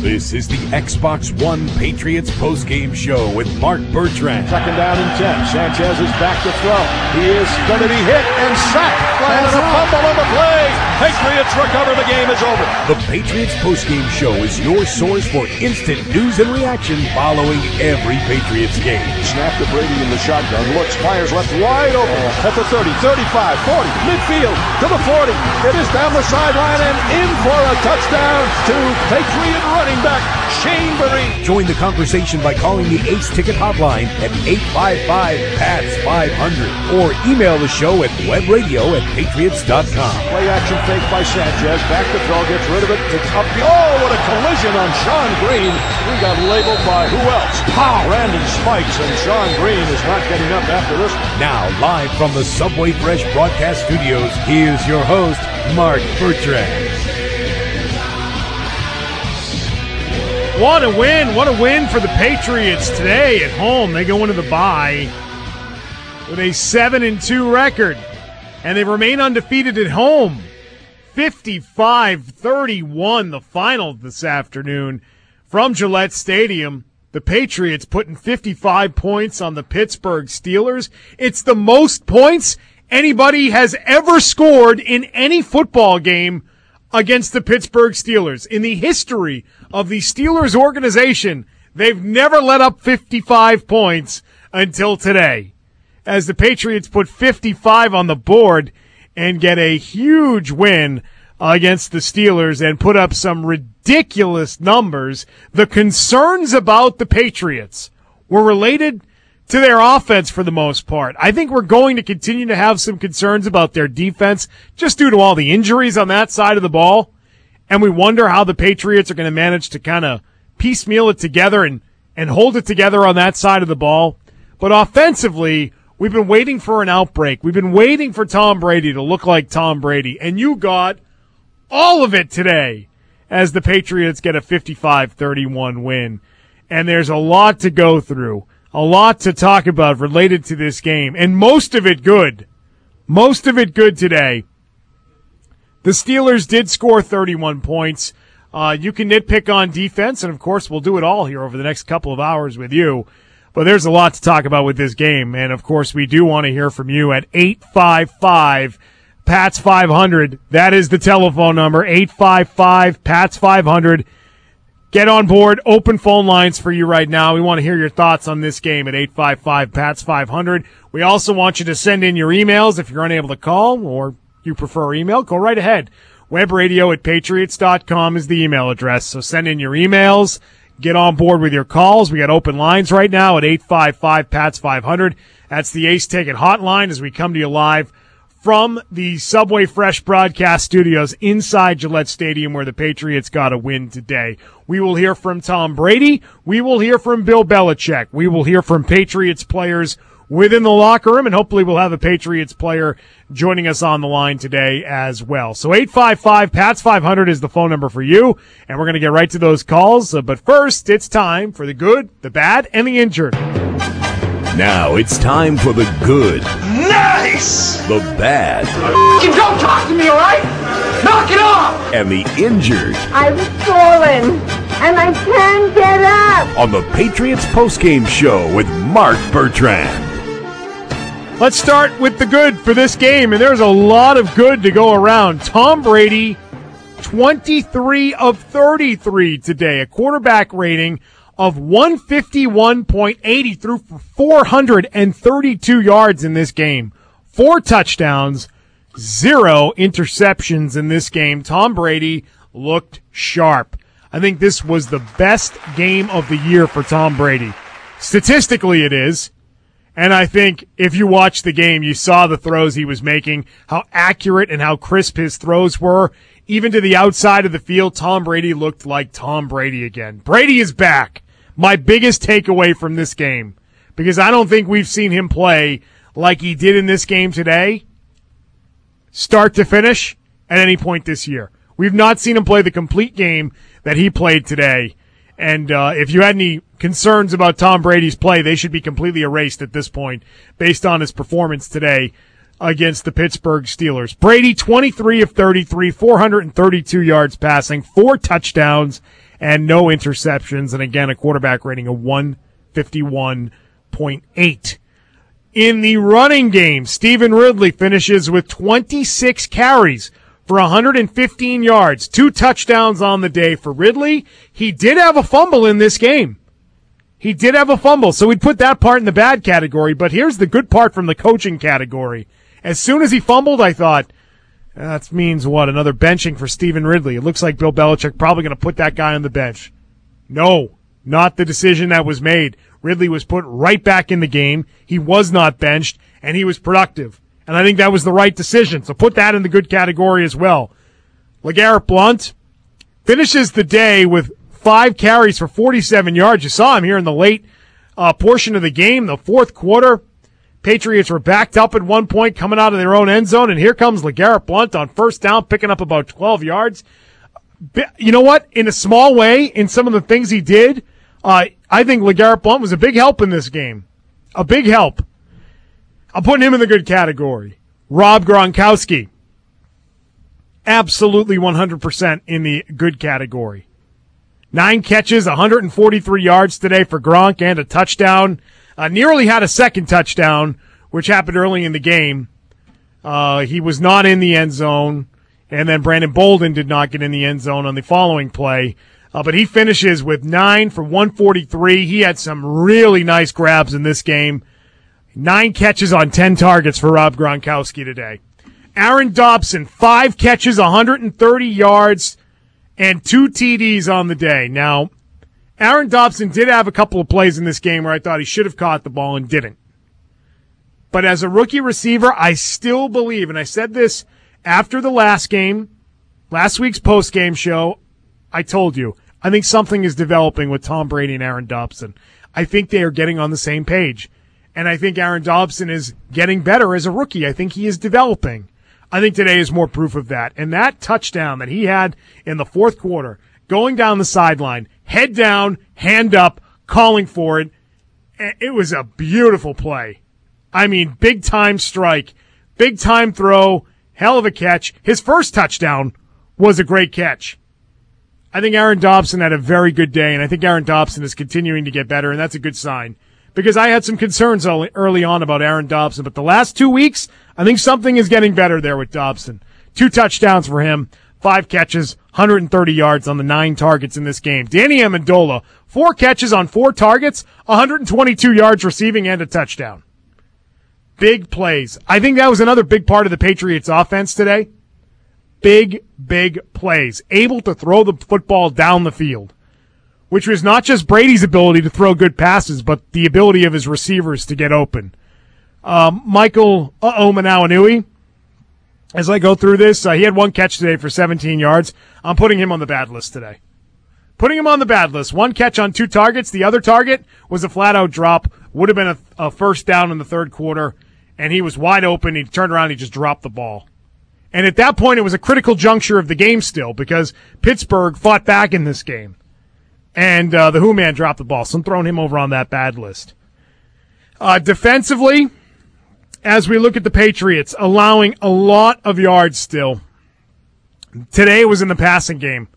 This is the Xbox One Patriots postgame show with Mark Bertrand. Second down and 10. Sanchez is back to throw. He is going to be hit and sacked. And a fumble on the play. Patriots recover. The game is over. The Patriots postgame show is your source for instant news and reaction following every Patriots game. Snap to Brady in the shotgun. Looks, fires left wide open at the 30, 35, 40, midfield to the 40. It is down the sideline and in for a touchdown to Patriot running back Shane Vereen. Join the conversation by calling the Ace Ticket hotline at 855-PATS-500 or email the show at webradio@patriots.com. Play action fake by Sanchez. Back to throw. Gets rid of it. It's up. Oh, what a collision on Sean Green. We got labeled by who else? Brandon Spikes, and Sean Green is not getting up after this. Now, live from the Subway Fresh broadcast studios, here's your host, Mark Bertrand. What a win for the Patriots today at home. They go into the bye with a 7-2 record, and they remain undefeated at home. 55-31 the final this afternoon from Gillette Stadium. The Patriots putting 55 points on the Pittsburgh Steelers. It's the most points anybody has ever scored in any football game against the Pittsburgh Steelers. In the history of the Steelers organization, they've never let up 55 points until today, as the Patriots put 55 on the board and get a huge win against the Steelers and put up some ridiculous numbers. The concerns about the Patriots were related to their offense for the most part. I think we're going to continue to have some concerns about their defense just due to all the injuries on that side of the ball. And we wonder how the Patriots are going to manage to kind of piecemeal it together and hold it together on that side of the ball. But offensively, we've been waiting for an outbreak. We've been waiting for Tom Brady to look like Tom Brady. And you got all of it today as the Patriots get a 55-31 win. And there's a lot to go through. A lot to talk about related to this game, and most of it good. Most of it good today. The Steelers did score 31 points. You can nitpick on defense, and of course we'll do it all here over the next couple of hours with you. But there's a lot to talk about with this game, and of course we do want to hear from you at 855-PATS-500. That is the telephone number, 855-PATS-500. Get on board. Open phone lines for you right now. We want to hear your thoughts on this game at 855-PATS-500. We also want you to send in your emails if you're unable to call or you prefer email. Go right ahead. webradio@patriots.com is the email address. So send in your emails. Get on board with your calls. We got open lines right now at 855-PATS-500. That's the Ace Ticket hotline as we come to you live from the Subway Fresh broadcast studios inside Gillette Stadium, where the Patriots got a win today. We will hear from Tom Brady. We will hear from Bill Belichick. We will hear from Patriots players within the locker room, and hopefully we'll have a Patriots player joining us on the line today as well. So 855-PATS-500 is the phone number for you, and we're going to get right to those calls. But first, it's time for the good, the bad, and the injured. Now it's time for the good, Nice! the bad, You don't talk to me, all right? Knock it off! and the injured I've fallen, and I can't get up. on the Patriots postgame show with Mark Bertrand. Let's start with the good for this game, and there's a lot of good to go around. Tom Brady, 23 of 33 today, a quarterback rating of 151.8. He threw for 432 yards in this game. 4 touchdowns, 0 interceptions in this game. Tom Brady looked sharp. I think this was the best game of the year for Tom Brady. Statistically, it is. And I think if you watched the game, you saw the throws he was making, how accurate and how crisp his throws were. Even to the outside of the field, Tom Brady looked like Tom Brady again. Brady is back. My biggest takeaway from this game, because I don't think we've seen him play like he did in this game today, start to finish, at any point this year. We've not seen him play the complete game that he played today. And if you had any concerns about Tom Brady's play, they should be completely erased at this point based on his performance today against the Pittsburgh Steelers. Brady, 23 of 33, 432 yards passing, 4 touchdowns, and no interceptions, and again, a quarterback rating of 151.8. In the running game, Stephen Ridley finishes with 26 carries for 115 yards, 2 touchdowns on the day for Ridley. He did have a fumble in this game. He did have a fumble, so we'd put that part in the bad category, but here's the good part from the coaching category. As soon as he fumbled, I thought, that means what, another benching for Stephen Ridley. It looks like Bill Belichick probably going to put that guy on the bench. No, not the decision that was made. Ridley was put right back in the game. He was not benched, and he was productive. And I think that was the right decision, so put that in the good category as well. LeGarrette Blount finishes the day with 5 carries for 47 yards. You saw him here in the late portion of the game, the fourth quarter. Patriots were backed up at one point coming out of their own end zone, and here comes LeGarrette Blount on first down, picking up about 12 yards. You know what? In a small way, in some of the things he did, I think LeGarrette Blount was a big help in this game. A big help. I'm putting him in the good category. Rob Gronkowski, absolutely 100% in the good category. 9 catches, 143 yards today for Gronk and a touchdown. Nearly had a second touchdown, which happened early in the game. He was not in the end zone, and then Brandon Bolden did not get in the end zone on the following play. But he finishes with 9 for 143. He had some really nice grabs in this game. 9 catches on 10 targets for Rob Gronkowski today. Aaron Dobson, 5 catches, 130 yards, and 2 TDs on the day. Now, Aaron Dobson did have a couple of plays in this game where I thought he should have caught the ball and didn't. But as a rookie receiver, I still believe, and I said this after the last game, last week's post-game show, I told you, I think something is developing with Tom Brady and Aaron Dobson. I think they are getting on the same page. And I think Aaron Dobson is getting better as a rookie. I think he is developing. I think today is more proof of that. And that touchdown that he had in the fourth quarter, going down the sideline, head down, hand up, calling for it, it was a beautiful play. I mean, big-time strike, big-time throw, hell of a catch. His first touchdown was a great catch. I think Aaron Dobson had a very good day, and I think Aaron Dobson is continuing to get better, and that's a good sign. Because I had some concerns early on about Aaron Dobson, but the last 2 weeks, I think something is getting better there with Dobson. 2 touchdowns for him, 5 catches, 130 yards on the 9 targets in this game. Danny Amendola, 4 catches on 4 targets, 122 yards receiving and a touchdown. Big plays. I think that was another big part of the Patriots offense today. Big plays. Able to throw the football down the field, which was not just Brady's ability to throw good passes, but the ability of his receivers to get open. Michael Manawanui, as I go through this, he had 1 catch today for 17 yards. I'm putting him on the bad list today. Putting him on the bad list. 1 catch on 2 targets. The other target was a flat-out drop. Would have been a first down in the third quarter, and he was wide open. He turned around and he just dropped the ball. And at that point, it was a critical juncture of the game still because Pittsburgh fought back in this game. And the Who Man dropped the ball, so I'm throwing him over on that bad list. Defensively, as we look at the Patriots, allowing a lot of yards still. Today it was in the passing game.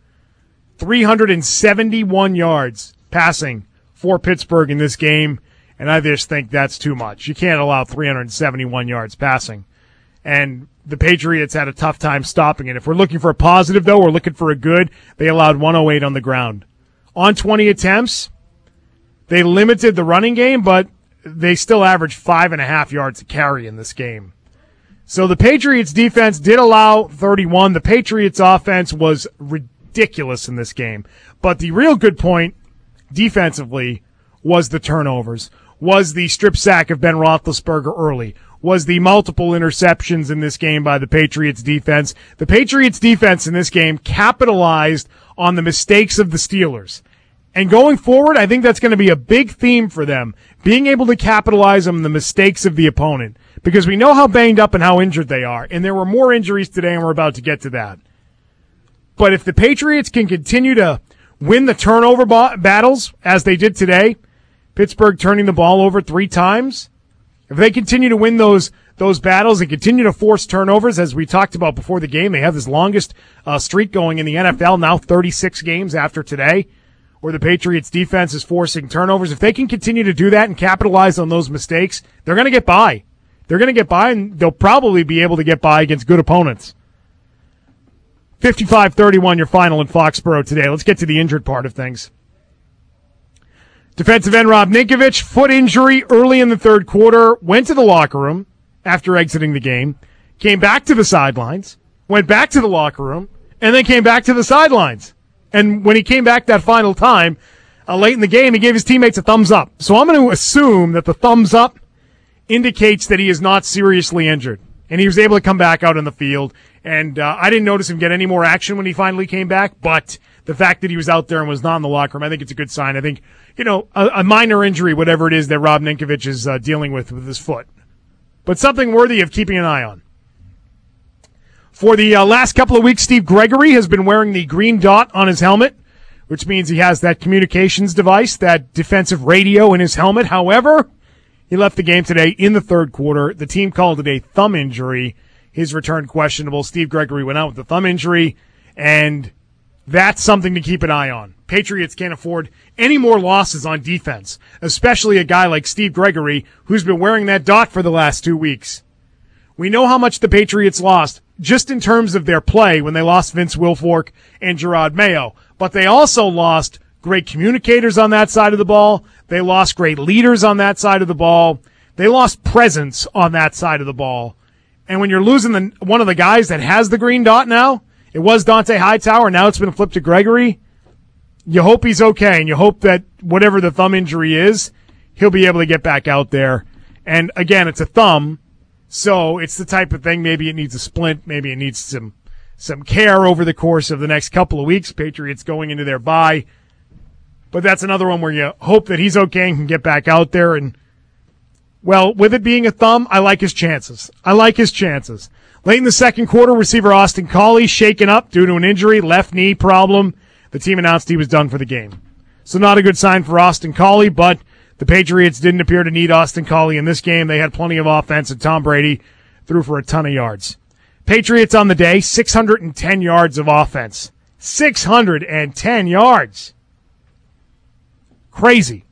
371 yards passing for Pittsburgh in this game, and I just think that's too much. You can't allow 371 yards passing. And the Patriots had a tough time stopping it. If we're looking for a positive, though, we're looking for a good. They allowed 108 on the ground. On 20 attempts, they limited the running game, but they still averaged 5.5 yards a carry in this game. So the Patriots defense did allow 31. The Patriots offense was ridiculous in this game. But the real good point defensively was the turnovers, was the strip sack of Ben Roethlisberger early, was the multiple interceptions in this game by the Patriots defense. The Patriots defense in this game capitalized on the mistakes of the Steelers. And going forward, I think that's going to be a big theme for them, being able to capitalize on the mistakes of the opponent, because we know how banged up and how injured they are, and there were more injuries today, and we're about to get to that. But if the Patriots can continue to win the turnover battles, as they did today, Pittsburgh turning the ball over 3 times, if they continue to win those those battles and continue to force turnovers, as we talked about before the game. They have this longest streak going in the NFL now, 36 games after today, where the Patriots defense is forcing turnovers. If they can continue to do that and capitalize on those mistakes, they're going to get by. They're going to get by, and they'll probably be able to get by against good opponents. 55-31 your final in Foxborough today. Let's get to the injured part of things. Defensive end Rob Ninkovich, foot injury early in the third quarter, went to the locker room after exiting the game, came back to the sidelines, went back to the locker room, and then came back to the sidelines. And when he came back that final time, late in the game, he gave his teammates a thumbs up. So I'm going to assume that the thumbs up indicates that he is not seriously injured. And he was able to come back out in the field. And I didn't notice him get any more action when he finally came back, but the fact that he was out there and was not in the locker room, I think it's a good sign. I think, a minor injury, whatever it is that Rob Ninkovich is dealing with his foot. But something worthy of keeping an eye on. For the last couple of weeks, Steve Gregory has been wearing the green dot on his helmet, which means he has that communications device, that defensive radio in his helmet. However, he left the game today in the third quarter. The team called it a thumb injury. His return questionable. Steve Gregory went out with the thumb injury, and that's something to keep an eye on. Patriots can't afford any more losses on defense, especially a guy like Steve Gregory, who's been wearing that dot for the last 2 weeks. We know how much the Patriots lost just in terms of their play when they lost Vince Wilfork and Gerard Mayo, but they also lost great communicators on that side of the ball. They lost great leaders on that side of the ball. They lost presence on that side of the ball. And when you're losing one of the guys that has the green dot now, it was Dante Hightower, now it's been flipped to Gregory, you hope he's okay, and you hope that whatever the thumb injury is, he'll be able to get back out there. And again, it's a thumb, so it's the type of thing, maybe it needs a splint, maybe it needs some care over the course of the next couple of weeks. Patriots going into their bye. But that's another one where you hope that he's okay and can get back out there. And, well, with it being a thumb, I like his chances. Late in the second quarter, receiver Austin Collie shaken up due to an injury, left knee problem. The team announced he was done for the game. So not a good sign for Austin Collie, but the Patriots didn't appear to need Austin Collie in this game. They had plenty of offense, and Tom Brady threw for a ton of yards. Patriots on the day, 610 yards of offense. 610 yards. Crazy.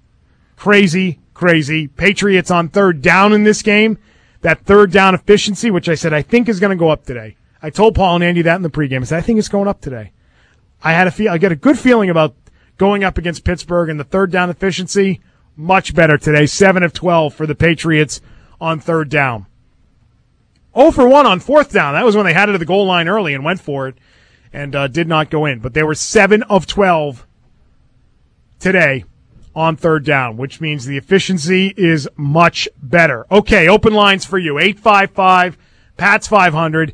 Patriots on third down in this game. That third down efficiency, which I said I think is going to go up today. I told Paul and Andy that in the pregame. I said I think it's going up today. I get a good feeling about going up against Pittsburgh, and the third down efficiency, much better today. 7 of 12 for the Patriots on third down. 0 for 1 on fourth down. That was when they had it at the goal line early and went for it and did not go in. But they were 7 of 12 today on third down, which means the efficiency is much better. Okay, open lines for you. 855-PATS-500,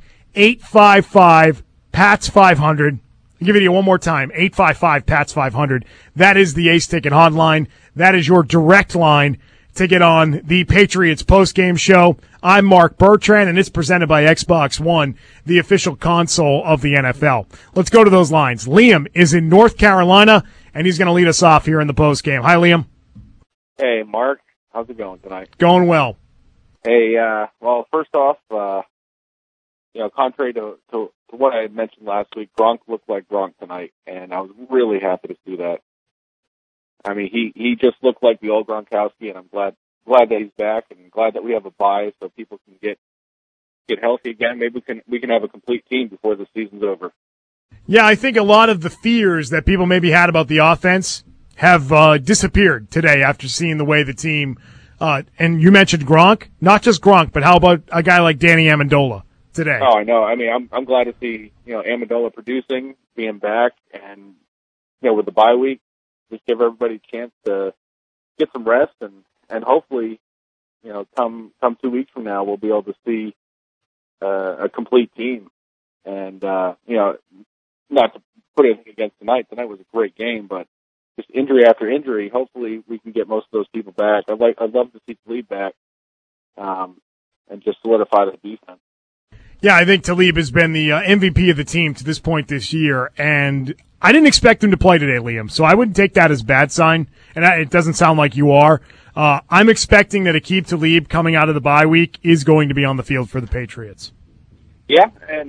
855-PATS-500. I'll give it to you one more time, 855-PATS-500. That is the Ace Ticket hotline. That is your direct line to get on the Patriots postgame show. I'm Mark Bertrand, and it's presented by Xbox One, the official console of the NFL. Let's go to those lines. Liam is in North Carolina, and he's going to lead us off here in the postgame. Hi, Liam. Hey, Mark. How's it going tonight? Going well. Hey, well, first off, contrary to what I had mentioned last week, Gronk looked like Gronk tonight, and I was really happy to see that. I mean, he just looked like the old Gronkowski, and I'm glad that he's back, and glad that we have a bye so people can get healthy again. Maybe we can have a complete team before the season's over. Yeah, I think a lot of the fears that people maybe had about the offense have disappeared today after seeing the way the team and you mentioned Gronk, not just Gronk, but how about a guy like Danny Amendola today? Oh, I know. I mean, I'm glad to see Amendola producing, being back, and with the bye week, just give everybody a chance to get some rest, and hopefully, come 2 weeks from now, we'll be able to see a complete team. And not to put anything against tonight. Tonight was a great game, but just injury after injury. Hopefully, we can get most of those people back. I'd love to see Talib back, and just solidify the defense. Yeah, I think Talib has been the MVP of the team to this point this year, and I didn't expect him to play today, Liam, so I wouldn't take that as a bad sign, and it doesn't sound like you are. I'm expecting that Aqib Talib, coming out of the bye week, is going to be on the field for the Patriots. Yeah, and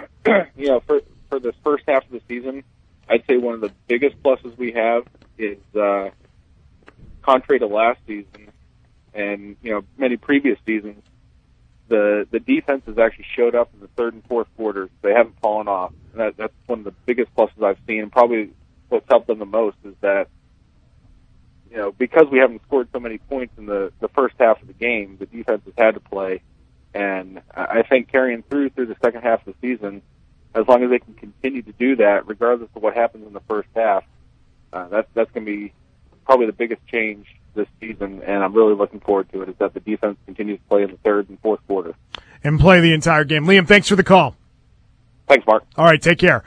for this first half of the season, I'd say one of the biggest pluses we have is, contrary to last season and many previous seasons, the defense has actually showed up in the third and fourth quarters. They haven't fallen off. And that's one of the biggest pluses I've seen. And probably what's helped them the most is that, because we haven't scored so many points in the first half of the game, the defense has had to play. And I think carrying through the second half of the season, as long as they can continue to do that, regardless of what happens in the first half, that's going to be probably the biggest change this season, and I'm really looking forward to it, is that the defense continues to play in the third and fourth quarter. And play the entire game. Liam, thanks for the call. Thanks, Mark. All right, take care.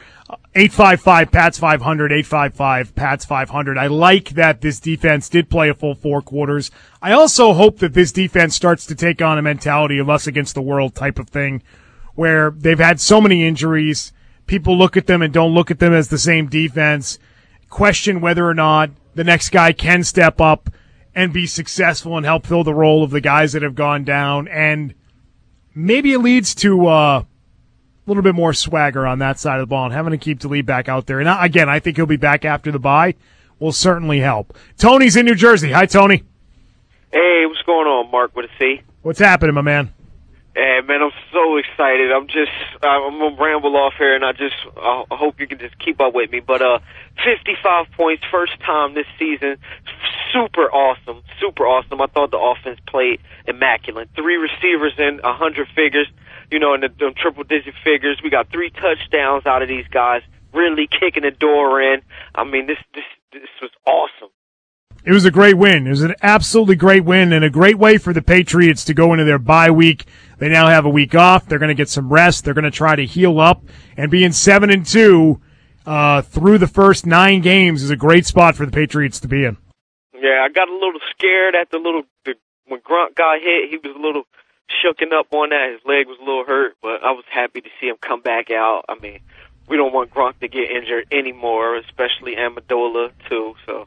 855-PATS-500, 855-PATS-500. I like that this defense did play a full 4 quarters. I also hope that this defense starts to take on a mentality of us against the world type of thing, where they've had so many injuries, people look at them and don't look at them as the same defense, question whether or not the next guy can step up and be successful and help fill the role of the guys that have gone down. And maybe it leads to a little bit more swagger on that side of the ball, and having to keep Talib back out there. And again, I think he'll be back after the bye will certainly help. Tony's in New Jersey. Hi, Tony. Hey, what's going on, Mark with a C? What's happening, my man? Hey, man, I'm so excited. I'm going to ramble off here, and I hope you can just keep up with me. But 55 points, first time this season. Super awesome, super awesome. I thought the offense played immaculate. 3 receivers in 100 figures, in the triple-digit figures. We got 3 touchdowns out of these guys, really kicking the door in. I mean, this was awesome. It was a great win. It was an absolutely great win and a great way for the Patriots to go into their bye week. They now have a week off. They're going to get some rest. They're going to try to heal up, and being 7-2 through the first 9 games is a great spot for the Patriots to be in. Yeah, I got a little scared at when Gronk got hit. He was a little shooken up on that. His leg was a little hurt, but I was happy to see him come back out. I mean, we don't want Gronk to get injured anymore, especially Amendola too. So,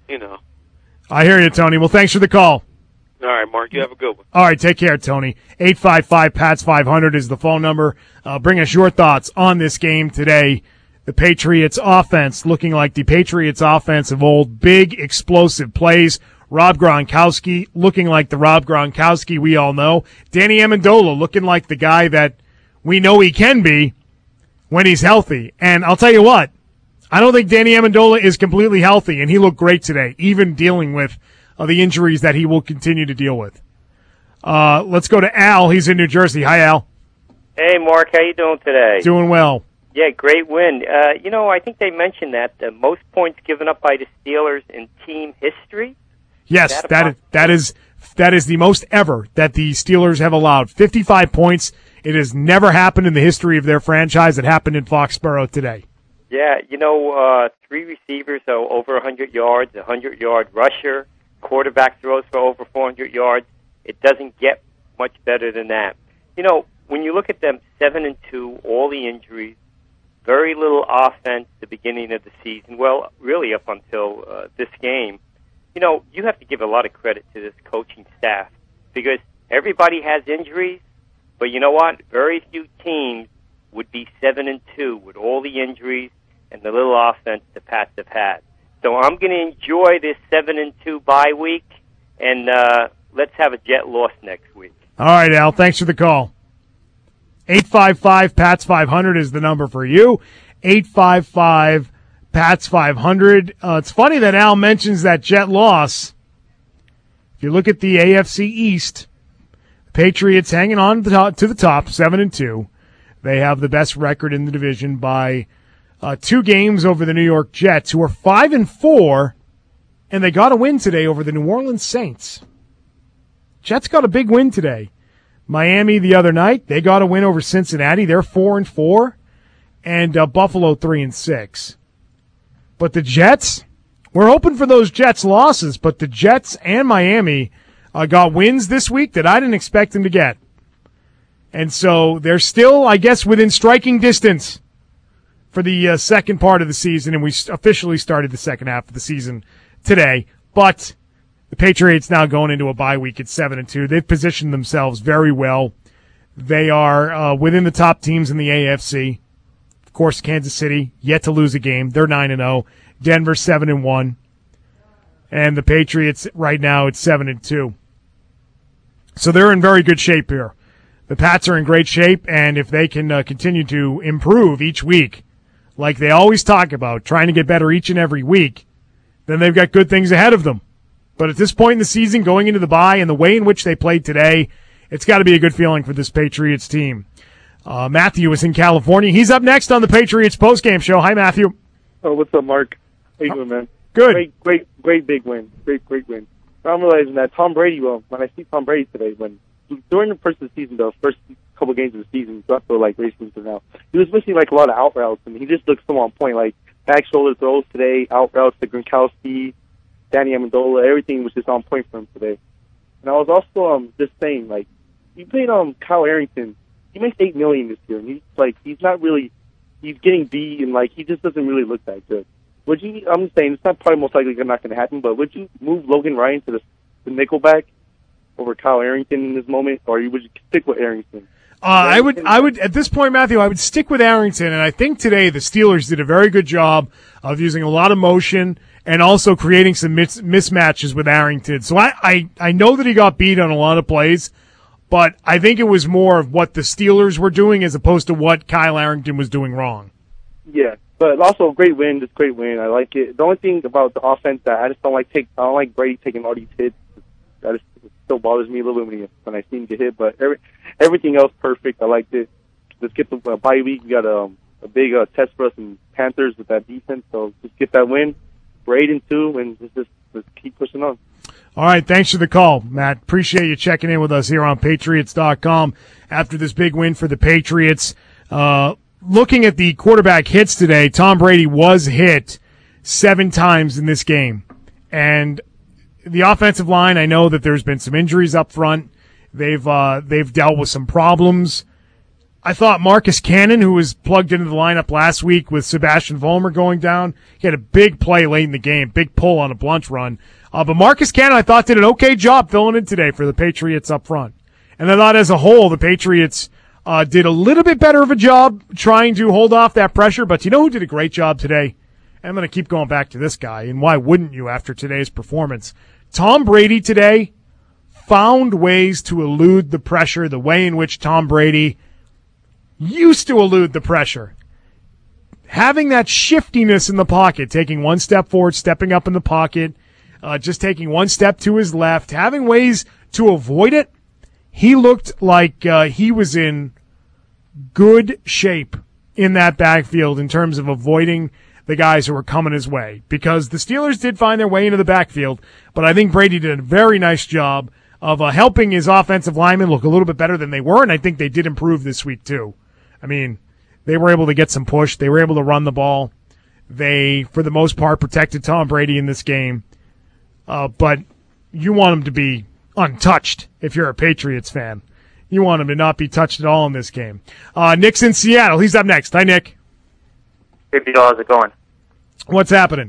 I hear you, Tony. Well, thanks for the call. All right, Mark, you have a good one. All right, take care, Tony. 855-PATS-500 is the phone number. Bring us your thoughts on this game today. The Patriots offense looking like the Patriots offense of old. Big, explosive plays. Rob Gronkowski looking like the Rob Gronkowski we all know. Danny Amendola looking like the guy that we know he can be when he's healthy. And I'll tell you what, I don't think Danny Amendola is completely healthy, and he looked great today, even dealing with the injuries that he will continue to deal with. Let's go to Al. He's in New Jersey. Hi, Al. Hey, Mark. How you doing today? Doing well. Yeah, great win. I think they mentioned that the most points given up by the Steelers in team history. Yes, that is the most ever that the Steelers have allowed. 55 points. It has never happened in the history of their franchise. It happened in Foxborough today. Yeah, 3 receivers, so over 100 yards, a 100-yard rusher, quarterback throws for over 400 yards. It doesn't get much better than that. When you look at them, 7-2, all the injuries, very little offense at the beginning of the season, well, really up until this game, you have to give a lot of credit to this coaching staff because everybody has injuries, but you know what? Very few teams would be 7-2 with all the injuries and the little offense the Pats have had. So I'm going to enjoy this 7-2 bye week, and let's have a Jet loss next week. All right, Al. Thanks for the call. 855-PATS-500 is the number for you. 855-PATS-500. It's funny that Al mentions that Jet loss. If you look at the AFC East, the Patriots hanging on to the top, 7-2. They have the best record in the division by 2 games over the New York Jets, who are 5-4, and they got a win today over the New Orleans Saints. Jets got a big win today. Miami the other night, they got a win over Cincinnati. They're 4-4, and Buffalo 3-6. But the Jets, we're hoping for those Jets losses, but the Jets and Miami got wins this week that I didn't expect them to get. And so they're still, I guess, within striking distance for the second part of the season, and we officially started the second half of the season today. But the Patriots now going into a bye week at 7-2. They've positioned themselves very well. They are within the top teams in the AFC. Of course, Kansas City yet to lose a game. They're 9-0. Denver 7-1, and the Patriots right now at 7-2. So they're in very good shape here. The Pats are in great shape, and if they can continue to improve each week, like they always talk about, trying to get better each and every week, then they've got good things ahead of them. But at this point in the season, going into the bye and the way in which they played today, it's got to be a good feeling for this Patriots team. Matthew is in California. He's up next on the Patriots postgame show. Hi, Matthew. Oh, what's up, Mark? How you doing, man? Good. Great big win. Great win. I'm realizing that Tom Brady, when I see Tom Brady today, during the first of the season, the first couple games of the season, throughout the racing to now, he was missing a lot of out routes, and he just looks so on point. Like back shoulder throws today, out routes to Gronkowski, Danny Amendola, everything was just on point for him today. And I was also just saying, like, you played Kyle Arrington. He makes $8 million this year, and he's getting B, and he just doesn't really look that good. Would you? I'm saying it's not probably most likely not going to happen, but would you move Logan Ryan to the nickelback over Kyle Arrington in this moment, or would you stick with Arrington? I would at this point, Matthew, I would stick with Arrington, and I think today the Steelers did a very good job of using a lot of motion and also creating some mismatches with Arrington. So I know that he got beat on a lot of plays, but I think it was more of what the Steelers were doing as opposed to what Kyle Arrington was doing wrong. Yeah. But also a great win, just great win. I like it. The only thing about the offense that I don't like Brady taking all these hits. It still bothers me a little bit when I see him get hit. But everything else perfect. I liked it. Let's get the bye week. We got a big test for us in Panthers with that defense. So just get that win. We're 8-2, and let's keep pushing on. All right, thanks for the call, Matt. Appreciate you checking in with us here on Patriots.com after this big win for the Patriots. Looking at the quarterback hits today, Tom Brady was hit 7 times in this game. And the offensive line, I know that there's been some injuries up front. They've dealt with some problems. I thought Marcus Cannon, who was plugged into the lineup last week with Sebastian Vollmer going down, he had a big play late in the game, big pull on a blunt run. But Marcus Cannon, I thought, did an okay job filling in today for the Patriots up front. And I thought as a whole, the Patriots did a little bit better of a job trying to hold off that pressure. But you know who did a great job today? And I'm going to keep going back to this guy, and why wouldn't you after today's performance? Tom Brady today found ways to elude the pressure the way in which Tom Brady used to elude the pressure. Having that shiftiness in the pocket, taking one step forward, stepping up in the pocket, just taking one step to his left, having ways to avoid it. He looked like he was in good shape in that backfield in terms of avoiding the guys who were coming his way, because the Steelers did find their way into the backfield, but I think Brady did a very nice job of helping his offensive linemen look a little bit better than they were, and I think they did improve this week too. I mean, they were able to get some push. They were able to run the ball. They, for the most part, protected Tom Brady in this game, but you want him to be untouched if you're a Patriots fan. You want him to not be touched at all in this game. Nick's in Seattle. He's up next. Hi, Nick. Hey, Pete, how's it going? What's happening?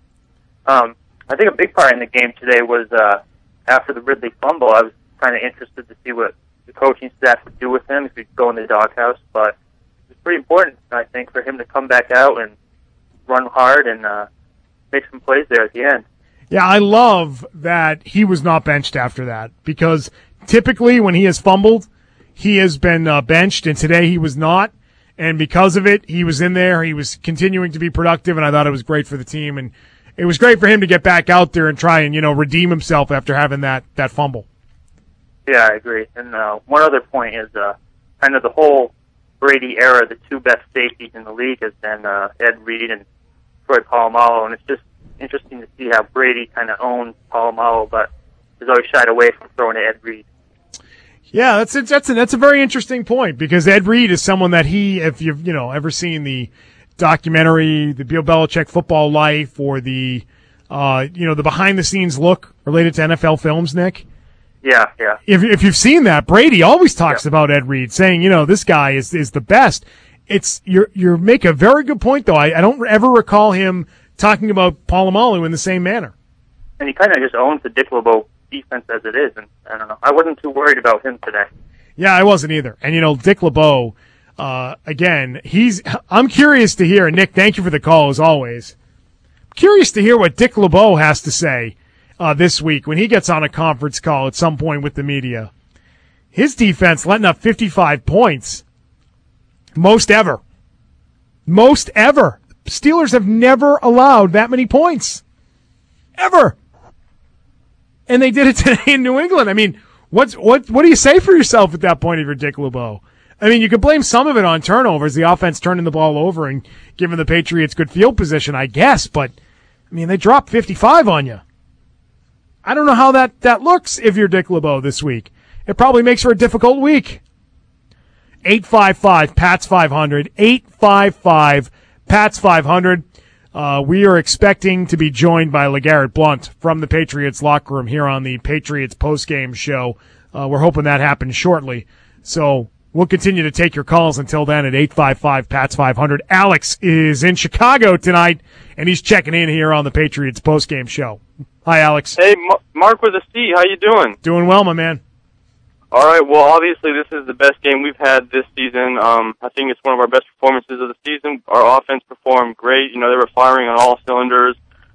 I think a big part in the game today was after the Ridley fumble. I was kind of interested to see what the coaching staff would do with him if he'd go in the doghouse. But it's pretty important, I think, for him to come back out and run hard and make some plays there at the end. Yeah, I love that he was not benched after that, because typically when he has fumbled, he has been benched, and today he was not. And because of it, he was in there. He was continuing to be productive, and I thought it was great for the team. And it was great for him to get back out there and try and, redeem himself after having that fumble. Yeah, I agree. And one other point is kind of the whole Brady era, the two best safeties in the league has been Ed Reed and Troy Polamalu, and it's just interesting to see how Brady kind of owns Polamalu, but has always shied away from throwing to Ed Reed. Yeah, that's a very interesting point, because Ed Reed is someone that if you've ever seen the documentary, the Bill Belichick Football Life, or the the behind the scenes look related to NFL films, Nick. Yeah. If you've seen that, Brady always talks about Ed Reed, saying this guy is the best. you make a very good point, though. I don't ever recall him talking about Polamalu in the same manner. And he kind of just owns the Dick LeBeau defense as it is, and I don't know. I wasn't too worried about him today. Yeah, I wasn't either. And, Dick LeBeau, again, I'm curious to hear, and Nick, thank you for the call as always. Curious to hear what Dick LeBeau has to say this week when he gets on a conference call at some point with the media. His defense letting up 55 points. Most ever. Steelers have never allowed that many points. Ever. And they did it today in New England. I mean, what do you say for yourself at that point if you're Dick LeBeau? I mean, you could blame some of it on turnovers, the offense turning the ball over and giving the Patriots good field position, I guess. But, I mean, they dropped 55 on you. I don't know how that looks if you're Dick LeBeau this week. It probably makes for a difficult week. 855-PATS-500, 855-PATS-500. We are expecting to be joined by LeGarrette Blount from the Patriots locker room here on the Patriots postgame show. We're hoping that happens shortly. So we'll continue to take your calls until then at 855-PATS-500. Alex is in Chicago tonight, and he's checking in here on the Patriots postgame show. Hi, Alex. Hey, Mark with a C. How you doing? Doing well, my man. All right, well, obviously this is the best game we've had this season. I think it's one of our best performances of the season. Our offense performed great. They were firing on all cylinders.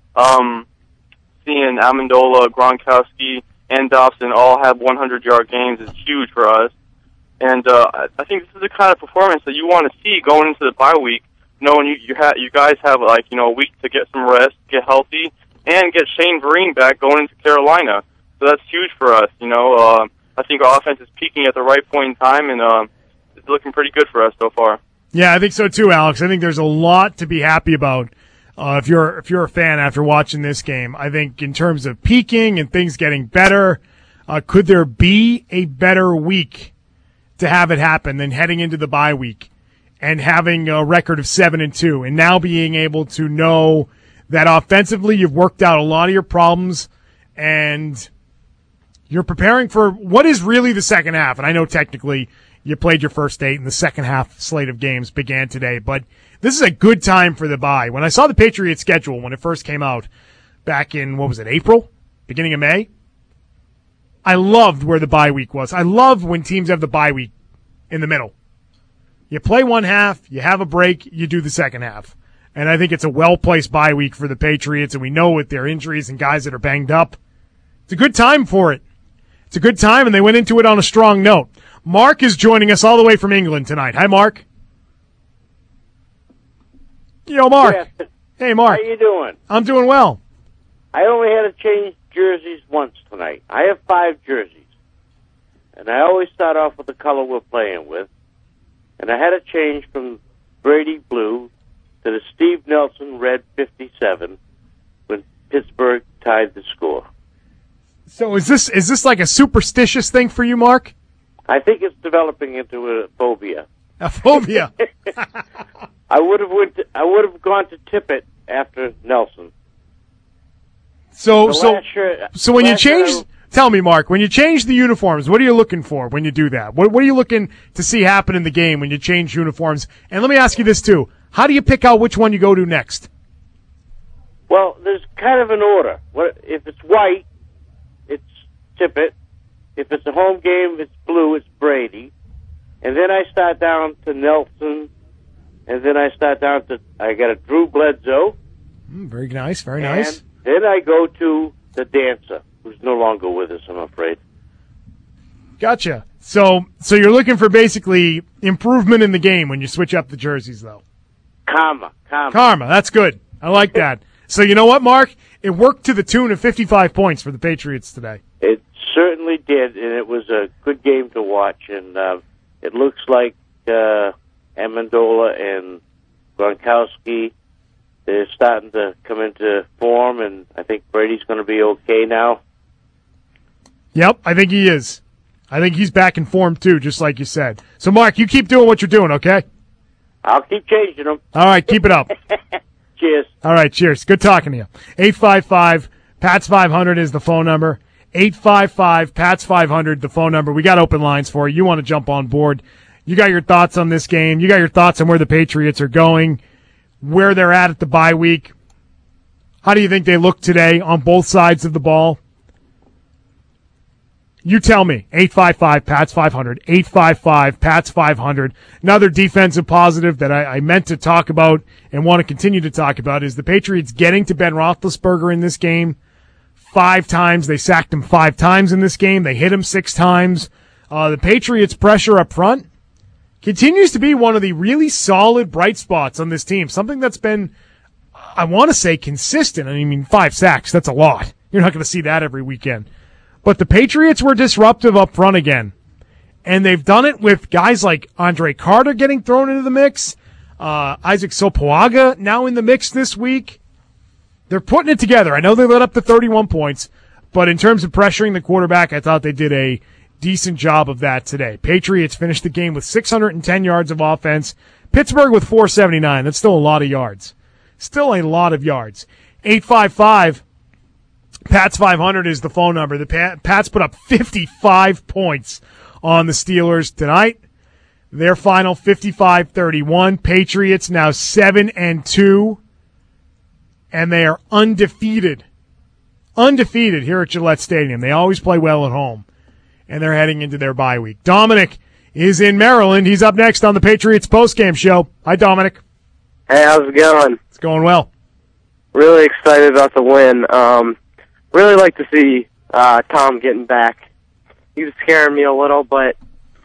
Seeing Amendola, Gronkowski, and Dobson all have 100-yard games is huge for us. And I think this is the kind of performance that you want to see going into the bye week, knowing you guys have, a week to get some rest, get healthy, and get Shane Vereen back going into Carolina. So that's huge for us, I think our offense is peaking at the right point in time, and it's looking pretty good for us so far. Yeah, I think so too, Alex. I think there's a lot to be happy about if you're a fan after watching this game. I think in terms of peaking and things getting better, could there be a better week to have it happen than heading into the bye week and having a record of 7-2 and now being able to know that offensively you've worked out a lot of your problems and you're preparing for what is really the second half. And I know technically you played your first 8 and the second half slate of games began today, but this is a good time for the bye. When I saw the Patriots schedule when it first came out back in, April? Beginning of May? I loved where the bye week was. I love when teams have the bye week in the middle. You play one half, you have a break, you do the second half. And I think it's a well-placed bye week for the Patriots, and we know with their injuries and guys that are banged up, it's a good time for it. It's a good time, and they went into it on a strong note. Mark is joining us all the way from England tonight. Hi, Mark. Yo, Mark. Yes. Hey, Mark. How you doing? I'm doing well. I only had to change jerseys once tonight. I have 5 jerseys, and I always start off with the color we're playing with. And I had to change from Brady blue to the Steve Nelson red 57 when Pittsburgh tied the score. So is this like a superstitious thing for you, Mark? I think it's developing into a phobia. A phobia. I would have gone to Tippett after Nelson. So when you change, tell me, Mark, when you change the uniforms, what are you looking for when you do that? What are you looking to see happen in the game when you change uniforms? And let me ask you this too: how do you pick out which one you go to next? Well, there's kind of an order. If it's white, it's Tippett. If it's a home game, it's blue, it's Brady. And then I start down to Nelson. And then I start down to, I got a Drew Bledsoe. Very nice, very nice. And then I go to the dancer, who's no longer with us, I'm afraid. Gotcha. So you're looking for basically improvement in the game when you switch up the jerseys, though. Karma. That's good. I like that. So you know what, Mark? It worked to the tune of 55 points for the Patriots today. It certainly did, and it was a good game to watch. And it looks like Amendola and Gronkowski, they're starting to come into form, and I think Brady's going to be okay now. Yep, I think he is. I think he's back in form, too, just like you said. So, Mark, you keep doing what you're doing, okay? I'll keep changing them. All right, keep it up. Cheers. All right, cheers. Good talking to you. 855-PATS-500 is the phone number. 855-PATS-500, the phone number. We got open lines for you. You want to jump on board. You got your thoughts on this game. You got your thoughts on where the Patriots are going, where they're at the bye week. How do you think they look today on both sides of the ball? You tell me. 855-PATS-500. 855-PATS-500. Another defensive positive that I meant to talk about and want to continue to talk about is the Patriots getting to Ben Roethlisberger in this game 5 times. They sacked him 5 times in this game. They hit him 6 times. The Patriots' pressure up front continues to be one of the really solid bright spots on this team. Something that's been, I want to say, consistent. I mean, 5 sacks, that's a lot. You're not going to see that every weekend. But the Patriots were disruptive up front again. And they've done it with guys like Andre Carter getting thrown into the mix. Isaac Sopoaga now in the mix this week. They're putting it together. I know they let up to 31 points, but in terms of pressuring the quarterback, I thought they did a decent job of that today. Patriots finished the game with 610 yards of offense. Pittsburgh with 479. That's still a lot of yards. Still a lot of yards. 855 Pats 500 is the phone number. The Pats put up 55 points on the Steelers tonight. Their final 55-31. Patriots now 7-2, and they are undefeated. Undefeated here at Gillette Stadium. They always play well at home, and they're heading into their bye week. Dominic is in Maryland. He's up next on the Patriots postgame show. Hi, Dominic. Hey, how's it going? It's going well. Really excited about the win. Really like to see Tom getting back. He was scaring me a little, but,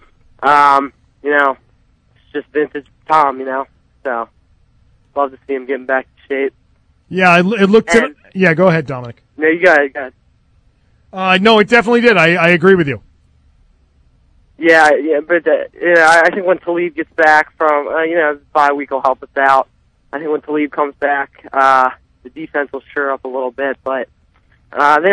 it's just vintage Tom, So, love to see him getting back to shape. Yeah, it looked... Yeah, go ahead, Dominic. No, you got it. No, it definitely did. I agree with you. Yeah, but I think when Talib gets back from, the bye week will help us out. I think when Talib comes back, the defense will sure up a little bit, but they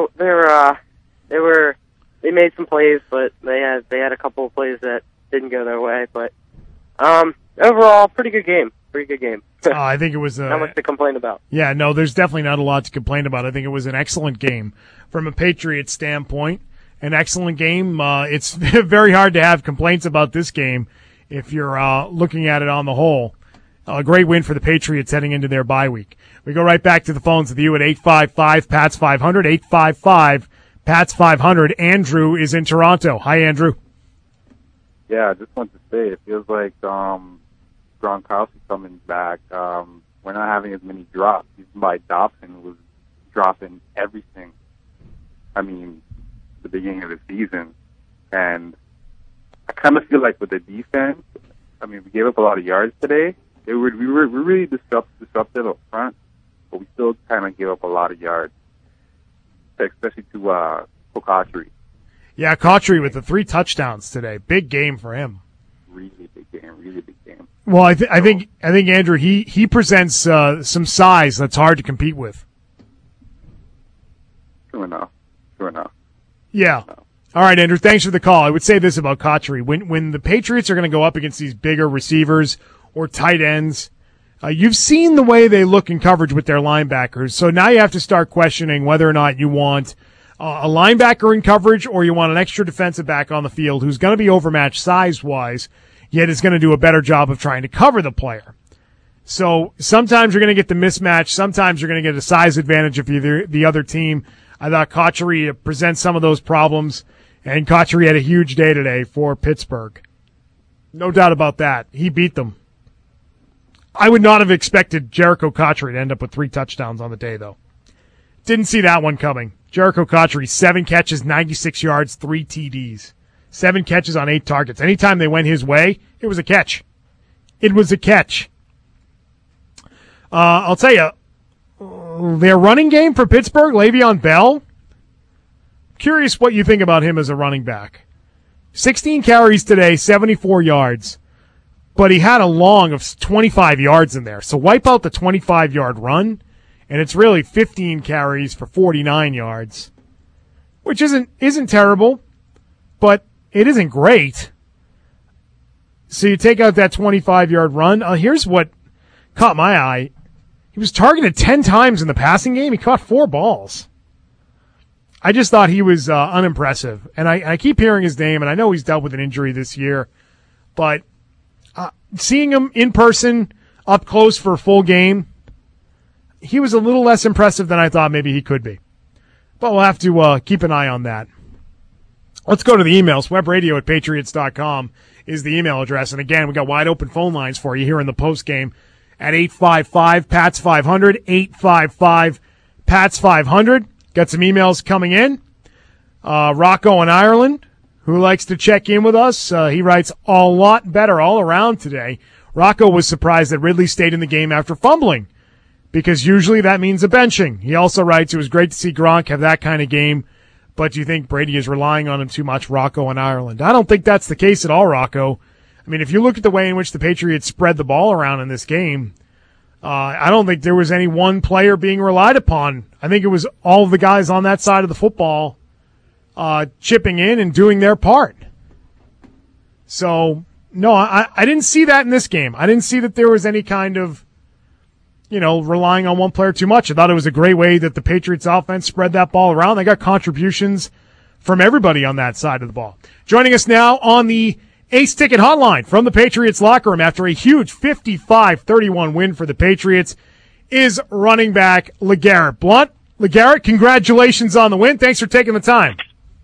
made some plays, but they had a couple of plays that didn't go their way. But overall, pretty good game. I think it was not much to complain about. Yeah, no, there's definitely not a lot to complain about. I think it was an excellent game from a Patriots standpoint. An excellent game. It's very hard to have complaints about this game if you're looking at it on the whole. A great win for the Patriots heading into their bye week. We go right back to the phones with you at 855-PATS-500, 855-PATS-500. Andrew is in Toronto. Hi, Andrew. Yeah, I just wanted to say, it feels like Gronkowski coming back. We're not having as many drops. Even by Dobson was dropping everything. I mean, the beginning of the season. And I kind of feel like with the defense, I mean, we gave up a lot of yards today. We were really disruptive up front, but we still kind of gave up a lot of yards, especially to Cotchery. Yeah, Cotchery with the 3 touchdowns today. Big game for him. Really big game. Well, I think Andrew, he presents some size that's hard to compete with. True enough. Yeah. All right, Andrew, thanks for the call. I would say this about Cotchery. When the Patriots are going to go up against these bigger receivers or tight ends, you've seen the way they look in coverage with their linebackers. So now you have to start questioning whether or not you want a linebacker in coverage or you want an extra defensive back on the field who's going to be overmatched size-wise, yet is going to do a better job of trying to cover the player. So sometimes you're going to get the mismatch. Sometimes you're going to get a size advantage if you're the other team. I thought Cotchery presents some of those problems, and Cotchery had a huge day today for Pittsburgh. No doubt about that. He beat them. I would not have expected Jericho Cotchery to end up with 3 touchdowns on the day, though. Didn't see that one coming. Jericho Cotchery, 7 catches, 96 yards, 3 TDs. 7 catches on 8 targets. Anytime they went his way, it was a catch. It was a catch. I'll tell you, their running game for Pittsburgh, Le'Veon Bell, curious what you think about him as a running back. 16 carries today, 74 yards. But he had a long of 25 yards in there. So wipe out the 25-yard run, and it's really 15 carries for 49 yards, which isn't terrible, but it isn't great. So you take out that 25-yard run. Here's what caught my eye. He was targeted 10 times in the passing game. He caught 4 balls. I just thought he was unimpressive. And I keep hearing his name, and I know he's dealt with an injury this year. But seeing him in person, up close for a full game, he was a little less impressive than I thought maybe he could be. But we'll have to keep an eye on that. Let's go to the emails. webradio@patriots.com is the email address. And again, we got wide open phone lines for you here in the post game at 855-PATS-500, 855-PATS-500. Got some emails coming in. Rocco in Ireland, who likes to check in with us. He writes, a lot better all around today. Rocco was surprised that Ridley stayed in the game after fumbling, because usually that means a benching. He also writes, it was great to see Gronk have that kind of game, but do you think Brady is relying on him too much, Rocco in Ireland? I don't think that's the case at all, Rocco. I mean, if you look at the way in which the Patriots spread the ball around in this game, I don't think there was any one player being relied upon. I think it was all of the guys on that side of the football chipping in and doing their part. So, no, I didn't see that in this game. I didn't see that there was any kind of, relying on one player too much. I thought it was a great way that the Patriots offense spread that ball around. They got contributions from everybody on that side of the ball. Joining us now on the Ace Ticket Hotline from the Patriots locker room after a huge 55-31 win for the Patriots is running back LeGarrette Blount. LeGarrette, congratulations on the win. Thanks for taking the time.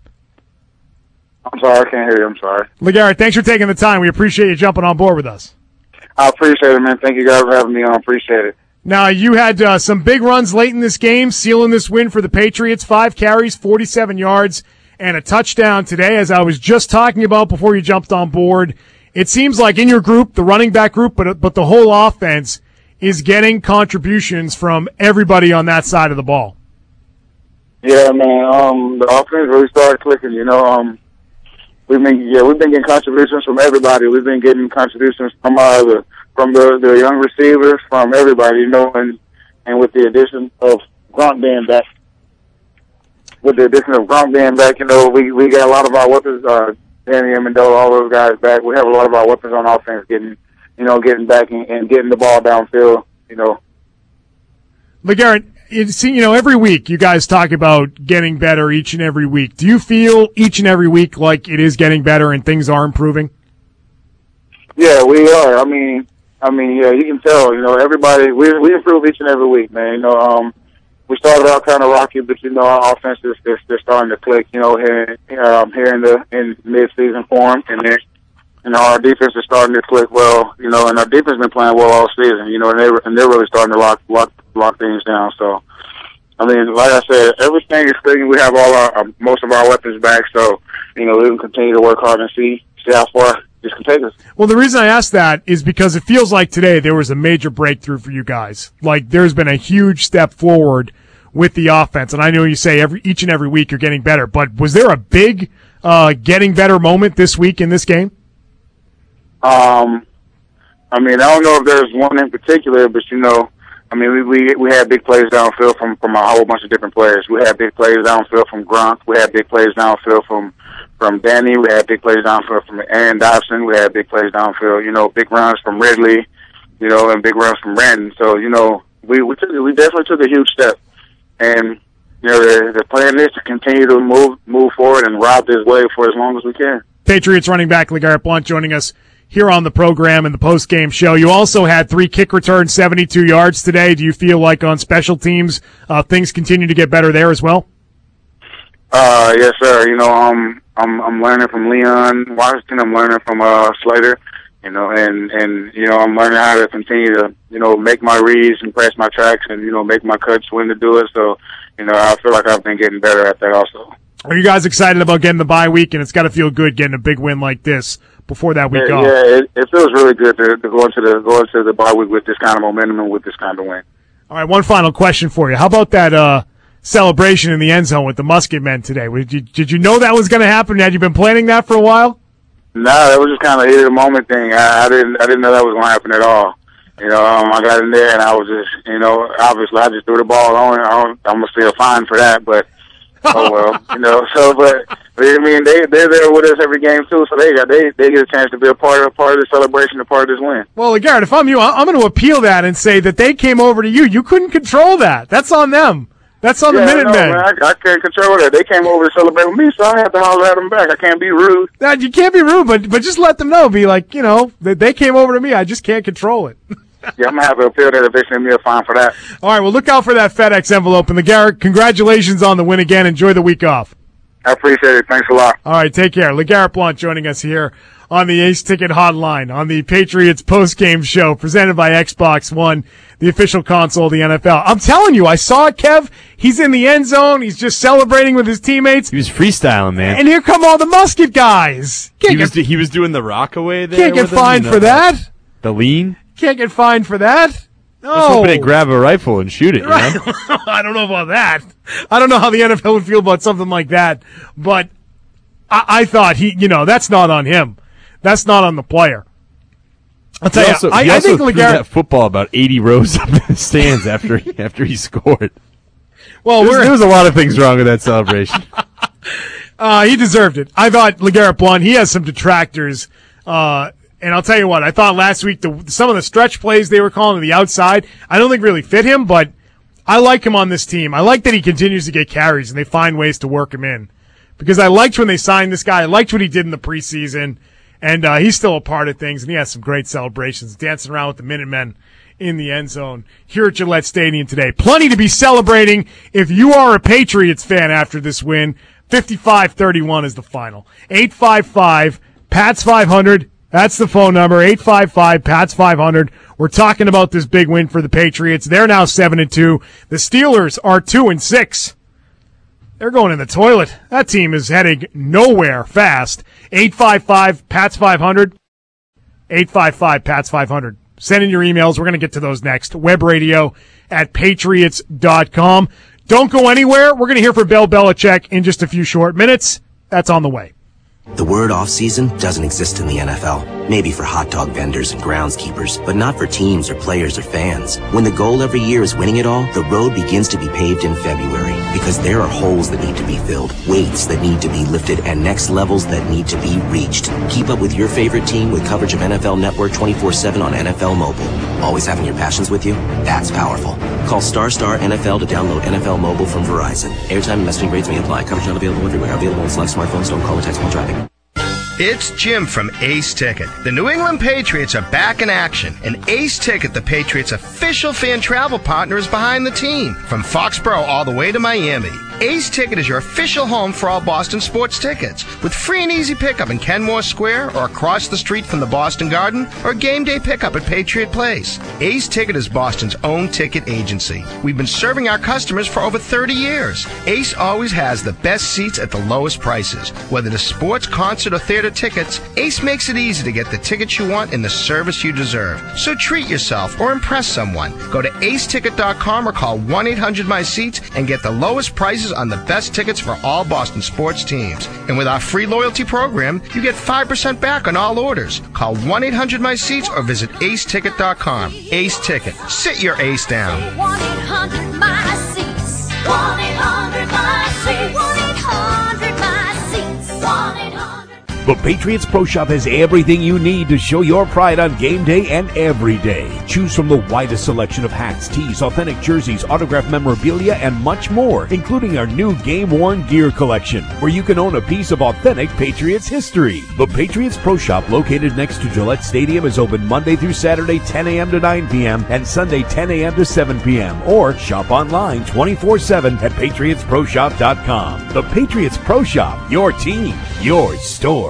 I'm sorry, I can't hear you. I'm sorry. LeGarrette, thanks for taking the time. We appreciate you jumping on board with us. I appreciate it, man. Thank you guys for having me on. Appreciate it. Now, you had some big runs late in this game, sealing this win for the Patriots. 5 carries, 47 yards, and a touchdown today, as I was just talking about before you jumped on board. It seems like in your group, the running back group, but the whole offense is getting contributions from everybody on that side of the ball. Yeah, man. The offense really started clicking. We've been getting contributions from everybody. We've been getting contributions from the young receivers, from everybody. And with the addition of Gronk being back, we got a lot of our weapons. Danny Amendola, all those guys back. We have a lot of our weapons on offense getting back and getting the ball downfield. LeGarrette, every week you guys talk about getting better each and every week. Do you feel each and every week like it is getting better and things are improving? Yeah, we are. I mean, yeah, you can tell. Everybody we improve each and every week, man. We started out kind of rocky, but our offense is they're starting to click. Here in mid-season form, and our defense is starting to click well. And our defense has been playing well all season. And they're really starting to lock things down. So, like I said, everything is clicking. We have most of our weapons back. So, we can continue to work hard and see how far this can take us. Well, the reason I ask that is because it feels like today there was a major breakthrough for you guys. Like there's been a huge step forward with the offense. And I know you say each and every week you're getting better, but was there a big getting better moment this week in this game? I don't know if there's one in particular, but we had big plays downfield from a whole bunch of different players. We had big plays downfield from Gronk. We had big plays downfield from Danny. We had big plays downfield from Aaron Dobson. We had big plays downfield, big runs from Ridley, and big runs from Brandon. So, we definitely took a huge step. And, the plan is to continue to move forward and ride this wave for as long as we can. Patriots running back LeGarrette Blount joining us here on the program in the post-game show. You also had 3 kick returns, 72 yards today. Do you feel like on special teams things continue to get better there as well? Yes, sir. I'm learning from Leon Washington. I'm learning from Slater. And I'm learning how to continue to make my reads and press my tracks and make my cuts when to do it. So I feel like I've been getting better at that also. Are you guys excited about getting the bye week? And it's got to feel good getting a big win like this before that week off. Yeah, it feels really good to go into the bye week with this kind of momentum and with this kind of win. All right, one final question for you. How about that celebration in the end zone with the Musket Men today? Did you know that was going to happen? Had you been planning that for a while? No, that was just kind of a heat of the moment thing. I didn't know that was going to happen at all. I got in there and I was just, obviously I just threw the ball on. I'm going to steal a fine for that, but oh well, they're there with us every game too, so they get a chance to be a part of the celebration, a part of this win. Well, LeGarrette, if I'm you, I'm going to appeal that and say that they came over to you. You couldn't control that. That's on them. That's on the Minutemen. Man, I can't control that. They came over to celebrate with me, so I have to holler at them back. I can't be rude. No, you can't be rude, but just let them know. Be like, they came over to me. I just can't control it. Yeah, I'm going to have to appeal that eviction and me a fine for that. All right, well, look out for that FedEx envelope. And LeGarrette, congratulations on the win again. Enjoy the week off. I appreciate it. Thanks a lot. All right, take care. LeGarrette Blount joining us here on the Ace Ticket Hotline on the Patriots postgame show presented by Xbox One, the official console of the NFL. I'm telling you, I saw it, Kev. He's in the end zone. He's just celebrating with his teammates. He was freestyling, man. And here come all the Musket guys. He was doing the Rockaway there. Can't get fined for that. The lean. Can't get fined for that. No. I was hoping to grab a rifle and shoot it, you know? I don't know about that. I don't know how the NFL would feel about something like that. But I thought that's not on him. That's not on the player. I'll tell you, I think LeGarrette threw that football about 80 rows up in the stands after he scored. Well, there was a lot of things wrong with that celebration. He deserved it. I thought LeGarrette Blount, he has some detractors. And I'll tell you what, I thought last week some of the stretch plays they were calling to the outside, I don't think really fit him, but I like him on this team. I like that he continues to get carries and they find ways to work him in. Because I liked when they signed this guy. I liked what he did in the preseason. And he's still a part of things, and he has some great celebrations, dancing around with the Minutemen in the end zone here at Gillette Stadium today. Plenty to be celebrating if you are a Patriots fan after this win. 55-31 is the final. 855-PATS-500. That's the phone number, 855-PATS-500. We're talking about this big win for the Patriots. They're now 7-2. The Steelers are 2-6. They're going in the toilet. That team is heading nowhere fast. 855-PATS-500. 855-PATS-500. Send in your emails. We're going to get to those next. webradio@patriots.com. Don't go anywhere. We're going to hear from Bill Belichick in just a few short minutes. That's on the way. The word off-season doesn't exist in the NFL. Maybe for hot dog vendors and groundskeepers, but not for teams or players or fans. When the goal every year is winning it all, the road begins to be paved in February. Because there are holes that need to be filled, weights that need to be lifted, and next levels that need to be reached. Keep up with your favorite team with coverage of NFL Network 24/7 on NFL Mobile. Always having your passions with you? That's powerful. Call Star NFL to download NFL Mobile from Verizon. Airtime and messaging rates may apply. Coverage not available everywhere. Available on select smartphones. Don't call or text while driving. It's Jim from Ace Ticket. The New England Patriots are back in action, and Ace Ticket, the Patriots' official fan travel partner, is behind the team. From Foxborough all the way to Miami, Ace Ticket is your official home for all Boston sports tickets, with free and easy pickup in Kenmore Square or across the street from the Boston Garden, or game day pickup at Patriot Place. Ace Ticket is Boston's own ticket agency. We've been serving our customers for over 30 years. Ace always has the best seats at the lowest prices. Whether it's sports, concert, or theater tickets, Ace makes it easy to get the tickets you want and the service you deserve. So treat yourself or impress someone. Go to aceticket.com or call 1-800-MY-SEATS and get the lowest prices on the best tickets for all Boston sports teams. And with our free loyalty program, you get 5% back on all orders. Call 1-800-MY-SEATS or visit aceticket.com. Ace Ticket. Sit your ace down. 1-800-MY-SEATS. 1-800-MY-SEATS. 1-800-MY-SEATS. 1-800. The Patriots Pro Shop has everything you need to show your pride on game day and every day. Choose from the widest selection of hats, tees, authentic jerseys, autographed memorabilia, and much more, including our new game-worn gear collection, where you can own a piece of authentic Patriots history. The Patriots Pro Shop, located next to Gillette Stadium, is open Monday through Saturday, 10 a.m. to 9 p.m., and Sunday, 10 a.m. to 7 p.m., or shop online 24/7 at patriotsproshop.com. The Patriots Pro Shop, your team, your store.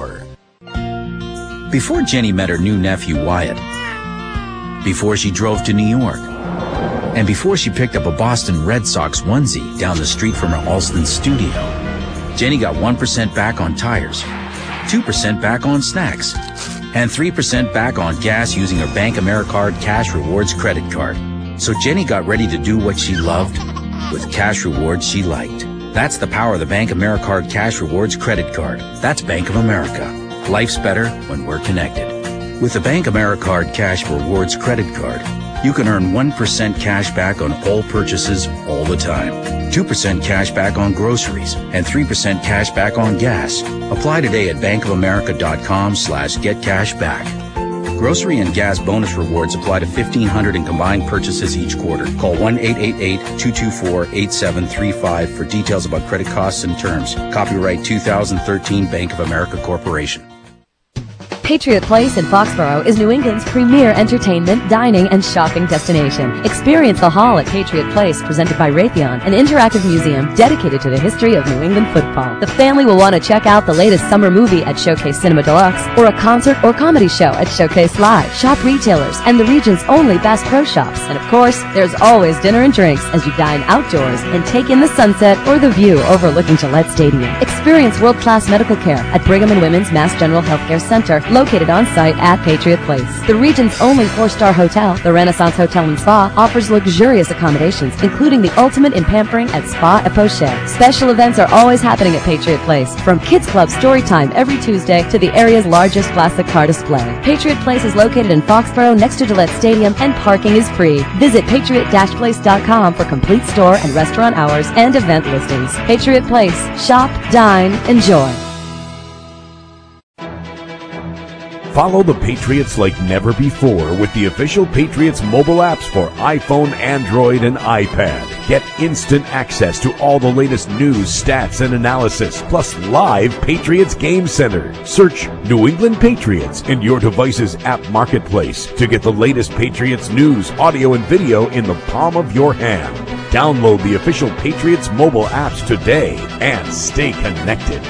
Before Jenny met her new nephew Wyatt, before she drove to New York, and before she picked up a Boston Red Sox onesie down the street from her Alston studio, Jenny got 1% back on tires, 2% back on snacks, and 3% back on gas using her Bank AmeriCard Cash Rewards credit card. So Jenny got ready to do what she loved with cash rewards she liked. That's the power of the Bank AmeriCard Cash Rewards credit card. That's Bank of America. Life's better when we're connected. With the Bank AmeriCard Cash Rewards credit card, you can earn 1% cash back on all purchases all the time, 2% cash back on groceries, and 3% cash back on gas. Apply today at bankofamerica.com/getcashback. Grocery and gas bonus rewards apply to $1,500 in combined purchases each quarter. Call 1-888-224-8735 for details about credit costs and terms. Copyright 2013 Bank of America Corporation. Patriot Place in Foxborough is New England's premier entertainment, dining, and shopping destination. Experience the Hall at Patriot Place, presented by Raytheon, an interactive museum dedicated to the history of New England football. The family will want to check out the latest summer movie at Showcase Cinema Deluxe, or a concert or comedy show at Showcase Live. Shop retailers and the region's only Bass Pro Shops. And of course, there's always dinner and drinks as you dine outdoors and take in the sunset or the view overlooking Gillette Stadium. Experience world-class medical care at Brigham and Women's Mass General Healthcare Center, located on-site at Patriot Place. The region's only 4-star hotel, the Renaissance Hotel and Spa, offers luxurious accommodations, including the ultimate in pampering at Spa et Poche. Special events are always happening at Patriot Place, from Kids Club story time every Tuesday to the area's largest classic car display. Patriot Place is located in Foxborough next to Gillette Stadium, and parking is free. Visit patriot-place.com for complete store and restaurant hours and event listings. Patriot Place. Shop, dine, enjoy. Follow the Patriots like never before with the official Patriots mobile apps for iPhone, Android, and iPad. Get instant access to all the latest news, stats, and analysis, plus live Patriots Game Center. Search New England Patriots in your device's app marketplace to get the latest Patriots news, audio, and video in the palm of your hand. Download the official Patriots mobile apps today and stay connected.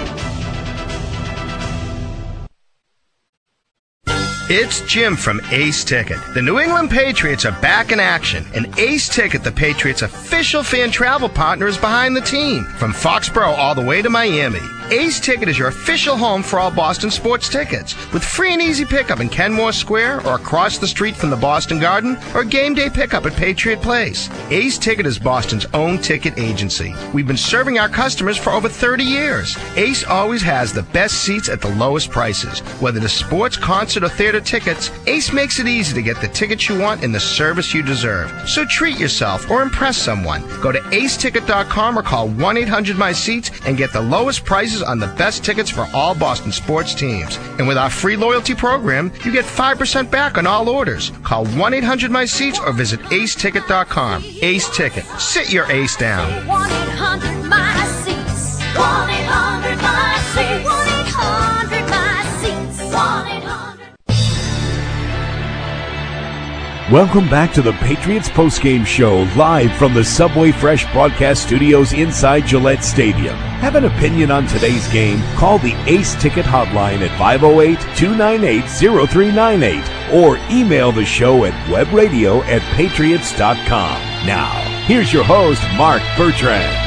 It's Jim from Ace Ticket. The New England Patriots are back in action, and Ace Ticket, the Patriots' official fan travel partner, is behind the team. From Foxborough all the way to Miami, Ace Ticket is your official home for all Boston sports tickets, with free and easy pickup in Kenmore Square or across the street from the Boston Garden, or game day pickup at Patriot Place. Ace Ticket is Boston's own ticket agency. We've been serving our customers for over 30 years. Ace always has the best seats at the lowest prices. Whether it's sports, concert, or theater tickets, Ace makes it easy to get the tickets you want and the service you deserve. So treat yourself or impress someone. Go to aceticket.com or call 1-800-MY-SEATS and get the lowest prices on the best tickets for all Boston sports teams. And with our free loyalty program, you get 5% back on all orders. Call 1-800-MY-SEATS or visit aceticket.com. Ace Ticket. Sit your ace down. 1-800-MY-SEATS. 1-800-MY-SEATS. 1-800-MY-SEATS. 1-800. Welcome back to the Patriots postgame show, live from the Subway Fresh broadcast studios inside Gillette Stadium. Have an opinion on today's game? Call the Ace Ticket hotline at 508-298-0398 or email the show at webradio@patriots.com. Now, here's your host, Mark Bertrand.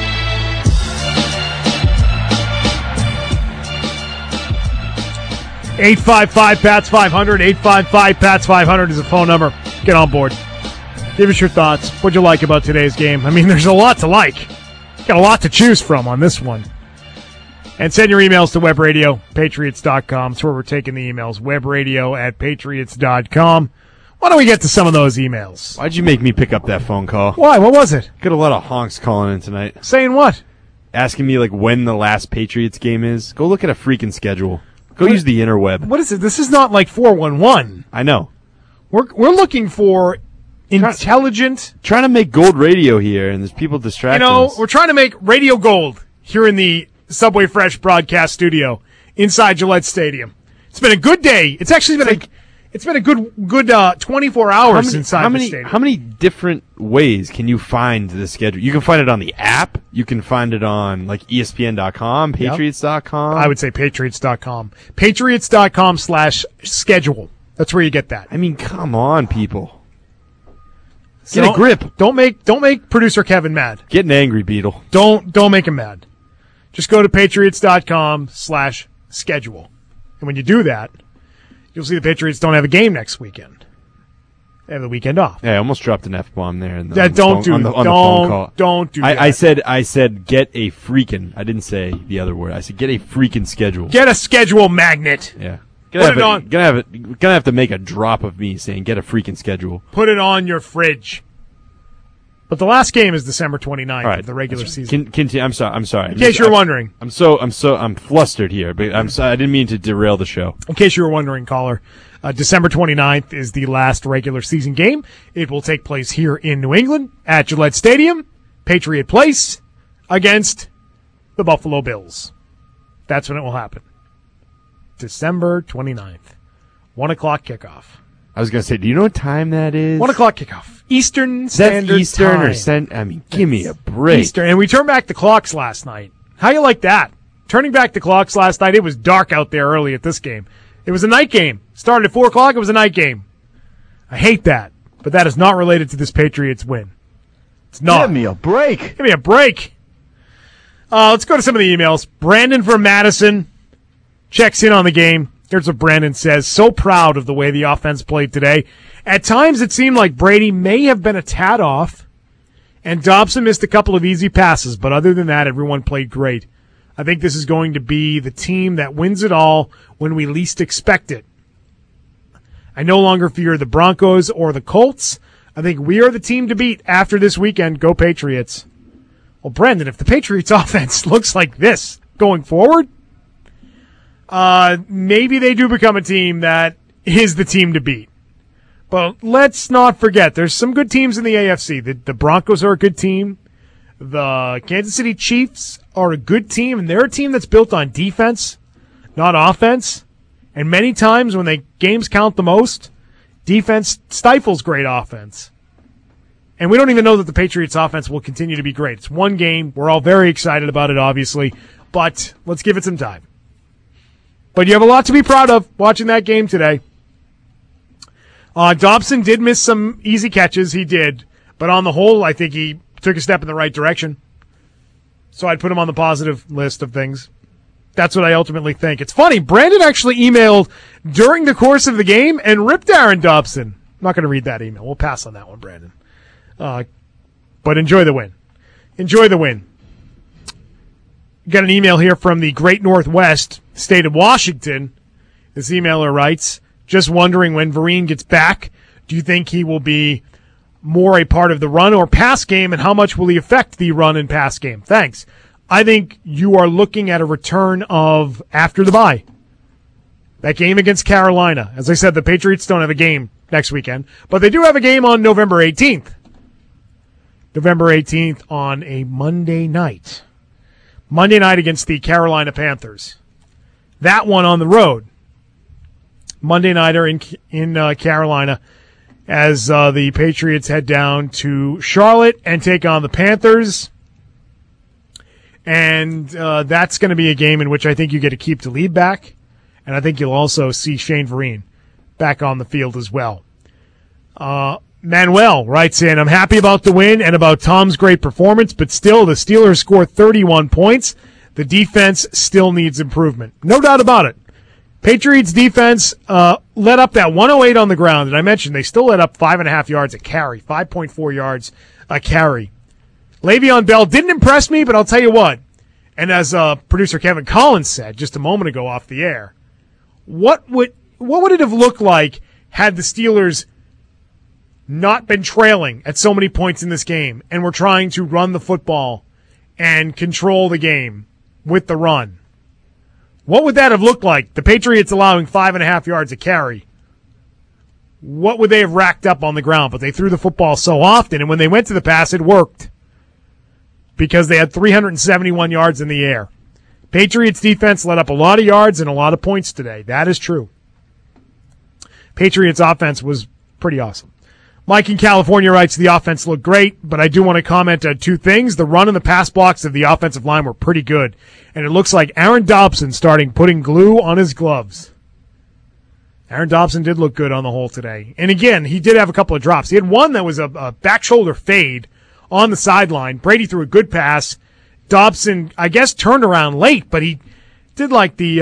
855-PATS-500, 855-PATS-500 is the phone number. Get on board. Give us your thoughts. What'd you like about today's game? I mean, there's a lot to like. Got a lot to choose from on this one. And send your emails to webradio@patriots.com. That's where we're taking the emails, webradio@patriots.com. Why don't we get to some of those emails? Why'd you make me pick up that phone call? Why? What was it? Got a lot of honks calling in tonight. Saying what? Asking me, like, when the last Patriots game is. Go look at a freaking schedule. Go use the interweb. What is it? This is not like 411. I know. We're looking for intelligent... Trying to make gold radio here, and there's people distracting us. We're trying to make radio gold here in the Subway Fresh broadcast studio inside Gillette Stadium. It's been a good day. It's actually been it's been a good 24 hours inside the stadium. How many different ways can you find the schedule? You can find it on the app. You can find it on like ESPN.com, Patriots.com. I would say Patriots.com. Patriots.com/schedule. That's where you get that. I mean, come on, people. Get a grip. Don't make producer Kevin mad. Get an angry Beetle. Don't make him mad. Just go to Patriots.com/schedule. And when you do that, you'll see the Patriots don't have a game next weekend. They have the weekend off. Yeah, I almost dropped an F-bomb there. On the phone call. Don't do that. I said get a freaking. I didn't say the other word. I said get a freaking schedule. Get a schedule magnet. Yeah. Put it on. Gonna have to make a drop of me saying get a freaking schedule. Put it on your fridge. But the last game is December 29th All right. of the regular season. I'm sorry. In case you're wondering. I'm flustered here, but I'm sorry. I didn't mean to derail the show. In case you were wondering, caller, December 29th is the last regular season game. It will take place here in New England at Gillette Stadium, Patriot Place, against the Buffalo Bills. That's when it will happen. December 29th. 1 o'clock kickoff. I was going to say, do you know what time that is? 1 o'clock kickoff. Eastern Standard Eastern Time. Give me a break. Eastern. And we turned back the clocks last night. How you like that? Turning back the clocks last night, it was dark out there early at this game. It was a night game. Started at 4 o'clock, it was a night game. I hate that. But that is not related to this Patriots win. It's not. Give me a break. Give me a break. Let's go to some of the emails. Brandon from Madison checks in on the game. Here's what Brandon says. So proud of the way the offense played today. At times it seemed like Brady may have been a tad off, and Dobson missed a couple of easy passes, but other than that, everyone played great. I think this is going to be the team that wins it all when we least expect it. I no longer fear the Broncos or the Colts. I think we are the team to beat after this weekend. Go Patriots. Well, Brandon, if the Patriots offense looks like this going forward, maybe they do become a team that is the team to beat. But let's not forget, there's some good teams in the AFC. The Broncos are a good team. The Kansas City Chiefs are a good team, and they're a team that's built on defense, not offense. And many times when games count the most, defense stifles great offense. And we don't even know that the Patriots offense will continue to be great. It's one game. We're all very excited about it, obviously. But let's give it some time. But you have a lot to be proud of watching that game today. Dobson did miss some easy catches. He did. But on the whole, I think he took a step in the right direction. So I'd put him on the positive list of things. That's what I ultimately think. It's funny. Brandon actually emailed during the course of the game and ripped Aaron Dobson. I'm not going to read that email. We'll pass on that one, Brandon. But enjoy the win. Enjoy the win. Got an email here from the Great Northwest, state of Washington. This emailer writes, just wondering when Vereen gets back, do you think he will be more a part of the run or pass game, and how much will he affect the run and pass game? Thanks. I think you are looking at a return of after the bye. That game against Carolina. As I said, the Patriots don't have a game next weekend, but they do have a game on November 18th. November 18th on a Monday night. Monday night against the Carolina Panthers. That one on the road. Monday nighter in Carolina as the Patriots head down to Charlotte and take on the Panthers. And that's going to be a game in which I think you get to keep Talib back. And I think you'll also see Shane Vereen back on the field as well. Manuel writes in, I'm happy about the win and about Tom's great performance, but still the Steelers scored 31 points. The defense still needs improvement. No doubt about it. Patriots defense let up that 108 on the ground, and I mentioned they still let up 5.5 yards a carry, 5.4 yards a carry. Le'Veon Bell didn't impress me, but I'll tell you what, and as producer Kevin Collins said just a moment ago off the air, what would it have looked like had the Steelers not been trailing at so many points in this game and were trying to run the football and control the game with the run? What would that have looked like? The Patriots allowing 5.5 yards a carry. What would they have racked up on the ground? But they threw the football so often, and when they went to the pass, it worked because they had 371 yards in the air. Patriots defense let up a lot of yards and a lot of points today. That is true. Patriots offense was pretty awesome. Mike in California writes, the offense looked great, but I do want to comment on two things. The run and the pass blocks of the offensive line were pretty good, and it looks like Aaron Dobson starting putting glue on his gloves. Aaron Dobson did look good on the whole today. And again, he did have a couple of drops. He had one that was a back shoulder fade on the sideline. Brady threw a good pass. Dobson, I guess, turned around late, but he did like the,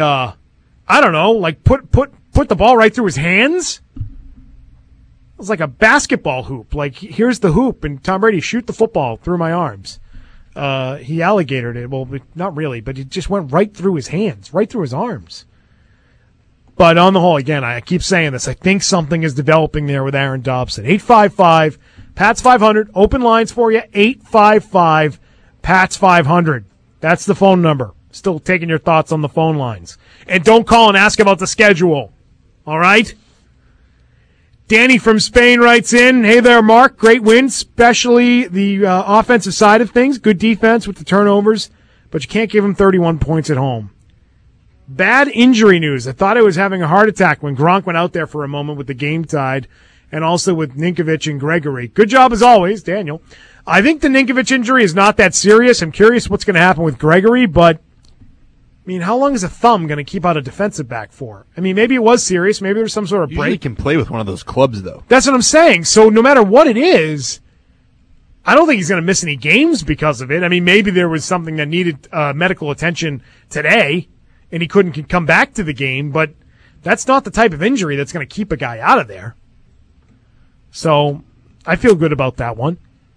put the ball right through his hands. It was like a basketball hoop. Like, here's the hoop, and Tom Brady, shoot the football through my arms. He alligatored it. Well, not really, but it just went right through his hands, right through his arms. But on the whole, again, I keep saying this. I think something is developing there with Aaron Dobson. 855 Pats 500. Open lines for you. 855 Pats 500. That's the phone number. Still taking your thoughts on the phone lines. And don't call and ask about the schedule. All right? Danny from Spain writes in, hey there, Mark. Great win, especially the offensive side of things. Good defense with the turnovers, but you can't give him 31 points at home. Bad injury news. I thought I was having a heart attack when Gronk went out there for a moment with the game tied, and also with Ninkovich and Gregory. Good job as always, Daniel. I think the Ninkovich injury is not that serious. I'm curious what's going to happen with Gregory, but I mean, how long is a thumb going to keep out a defensive back for? I mean, maybe it was serious. Maybe there's some sort of break. Usually can play with one of those clubs, though. That's what I'm saying. So no matter what it is, I don't think he's going to miss any games because of it. I mean, maybe there was something that needed medical attention today, and he couldn't come back to the game, but that's not the type of injury that's going to keep a guy out of there. So I feel good about that one.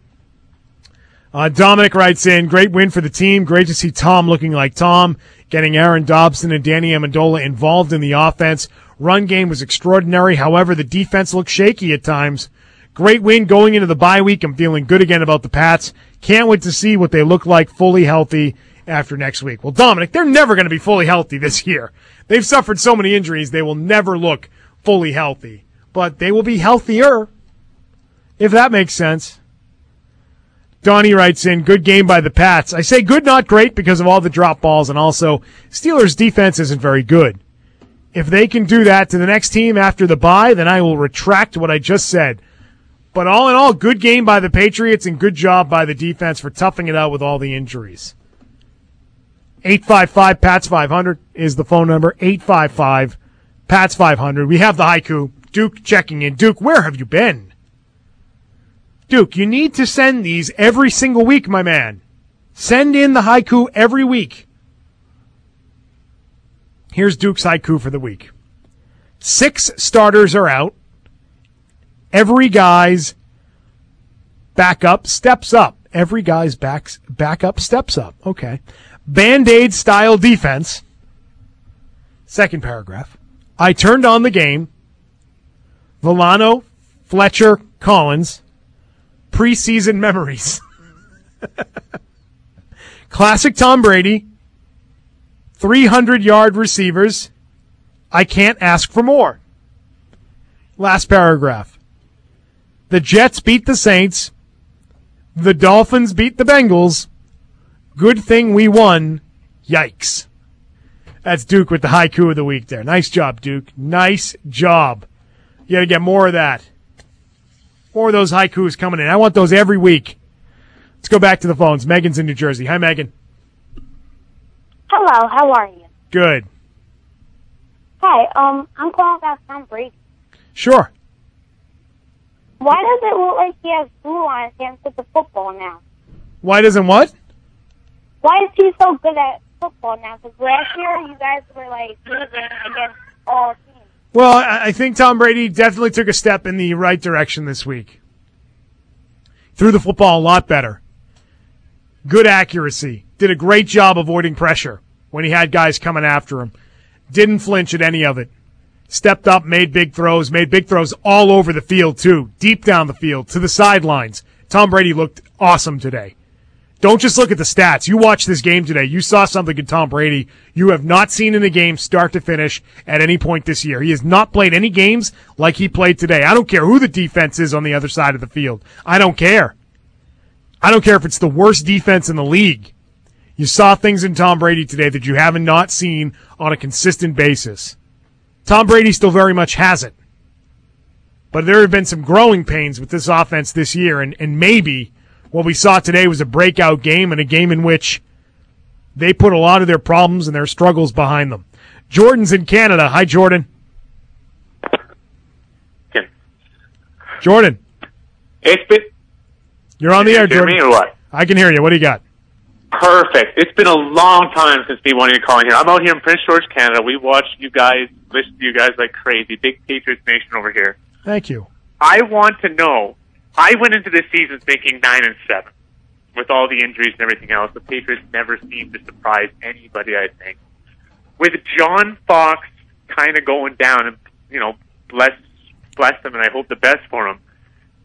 Dominic writes in, great win for the team. Great to see Tom looking like Tom, getting Aaron Dobson and Danny Amendola involved in the offense. Run game was extraordinary. However, the defense looked shaky at times. Great win going into the bye week. I'm feeling good again about the Pats. Can't wait to see what they look like fully healthy after next week. Well, Dominic, they're never going to be fully healthy this year. They've suffered so many injuries, they will never look fully healthy. But they will be healthier, if that makes sense. Donnie writes in, good game by the Pats. I say good, not great, because of all the drop balls, and also Steelers' defense isn't very good. If they can do that to the next team after the bye, then I will retract what I just said. But all in all, good game by the Patriots, and good job by the defense for toughing it out with all the injuries. 855 Pats 500 is the phone number. 855 Pats 500. We have the haiku. Duke checking in. Duke, where have you been? Duke, you need to send these every single week, my man. Send in the haiku every week. Here's Duke's haiku for the week. 6 starters are out. Every guy's backup steps up. Every guy's backup steps up. Okay. Band-Aid style defense. Second paragraph. I turned on the game. Villano, Fletcher, Collins. Preseason memories. Classic Tom Brady. 300-yard receivers. I can't ask for more. Last paragraph. The Jets beat the Saints. The Dolphins beat the Bengals. Good thing we won. Yikes. That's Duke with the haiku of the week there. Nice job, Duke. Nice job. You got to get more of that. More of those haikus coming in. I want those every week. Let's go back to the phones. Megan's in New Jersey. Hi, Megan. Hello, how are you? Good. Hi, I'm calling about Tom Brady. Sure. Why does it look like he has blue on his hands with the football now? Why doesn't what? Why is he so good at football now? Because last year you guys were like losing against all teams. Well, I think Tom Brady definitely took a step in the right direction this week. Threw the football a lot better. Good accuracy. Did a great job avoiding pressure when he had guys coming after him. Didn't flinch at any of it. Stepped up, made big throws all over the field, too. Deep down the field, to the sidelines. Tom Brady looked awesome today. Don't just look at the stats. You watched this game today. You saw something in Tom Brady you have not seen in a game start to finish at any point this year. He has not played any games like he played today. I don't care who the defense is on the other side of the field. I don't care. I don't care if it's the worst defense in the league. You saw things in Tom Brady today that you haven't not seen on a consistent basis. Tom Brady still very much has it. But there have been some growing pains with this offense this year, and maybe what we saw today was a breakout game and a game in which they put a lot of their problems and their struggles behind them. Jordan's in Canada. Hi, Jordan. Okay. Jordan. You're on the air, Jordan. Hear me or what? I can hear you. What do you got? Perfect. It's been a long time since me wanting to call in here. I'm out here in Prince George, Canada. We watch you guys, listen to you guys like crazy. Big Patriots Nation over here. Thank you. I want to know, I went into this season thinking 9-7 with all the injuries and everything else. The Patriots never seem to surprise anybody, I think. With John Fox kind of going down, and, you know, bless them, and I hope the best for him.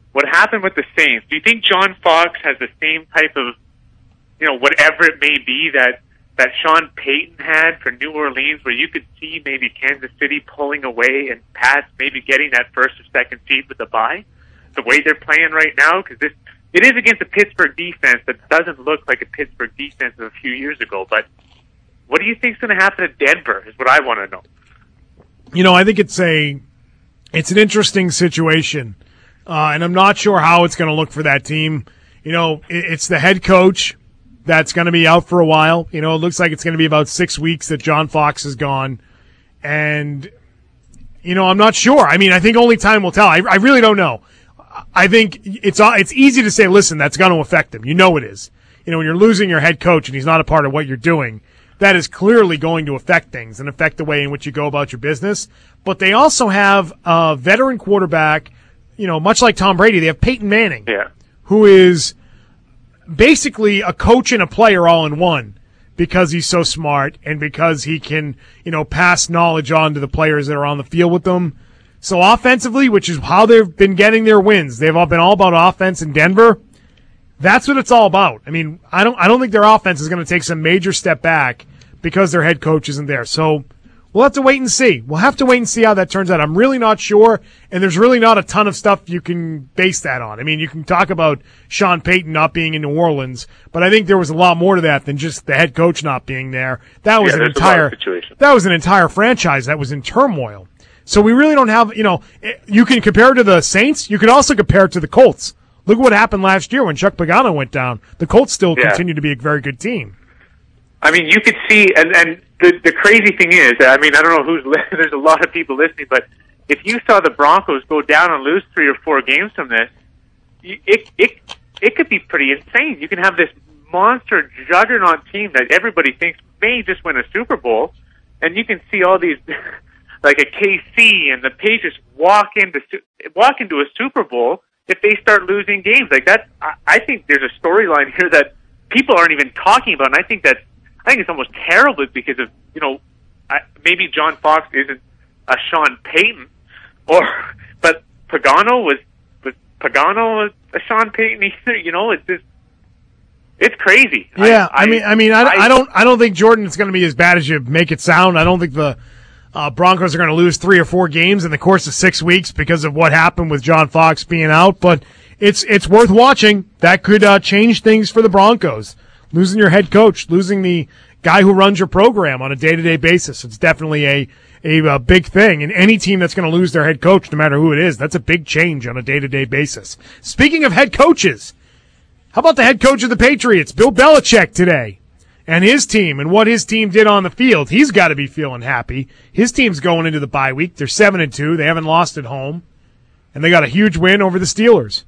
what happened with the Saints, do you think John Fox has the same type of, whatever it may be that Sean Payton had for New Orleans, where you could see maybe Kansas City pulling away and Pats maybe getting that first or second seed with the bye, the way they're playing right now? Because it is against a Pittsburgh defense that doesn't look like a Pittsburgh defense of a few years ago. But what do you think is going to happen to Denver is what I want to know. I think it's an interesting situation, and I'm not sure how it's going to look for that team. It's the head coach that's going to be out for a while. It looks like it's going to be about 6 weeks that John Fox is gone. And, I'm not sure. I think only time will tell. I really don't know. I think it's easy to say, listen, that's going to affect him. It is. When you're losing your head coach and he's not a part of what you're doing, that is clearly going to affect things and affect the way in which you go about your business. But they also have a veteran quarterback, much like Tom Brady. They have Peyton Manning, who is basically a coach and a player all in one, because he's so smart and because he can, pass knowledge on to the players that are on the field with them. So offensively, which is how they've been getting their wins, they've all been all about offense in Denver. That's what it's all about. I don't think their offense is going to take some major step back because their head coach isn't there. So we'll have to wait and see. We'll have to wait and see how that turns out. I'm really not sure, and there's really not a ton of stuff you can base that on. You can talk about Sean Payton not being in New Orleans, but I think there was a lot more to that than just the head coach not being there. That was an entire franchise that was in turmoil. So we really don't have, you can compare it to the Saints. You can also compare it to the Colts. Look what happened last year when Chuck Pagano went down. The Colts still continue to be a very good team. You could see, and the crazy thing is, I don't know there's a lot of people listening, but if you saw the Broncos go down and lose 3 or 4 games from this, it could be pretty insane. You can have this monster juggernaut team that everybody thinks may just win a Super Bowl, and you can see all these, like a KC and the Patriots walk into a Super Bowl if they start losing games like that. I think there's a storyline here that people aren't even talking about, and I think it's almost terrible because of, maybe John Fox isn't a Sean Payton, but Pagano was Pagano a Sean Payton either? It's crazy. Yeah, I don't think Jordan is going to be as bad as you make it sound. I don't think the Broncos are going to lose 3 or 4 games in the course of 6 weeks because of what happened with John Fox being out, but it's worth watching. That could change things for the Broncos. Losing your head coach, losing the guy who runs your program on a day-to-day basis, it's definitely a big thing. And any team that's going to lose their head coach, no matter who it is, that's a big change on a day-to-day basis. Speaking of head coaches, how about the head coach of the Patriots, Bill Belichick, today? And his team and what his team did on the field. He's got to be feeling happy. His team's going into the bye week. They're 7-2. They haven't lost at home. And they got a huge win over the Steelers.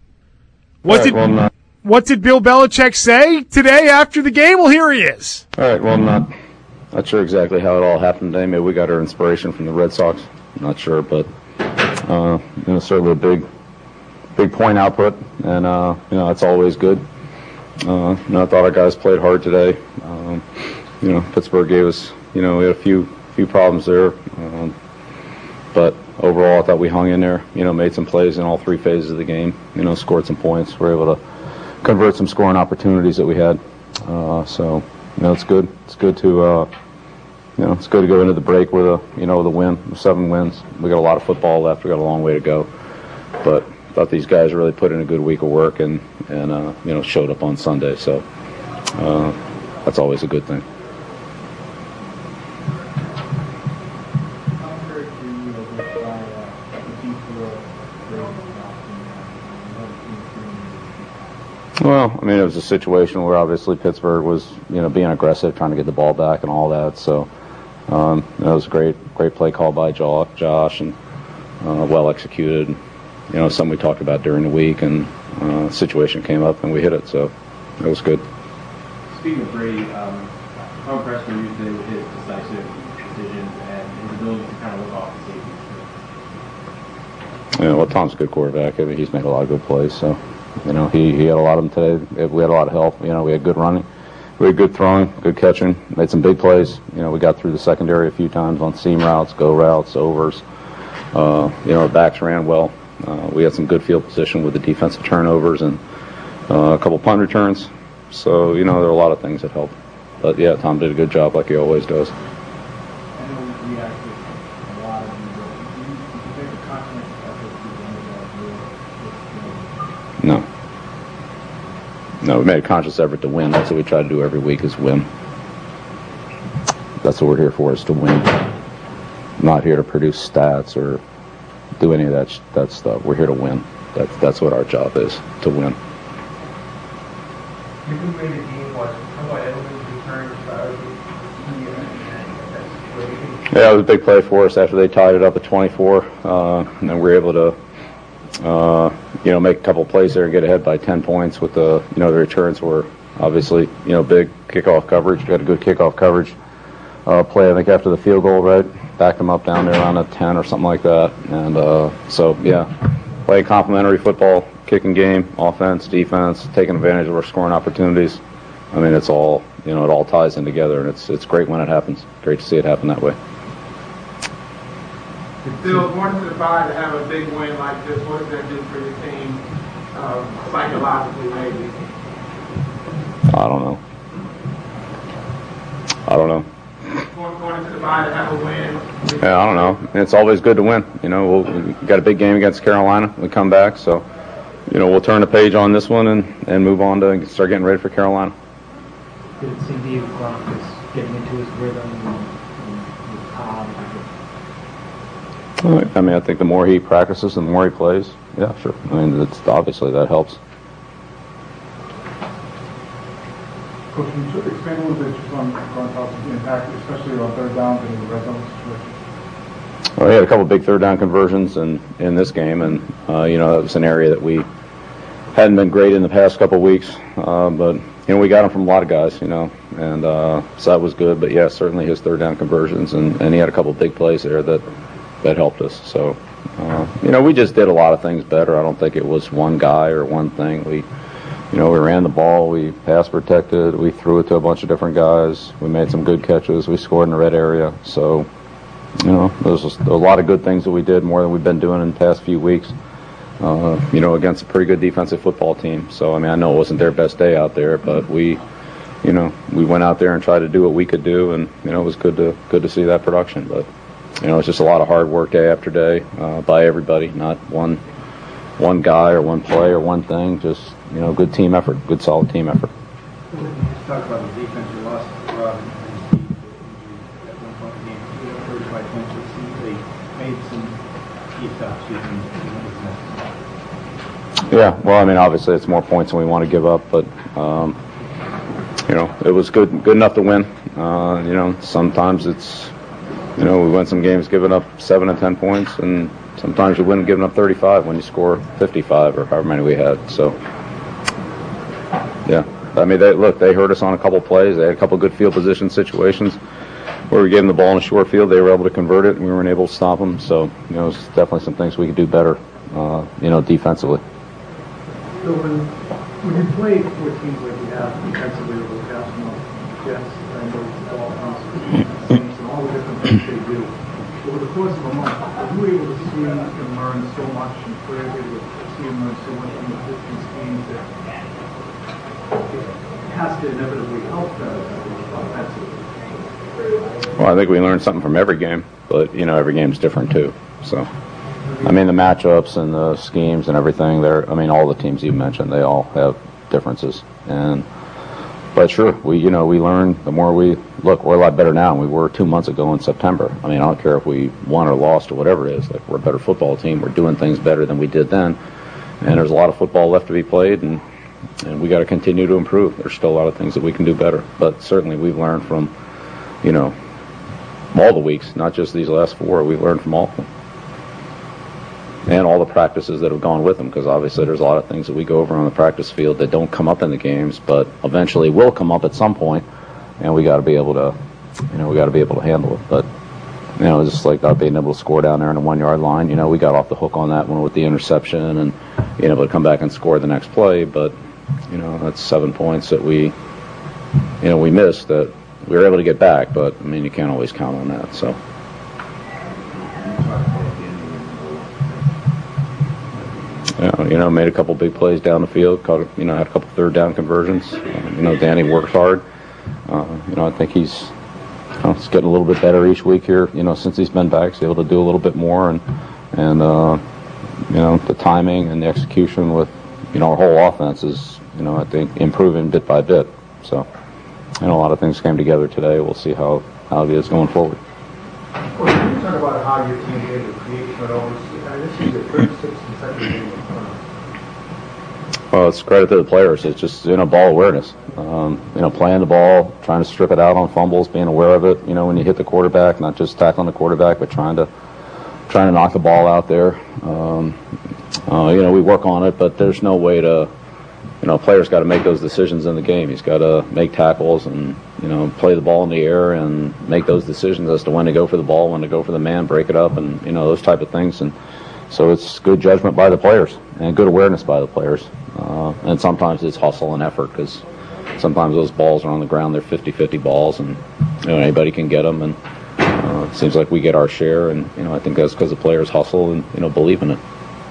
What did Bill Belichick say today after the game? Well, here he is. All right, well, I'm not sure exactly how it all happened today. Maybe we got our inspiration from the Red Sox. I'm not sure, but certainly a big point output, and that's always good. I thought our guys played hard today. Pittsburgh gave us, we had a few problems there, but overall I thought we hung in there. Made some plays in all 3 phases of the game. Scored some points. We're able to convert some scoring opportunities that we had. So it's good. It's good to it's good to go into the break with the win, 7 wins. We got a lot of football left. We got a long way to go, but I thought these guys really put in a good week of work and showed up on Sunday. So that's always a good thing. Well, it was a situation where obviously Pittsburgh was, being aggressive, trying to get the ball back and all that. So it was a great play call by Josh and well executed. Something we talked about during the week, and situation came up and we hit it. So it was good. Speaking of Brady, how impressed were you today with his decisive decisions and his ability to kind of look off the safety? Tom's a good quarterback. He's made a lot of good plays. So. He had a lot of them today. We had a lot of help. We had good running. We had good throwing, good catching. Made some big plays. We got through the secondary a few times on seam routes, go routes, overs. Our backs ran well. We had some good field position with the defensive turnovers and a couple punt returns. So, there are a lot of things that helped. But, yeah, Tom did a good job like he always does. No, we made a conscious effort to win. That's what we try to do every week is win. That's what we're here for, is to win. I'm not here to produce stats or do any of that stuff. We're here to win. That's what our job is, to win. Yeah, it was a big play for us after they tied it up at 24. And then we were able to make a couple of plays there and get ahead by 10 points with the returns were obviously, big kickoff coverage. We had a good kickoff coverage play, I think, after the field goal, right? Backed them up down there around a 10 or something like that. And playing complementary football, kicking game, offense, defense, taking advantage of our scoring opportunities. I mean, it's all, it all ties in together, and it's great when it happens. Great to see it happen that way. Phil, going to the bye to have a big win like this, what does that do for your team psychologically, maybe? I don't know. Going into the bye to have a win. Yeah, I don't know. It's always good to win. We got a big game against Carolina. We come back, so we'll turn the page on this one and move on to start getting ready for Carolina. Did it seem to you Gronk is getting into his rhythm and Cobb? I mean, I think the more he practices and the more he plays, yeah, sure. I mean, it's obviously that helps. Coach, can you expand a little bit just on Gronkowski's impact, especially on third downs and in the red zone situation? Well, he had a couple of big third down conversions in this game, and that was an area that we hadn't been great in the past couple of weeks, but we got him from a lot of guys, and so that was good. But yeah, certainly his third down conversions, and he had a couple of big plays there that helped us. So, we just did a lot of things better. I don't think it was one guy or one thing. We ran the ball, we pass protected, we threw it to a bunch of different guys. We made some good catches. We scored in the red area. So, there's a lot of good things that we did, more than we've been doing in the past few weeks, against a pretty good defensive football team. So, I mean, I know it wasn't their best day out there, but we went out there and tried to do what we could do, and, it was good to see that production. But, it's just a lot of hard work day after day by everybody, not one guy or one play or one thing, just, good team effort, good solid team effort. You talk about the defense, you lost Rob and Steve at one point in the game, 35 points. It seems they made some key stops using Yeah, well, I mean, obviously it's more points than we want to give up, but, it was good enough to win. Sometimes it's, we win some games giving up 7 and 10 points, and sometimes you win giving up 35 when you score 55 or however many we had. So, yeah. I mean, they hurt us on a couple plays. They had a couple good field position situations where we gave them the ball in a short field. They were able to convert it, and we weren't able to stop them. So, there's definitely some things we could do better, defensively. So when you play 14 like you have defensively over the past month, Jets, Bengals, Dolphins, Saints, and all the different things they do, over the course of a month, are you able to see and learn so much, and we're able to see and learn so much from the different schemes that it has to inevitably help offensively? Well, I think we learned something from every game, but, every game's different too. So, I mean, the matchups and the schemes and everything, all the teams you mentioned, they all have differences. But sure, we learn the more we look. We're a lot better now than we were 2 months ago in September. I mean, I don't care if we won or lost or whatever it is. Like, we're a better football team. We're doing things better than we did then. And there's a lot of football left to be played, and we got to continue to improve. There's still a lot of things that we can do better. But certainly we've learned from, all the weeks, not just these last 4. We've learned from all of them. And all the practices that have gone with them, because obviously there's a lot of things that we go over on the practice field that don't come up in the games, but eventually will come up at some point, and we got to be able to, handle it. But, just like not being able to score down there on the 1 yard line, we got off the hook on that one with the interception, and being able to come back and score the next play. But, that's 7 points that we missed that we were able to get back. But I mean, you can't always count on that. So. made a couple big plays down the field, had a couple third down conversions. Danny works hard. I think he's getting a little bit better each week here. Since he's been back, he's able to do a little bit more, and the timing and the execution with our whole offense is I think improving bit by bit. So a lot of things came together today. We'll see how it is going forward. Well, can you talk about how your team is able to create turnovers? This is your 36th consecutive game of turnovers. Well, it's credit to the players. It's just ball awareness. Playing the ball, trying to strip it out on fumbles, being aware of it. When you hit the quarterback, not just tackling the quarterback, but trying to knock the ball out there. We work on it, but there's no way to. Players got to make those decisions in the game. He's got to make tackles and play the ball in the air and make those decisions as to when to go for the ball, when to go for the man, break it up, and those type of things. And so it's good judgment by the players and good awareness by the players. And sometimes it's hustle and effort because sometimes those balls are on the ground. They're 50-50 balls, and anybody can get them. And it seems like we get our share, and I think that's because the players hustle and believe in it.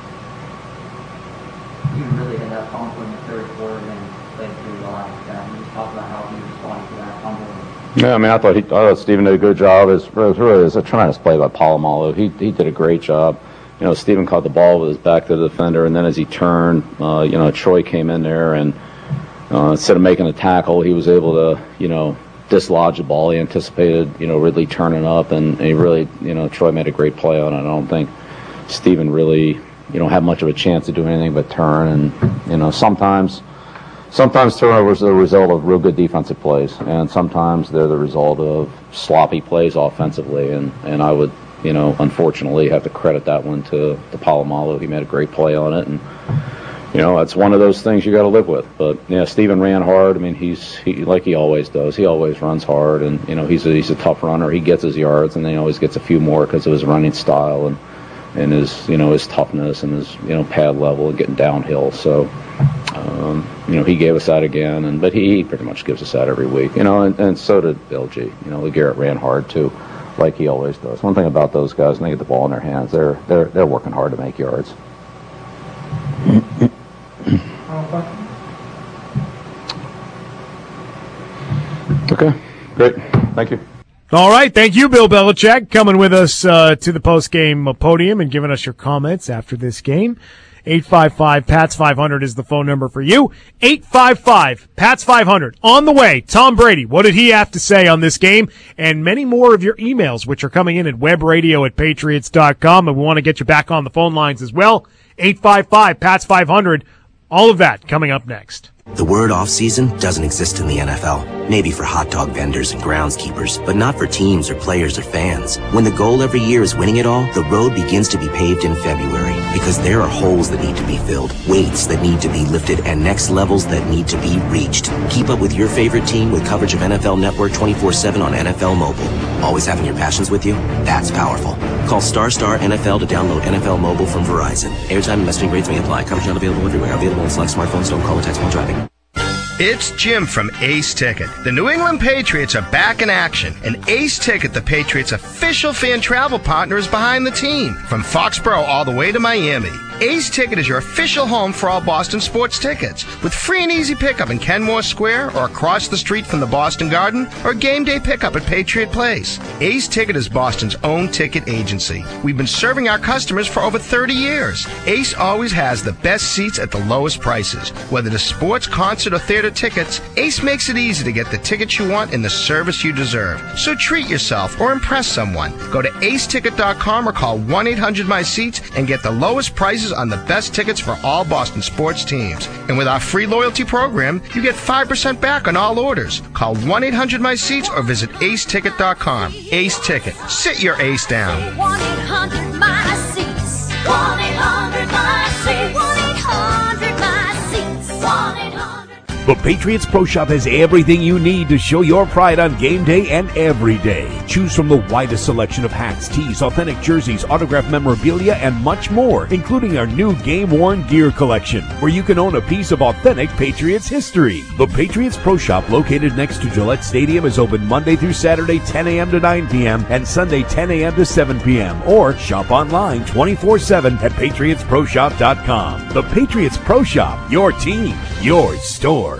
You really had that fumble in the third quarter and played pretty well after that. Can you just talk about how you responded to that fumble? Yeah, I thought Stephen did a good job. It was a tremendous play by Polamalu. He did a great job. Stephen caught the ball with his back to the defender, and then as he turned, Troy came in there, and instead of making a tackle, he was able to, dislodge the ball. He anticipated, Ridley turning up, and he really, Troy made a great play on it. I don't think Stephen really, have much of a chance to do anything but turn, and, sometimes turnovers are the result of real good defensive plays, and sometimes they're the result of sloppy plays offensively, and I would, unfortunately have to credit that one to Polamalu. He made a great play on it, and that's one of those things you got to live with. But Stephen ran hard. I mean, he like he always does. He always runs hard, and he's a tough runner. He gets his yards, and then he always gets a few more because of his running style and his his toughness and his pad level and getting downhill. So he gave us that again, but he pretty much gives us that every week. And so did LG. Garrett ran hard too, like he always does. One thing about those guys, when they get the ball in their hands, they're working hard to make yards. Okay, great. Thank you. All right, thank you, Bill Belichick, coming with us to the post-game podium and giving us your comments after this game. 855-PATS-500 is the phone number for you. 855-PATS-500. On the way, Tom Brady. What did he have to say on this game? And many more of your emails, which are coming in at webradio@patriots.com. And we want to get you back on the phone lines as well. 855-PATS-500. All of that coming up next. The word off-season doesn't exist in the NFL. Maybe for hot dog vendors and groundskeepers, but not for teams or players or fans. When the goal every year is winning it all, the road begins to be paved in February because there are holes that need to be filled, weights that need to be lifted, and next levels that need to be reached. Keep up with your favorite team with coverage of NFL Network 24/7 on NFL Mobile. Always having your passions with you? That's powerful. Call Star NFL to download NFL Mobile from Verizon. Airtime and messaging rates may apply. Coverage not available everywhere. Available on select smartphones. Don't call or text while driving. It's Jim from Ace Ticket. The New England Patriots are back in action, and Ace Ticket, the Patriots' official fan travel partner, is behind the team. From Foxborough all the way to Miami, Ace Ticket is your official home for all Boston sports tickets, with free and easy pickup in Kenmore Square or across the street from the Boston Garden, or game day pickup at Patriot Place. Ace Ticket is Boston's own ticket agency. We've been serving our customers for over 30 years. Ace always has the best seats at the lowest prices. Whether it's sports, concert, or theater tickets, Ace makes it easy to get the tickets you want and the service you deserve. So treat yourself or impress someone. Go to aceticket.com or call 1-800-MY-SEATS and get the lowest prices on the best tickets for all Boston sports teams. And with our free loyalty program, you get 5% back on all orders. Call 1-800-MY-SEATS or visit aceticket.com. Ace Ticket. Sit your ace down. 1-800-MY-SEATS. 1-800-MY-SEATS. 1-800-MY-SEATS. 1-800 The Patriots Pro Shop has everything you need to show your pride on game day and every day. Choose from the widest selection of hats, tees, authentic jerseys, autographed memorabilia, and much more, including our new game-worn gear collection, where you can own a piece of authentic Patriots history. The Patriots Pro Shop, located next to Gillette Stadium, is open Monday through Saturday 10 a.m. to 9 p.m. and Sunday 10 a.m. to 7 p.m. Or shop online 24/7 at PatriotsProShop.com. The Patriots Pro Shop, your team, your store.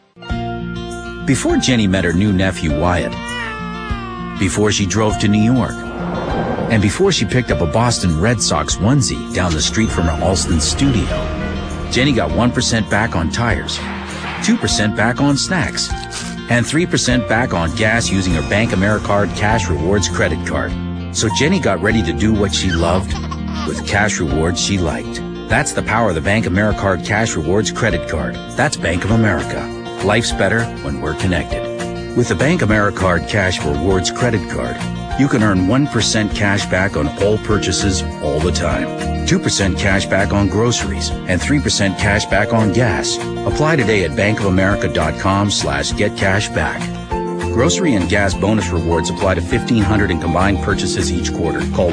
Before Jenny met her new nephew Wyatt, before she drove to New York, and before she picked up a Boston Red Sox onesie down the street from her Alston studio, Jenny got 1% back on tires, 2% back on snacks, and 3% back on gas using her Bank AmeriCard Cash Rewards credit card. So Jenny got ready to do what she loved with cash rewards she liked. That's the power of the Bank AmeriCard Cash Rewards credit card. That's Bank of America. Life's better when we're connected. With the Bank AmeriCard Cash Rewards credit card, you can earn 1% cash back on all purchases all the time, 2% cash back on groceries, and 3% cash back on gas. Apply today at bankofamerica.com/getcashback. Grocery and gas bonus rewards apply to 1,500 in combined purchases each quarter. Call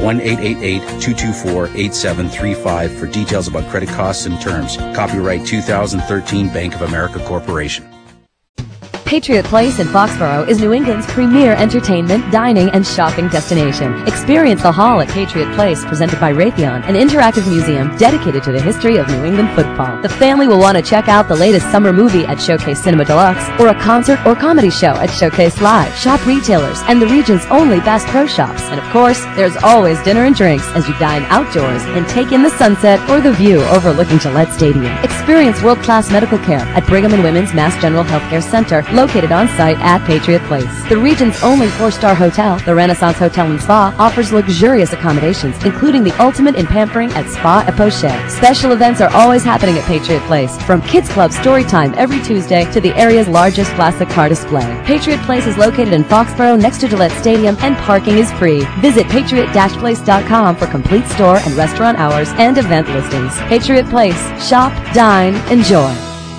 1-888-224-8735 for details about credit costs and terms. Copyright 2013 Bank of America Corporation. Patriot Place in Foxborough is New England's premier entertainment, dining, and shopping destination. Experience the Hall at Patriot Place, presented by Raytheon, an interactive museum dedicated to the history of New England football. The family will want to check out the latest summer movie at Showcase Cinema Deluxe, or a concert or comedy show at Showcase Live. Shop retailers and the region's only Bass Pro Shops. And of course, there's always dinner and drinks as you dine outdoors and take in the sunset or the view overlooking Gillette Stadium. Experience world-class medical care at Brigham and Women's Mass General Healthcare Center, located on site at Patriot Place. The region's only 4-star hotel, the Renaissance Hotel and Spa, offers luxurious accommodations, including the ultimate in pampering at Spa et Poche. Special events are always happening at Patriot Place, from Kids Club Story Time every Tuesday to the area's largest classic car display. Patriot Place is located in Foxborough next to Gillette Stadium, and parking is free. Visit patriot-place.com for complete store and restaurant hours and event listings. Patriot Place. Shop, dine, enjoy.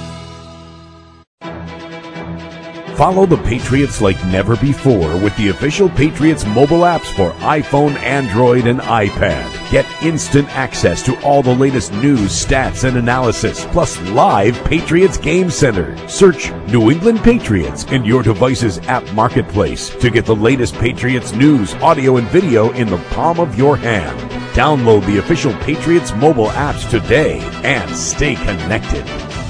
Follow the Patriots like never before with the official Patriots mobile apps for iPhone, Android, and iPad. Get instant access to all the latest news, stats, and analysis, plus live Patriots Game Center. Search New England Patriots in your device's app marketplace to get the latest Patriots news, audio, and video in the palm of your hand. Download the official Patriots mobile apps today and stay connected.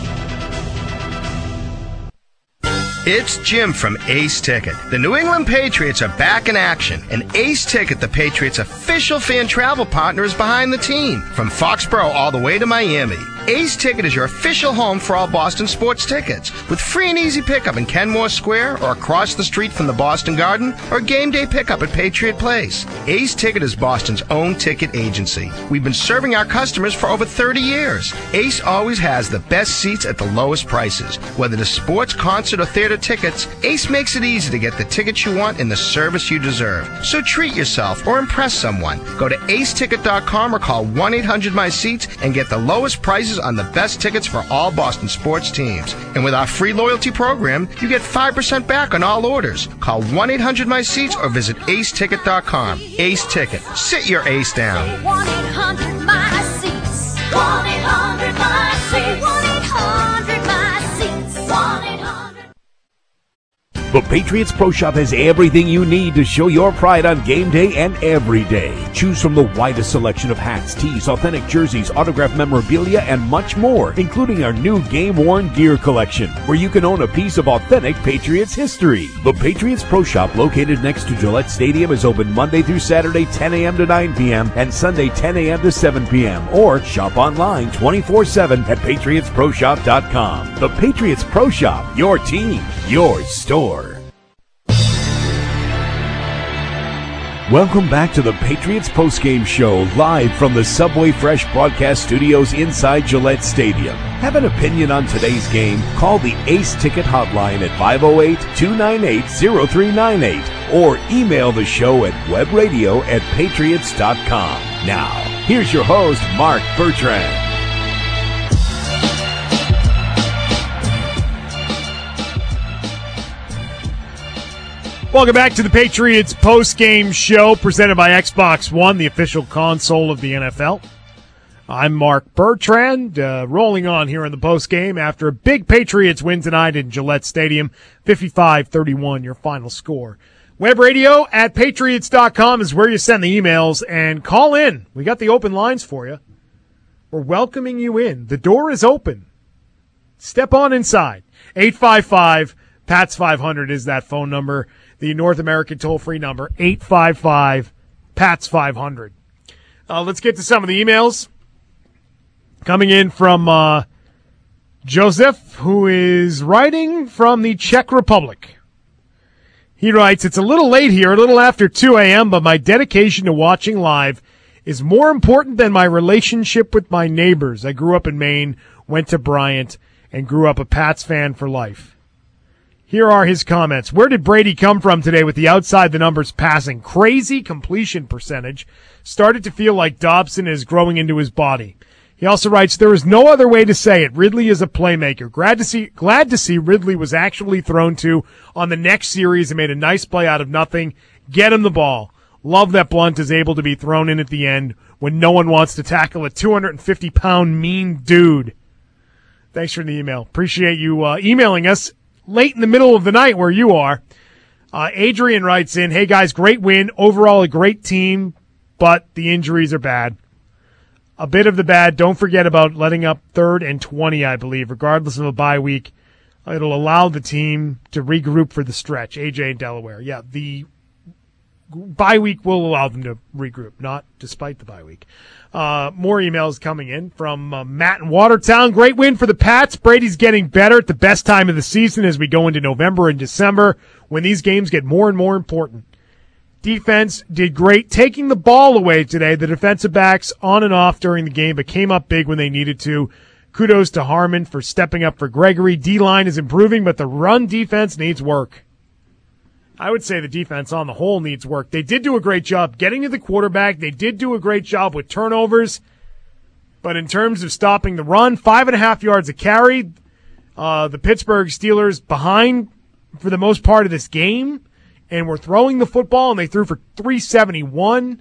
It's Jim from Ace Ticket. The New England Patriots are back in action, and Ace Ticket, the Patriots' official fan travel partner, is behind the team. From Foxborough all the way to Miami, Ace Ticket is your official home for all Boston sports tickets, with free and easy pickup in Kenmore Square or across the street from the Boston Garden, or game day pickup at Patriot Place. Ace Ticket is Boston's own ticket agency. We've been serving our customers for over 30 years. Ace always has the best seats at the lowest prices. Whether it's sports, concert, or theater tickets, Ace makes it easy to get the tickets you want and the service you deserve. So treat yourself or impress someone. Go to aceticket.com or call 1-800-MY-SEATS and get the lowest prices on the best tickets for all Boston sports teams. And with our free loyalty program, you get 5% back on all orders. Call 1-800-MY-SEATS or visit aceticket.com. Ace Ticket. Sit your ace down. 1-800-MY-SEATS. 1-800-MY-SEATS. 1-800-MY-SEATS. 1-800. The Patriots Pro Shop has everything you need to show your pride on game day and every day. Choose from the widest selection of hats, tees, authentic jerseys, autographed memorabilia, and much more, including our new game-worn gear collection, where you can own a piece of authentic Patriots history. The Patriots Pro Shop, located next to Gillette Stadium, is open Monday through Saturday 10 a.m. to 9 p.m. and Sunday 10 a.m. to 7 p.m. Or shop online 24/7 at PatriotsProShop.com. The Patriots Pro Shop, your team, your store. Welcome back to the Patriots postgame show, live from the Subway Fresh broadcast studios inside Gillette Stadium. Have an opinion on today's game? Call the Ace Ticket hotline at 508-298-0398 or email the show at webradio@patriots.com. Now, here's your host, Mark Bertrand. Welcome back to the Patriots post-game show presented by Xbox One, the official console of the NFL. I'm Mark Bertrand, rolling on here in the post-game after a big Patriots win tonight in Gillette Stadium, 55-31, your final score. Web radio at patriots.com is where you send the emails, and call in. We got the open lines for you. We're welcoming you in. The door is open. Step on inside. 855-PATS-500 is that phone number. The North American toll-free number, 855-PATS-500. Let's get to some of the emails. Coming in from Joseph, who is writing from the Czech Republic. He writes, it's a little late here, a little after 2 a.m., but my dedication to watching live is more important than my relationship with my neighbors. I grew up in Maine, went to Bryant, and grew up a Pats fan for life. Here are his comments. Where did Brady come from today with the outside the numbers passing? Crazy completion percentage. Started to feel like Dobson is growing into his body. He also writes, there is no other way to say it. Ridley is a playmaker. Glad to see Ridley was actually thrown to on the next series and made a nice play out of nothing. Get him the ball. Love that Blunt is able to be thrown in at the end when no one wants to tackle a 250-pound mean dude. Thanks for the email. Appreciate you emailing us late in the middle of the night where you are. Adrian writes in, hey guys, great win. Overall a great team, but the injuries are bad. A bit of the bad. Don't forget about letting up 3rd and 20, I believe, regardless of a bye week. It'll allow the team to regroup for the stretch. AJ in Delaware. Yeah, the bye week will allow them to regroup, not despite the bye week. More emails coming in from Matt in Watertown. Great win for the Pats. Brady's getting better at the best time of the season as we go into November and December when these games get more and more important. Defense did great taking the ball away today. The defensive backs on and off during the game, but came up big when they needed to. Kudos to Harmon for stepping up for Gregory. D-line is improving, but the run defense needs work. I would say the defense on the whole needs work. They did do a great job getting to the quarterback. They did do a great job with turnovers. But in terms of stopping the run, 5.5 yards a carry. The Pittsburgh Steelers behind for the most part of this game. And were throwing the football, and they threw for 371.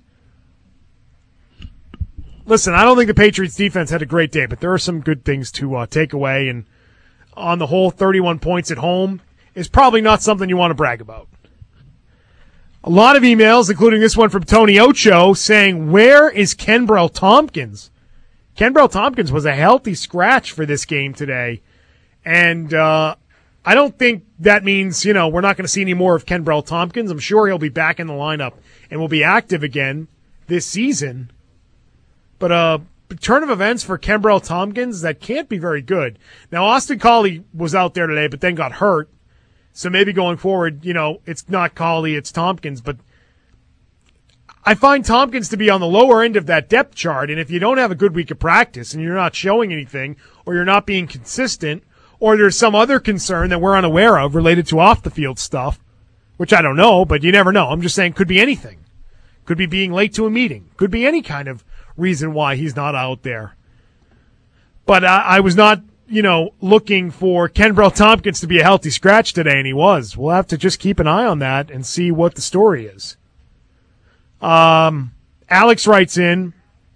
Listen, I don't think the Patriots defense had a great day, but there are some good things to take away. And on the whole, 31 points at home is probably not something you want to brag about. A lot of emails, including this one from Tony Ocho, saying, where is Kenbrell Tompkins? Kenbrell Tompkins was a healthy scratch for this game today. And I don't think that means, we're not going to see any more of Kenbrell Tompkins. I'm sure he'll be back in the lineup and will be active again this season. But a turn of events for Kenbrell Tompkins, that can't be very good. Now, Austin Collie was out there today, but then got hurt. So maybe going forward, it's not Collie, it's Tompkins. But I find Tompkins to be on the lower end of that depth chart. And if you don't have a good week of practice and you're not showing anything or you're not being consistent, or there's some other concern that we're unaware of related to off-the-field stuff, which I don't know, but you never know. I'm just saying could be anything. Could be being late to a meeting. Could be any kind of reason why he's not out there. But I was not, looking for Kenbrell Tompkins to be a healthy scratch today, and he was. We'll have to just keep an eye on that and see what the story is. Alex writes in,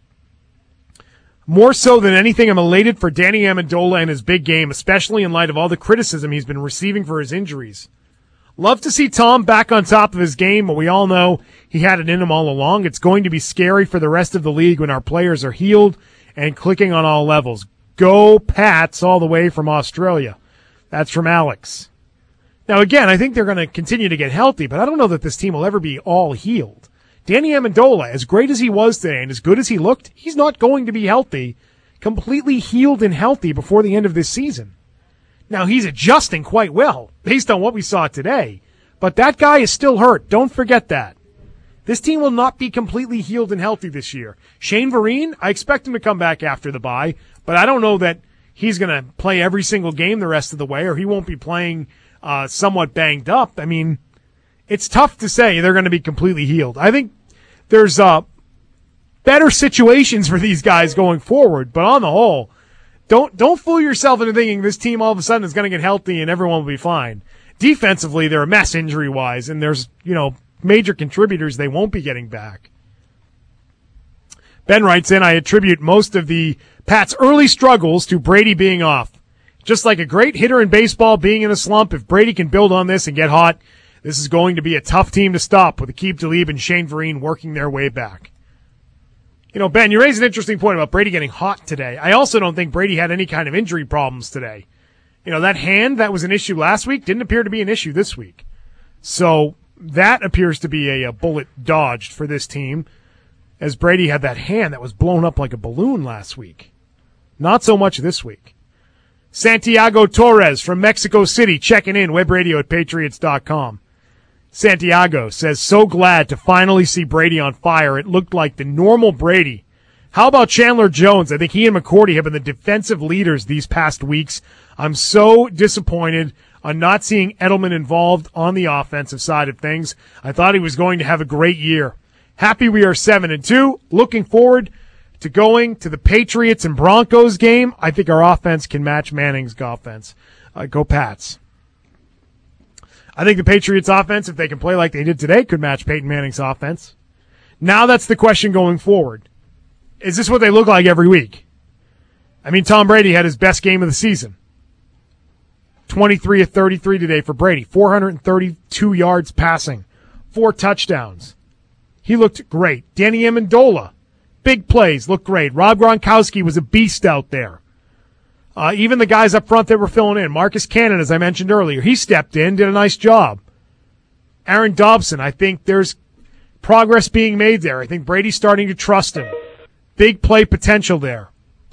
more so than anything, I'm elated for Danny Amendola and his big game, especially in light of all the criticism he's been receiving for his injuries. Love to see Tom back on top of his game, but we all know he had it in him all along. It's going to be scary for the rest of the league when our players are healed and clicking on all levels. Go Pats all the way from Australia. That's from Alex. Now, again, I think they're going to continue to get healthy, but I don't know that this team will ever be all healed. Danny Amendola, as great as he was today and as good as he looked, he's not going to be healthy, completely healed and healthy before the end of this season. Now, he's adjusting quite well based on what we saw today, but that guy is still hurt. Don't forget that. This team will not be completely healed and healthy this year. Shane Vereen, I expect him to come back after the bye, but I don't know that he's going to play every single game the rest of the way, or he won't be playing somewhat banged up. I mean, it's tough to say they're going to be completely healed. I think there's better situations for these guys going forward, but on the whole, don't fool yourself into thinking this team all of a sudden is going to get healthy and everyone will be fine. Defensively, they're a mess injury-wise, and there's, major contributors they won't be getting back. Ben writes in, I attribute most of the Pats' early struggles to Brady being off. Just like a great hitter in baseball being in a slump, if Brady can build on this and get hot, this is going to be a tough team to stop with Aqib Talib and Shane Vereen working their way back. Ben, you raised an interesting point about Brady getting hot today. I also don't think Brady had any kind of injury problems today. That hand that was an issue last week didn't appear to be an issue this week. So that appears to be a bullet dodged for this team, as Brady had that hand that was blown up like a balloon last week. Not so much this week. Santiago Torres from Mexico City checking in, webradio@patriots.com. Santiago says, so glad to finally see Brady on fire. It looked like the normal Brady. How about Chandler Jones? I think he and McCourty have been the defensive leaders these past weeks. I'm so disappointed on not seeing Edelman involved on the offensive side of things. I thought he was going to have a great year. Happy we are 7-2. Looking forward to going to the Patriots and Broncos game. I think our offense can match Manning's offense. Go Pats. I think the Patriots offense, if they can play like they did today, could match Peyton Manning's offense. Now that's the question going forward. Is this what they look like every week? Tom Brady had his best game of the season. 23 of 33 today for Brady. 432 yards passing. 4 touchdowns. He looked great. Danny Amendola, big plays, looked great. Rob Gronkowski was a beast out there. Even the guys up front that were filling in. Marcus Cannon, as I mentioned earlier, he stepped in, did a nice job. Aaron Dobson, I think there's progress being made there. I think Brady's starting to trust him. Big play potential there.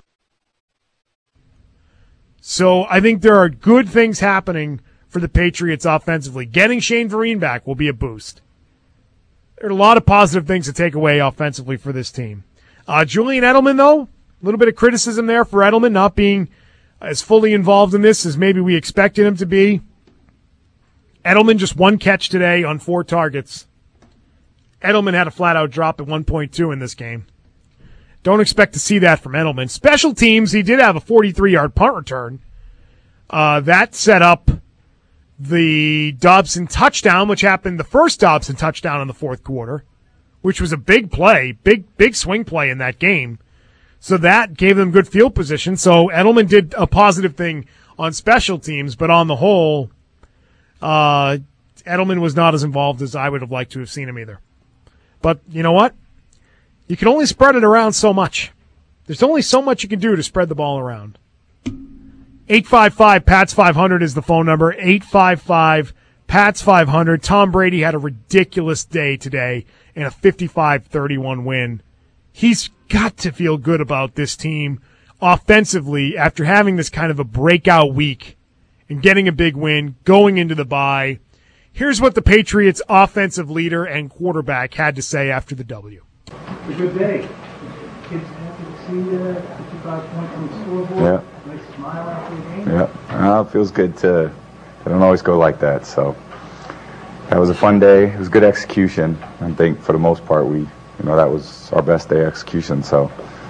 So I think there are good things happening for the Patriots offensively. Getting Shane Vereen back will be a boost. There are a lot of positive things to take away offensively for this team. Julian Edelman, though, a little bit of criticism there for Edelman not being as fully involved in this as maybe we expected him to be. Edelman just 1 catch today on 4 targets. Edelman had a flat-out drop at 1.2 in this game. Don't expect to see that from Edelman. Special teams, he did have a 43-yard punt return. That set up the Dobson touchdown, which happened the first Dobson touchdown in the fourth quarter, which was a big play, big swing play in that game. So that gave them good field position. So Edelman did a positive thing on special teams, but on the whole, Edelman was not as involved as I would have liked to have seen him either. But you know what? You can only spread it around so much. There's only so much you can do to spread the ball around. 855-PATS-500 is the phone number. 855-PATS-500. Tom Brady had a ridiculous day today in a 55-31 win. He's got to feel good about this team offensively after having this kind of a breakout week and getting a big win, going into the bye. Here's what the Patriots' offensive leader and quarterback had to say after the W. It's a good day. Kids happy to see you. 55 points on the scoreboard. Yeah. Nice smile after the game. Yeah. It feels good to. I don't always go like that. So that was a fun day. It was good execution. I think for the most part that was our best day execution. So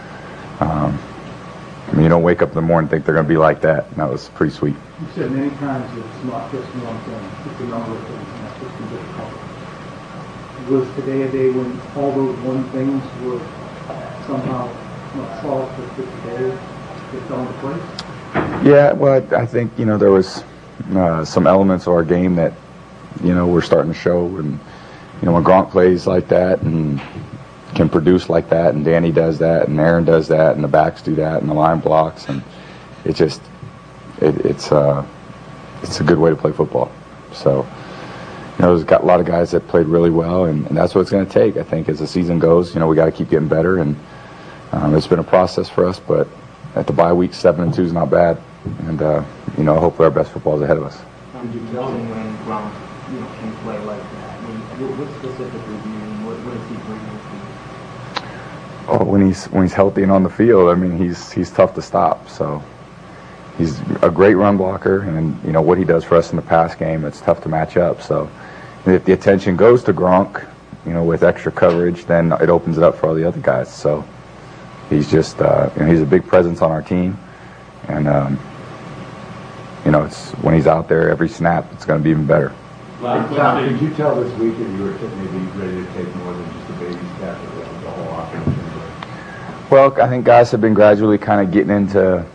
you don't wake up in the morning and think they're going to be like that. And that was pretty sweet. You said many times it's not just one thing. It's a number of things, and that's what's been difficult. Was today a day when all those one things were somehow not solved, but today they fell into place? Yeah, well, I think, there was some elements of our game that, we're starting to show. And, when Gronk plays like that and can produce like that, and Danny does that, and Aaron does that, and the backs do that, and the line blocks, and it just, it's a good way to play football. So, there's got a lot of guys that played really well, and that's what it's going to take, I think, as the season goes. We got to keep getting better, and it's been a process for us, but at the bye week, 7-2 is not bad, and, hopefully our best football is ahead of us. How did you tell him when Gronk, can play like that? What specifically do you mean? What does he bring to you? Oh, when he's healthy and on the field, he's tough to stop, so he's a great run blocker, and what he does for us in the pass game, it's tough to match up. So if the attention goes to Gronk, with extra coverage, then it opens it up for all the other guys. So he's just he's a big presence on our team, and it's when he's out there every snap, it's going to be even better. Tom, could you tell this week if you were maybe ready to take more than just a baby step of the whole offense? Well, I think guys have been gradually kind of getting into,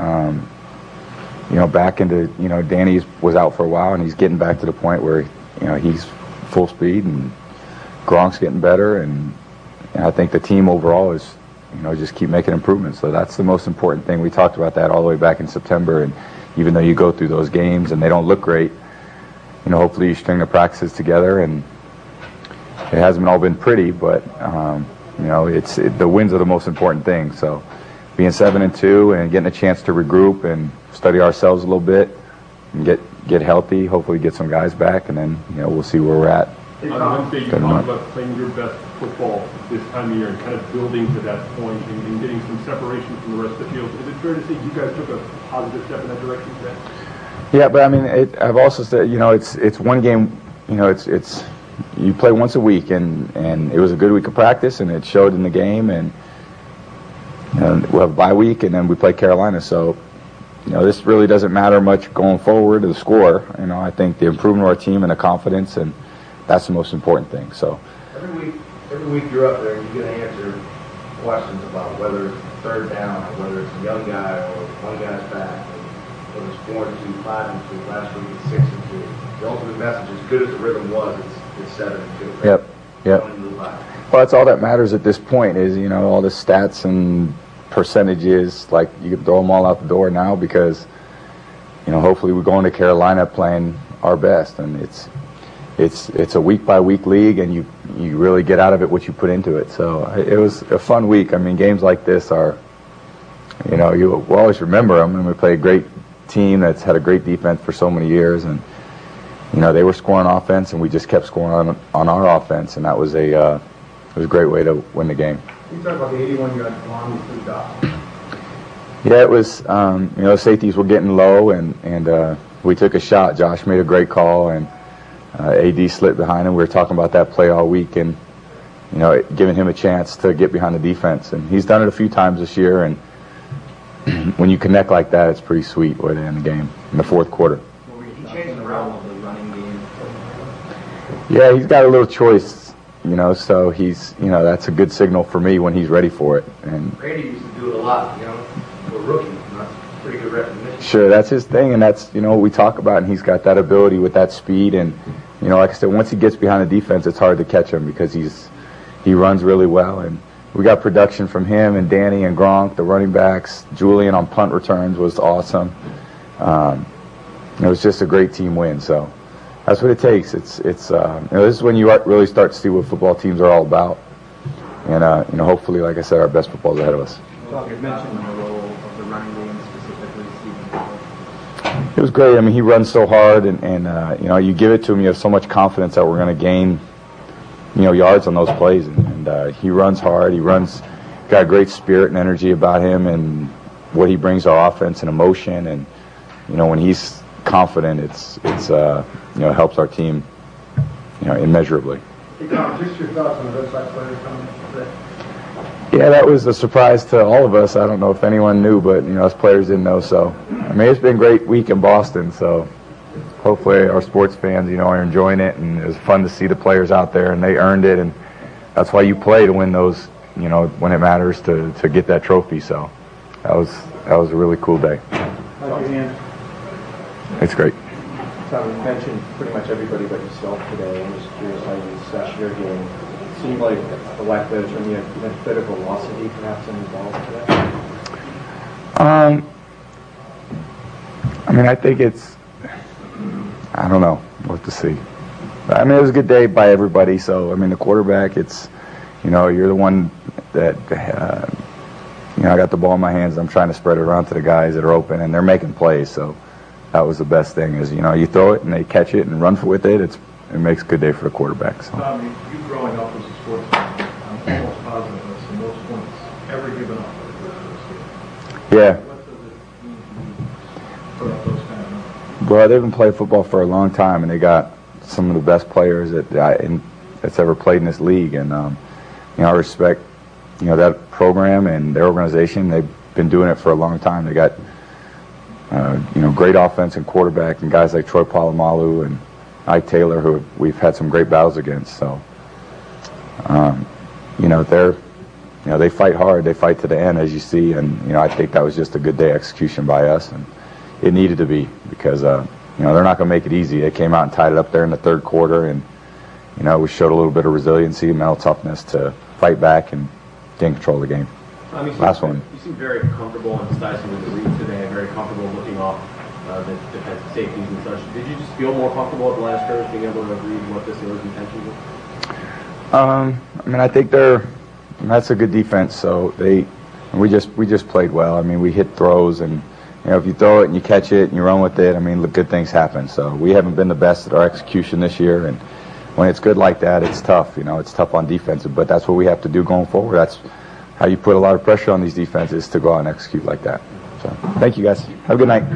back into, Danny was out for a while, and he's getting back to the point where, he's full speed, and Gronk's getting better, and I think the team overall is, just keep making improvements. So that's the most important thing. We talked about that all the way back in September, and even though you go through those games and they don't look great, hopefully you string the practices together, and it hasn't all been pretty, but the wins are the most important thing. So being 7-2 and getting a chance to regroup and study ourselves a little bit and get healthy, hopefully get some guys back, and then we'll see where we're at. On Wednesday, you talked about playing your best football this time of year and kind of building to that point and getting some separation from the rest of the field. Is it fair to say you guys took a positive step in that direction today? Yeah, but I mean, I've also said, it's one game. It's you play once a week, and it was a good week of practice, and it showed in the game. And we'll have a bye week, and then we play Carolina. So, this really doesn't matter much going forward to the score. I think the improvement of our team and the confidence, and that's the most important thing. So every week you're up there, and you get to answer questions about whether it's third down or whether it's a young guy or one guy's back. Whether it's 4-2, 5-2, last week it's 6-2. The ultimate message, as good as the rhythm was, it's 7-2. Yep. Well, that's all that matters at this point is, all the stats and percentages, like you can throw them all out the door now because, hopefully we're going to Carolina playing our best, and it's a week-by-week league, and you really get out of it what you put into it. So it was a fun week. I mean, games like this are, you will always remember them, and we play a great team that's had a great defense for so many years, and they were scoring offense, and we just kept scoring on our offense, and that was it was a great way to win the game. Can you talk about the 81-yard long with 2 dots? Yeah, it was safeties were getting low, and we took a shot. Josh made a great call, and AD slipped behind him. We were talking about that play all week, and giving him a chance to get behind the defense, and he's done it a few times this year, and when you connect like that, it's pretty sweet way to end the game in the fourth quarter. He changed the realm of the running game. Yeah, he's got a little choice, so he's, that's a good signal for me when he's ready for it. And Brady used to do it a lot, for rookies, and that's pretty good recognition. Sure, that's his thing, and that's, what we talk about, and he's got that ability with that speed, and, like I said, once he gets behind the defense, it's hard to catch him because he runs really well, and we got production from him and Danny and Gronk, the running backs. Julian on punt returns was awesome. It was just a great team win. So that's what it takes. This is when you really start to see what football teams are all about. And hopefully, like I said, our best football is ahead of us. You mentioned the role of the running game specifically. It was great. I mean, he runs so hard, and you give it to him. You have so much confidence that we're going to gain, yards on those plays, and he runs hard. He got a great spirit and energy about him, and what he brings to our offense and emotion. And when he's confident, it helps our team, immeasurably. Hey, Tom, just your thoughts on the Red Sox players coming today. Yeah, that was a surprise to all of us. I don't know if anyone knew, but us players didn't know. So, I mean, it's been a great week in Boston. So, hopefully, our sports fans, are enjoying it, and it was fun to see the players out there, and they earned it, and that's why you play to win those. When it matters to get that trophy. So, that was a really cool day. How's your hand? It's great. Tom, you mentioned pretty much everybody but yourself today. I'm just curious how you assess your game. It seemed like, for lack of a better term, you had a bit of velocity perhaps in the ball today. I mean, I think I don't know what to see. I mean, it was a good day by everybody. So, I mean, the quarterback, you're the one that, I got the ball in my hands. I'm trying to spread it around to the guys that are open, and they're making plays. So that was the best thing is, you throw it and they catch it and run with it. It makes a good day for the quarterback. So. You growing up as a sports fan, I'm almost positive that's the most points ever given up. Yeah. What does it mean to you put up those kind of numbers? Well, they've been playing football for a long time, and they got some of the best players that's ever played in this league. And, I respect, that program and their organization. They've been doing it for a long time. They got great offense and quarterback, and guys like Troy Polamalu and Ike Taylor, who we've had some great battles against. So, they fight hard. They fight to the end, as you see. And, I think that was just a good day execution by us. And it needed to be because, they're not going to make it easy. They came out and tied it up there in the third quarter. And, we showed a little bit of resiliency and mental toughness to fight back and gain control of the game. Last one. You seem very comfortable and decisive with the read today, very comfortable looking off the defensive safeties and such. Did you just feel more comfortable at the line of scrimmage being able to read what the Steelers' intentions were? I think that's a good defense. So we just played well. We hit throws, and if you throw it and you catch it and you run with it, good things happen. So we haven't been the best at our execution this year, and when it's good like that, it's tough. It's tough on defense, but that's what we have to do going forward. That's how you put a lot of pressure on these defenses, to go out and execute like that. So thank you guys. Have a good night.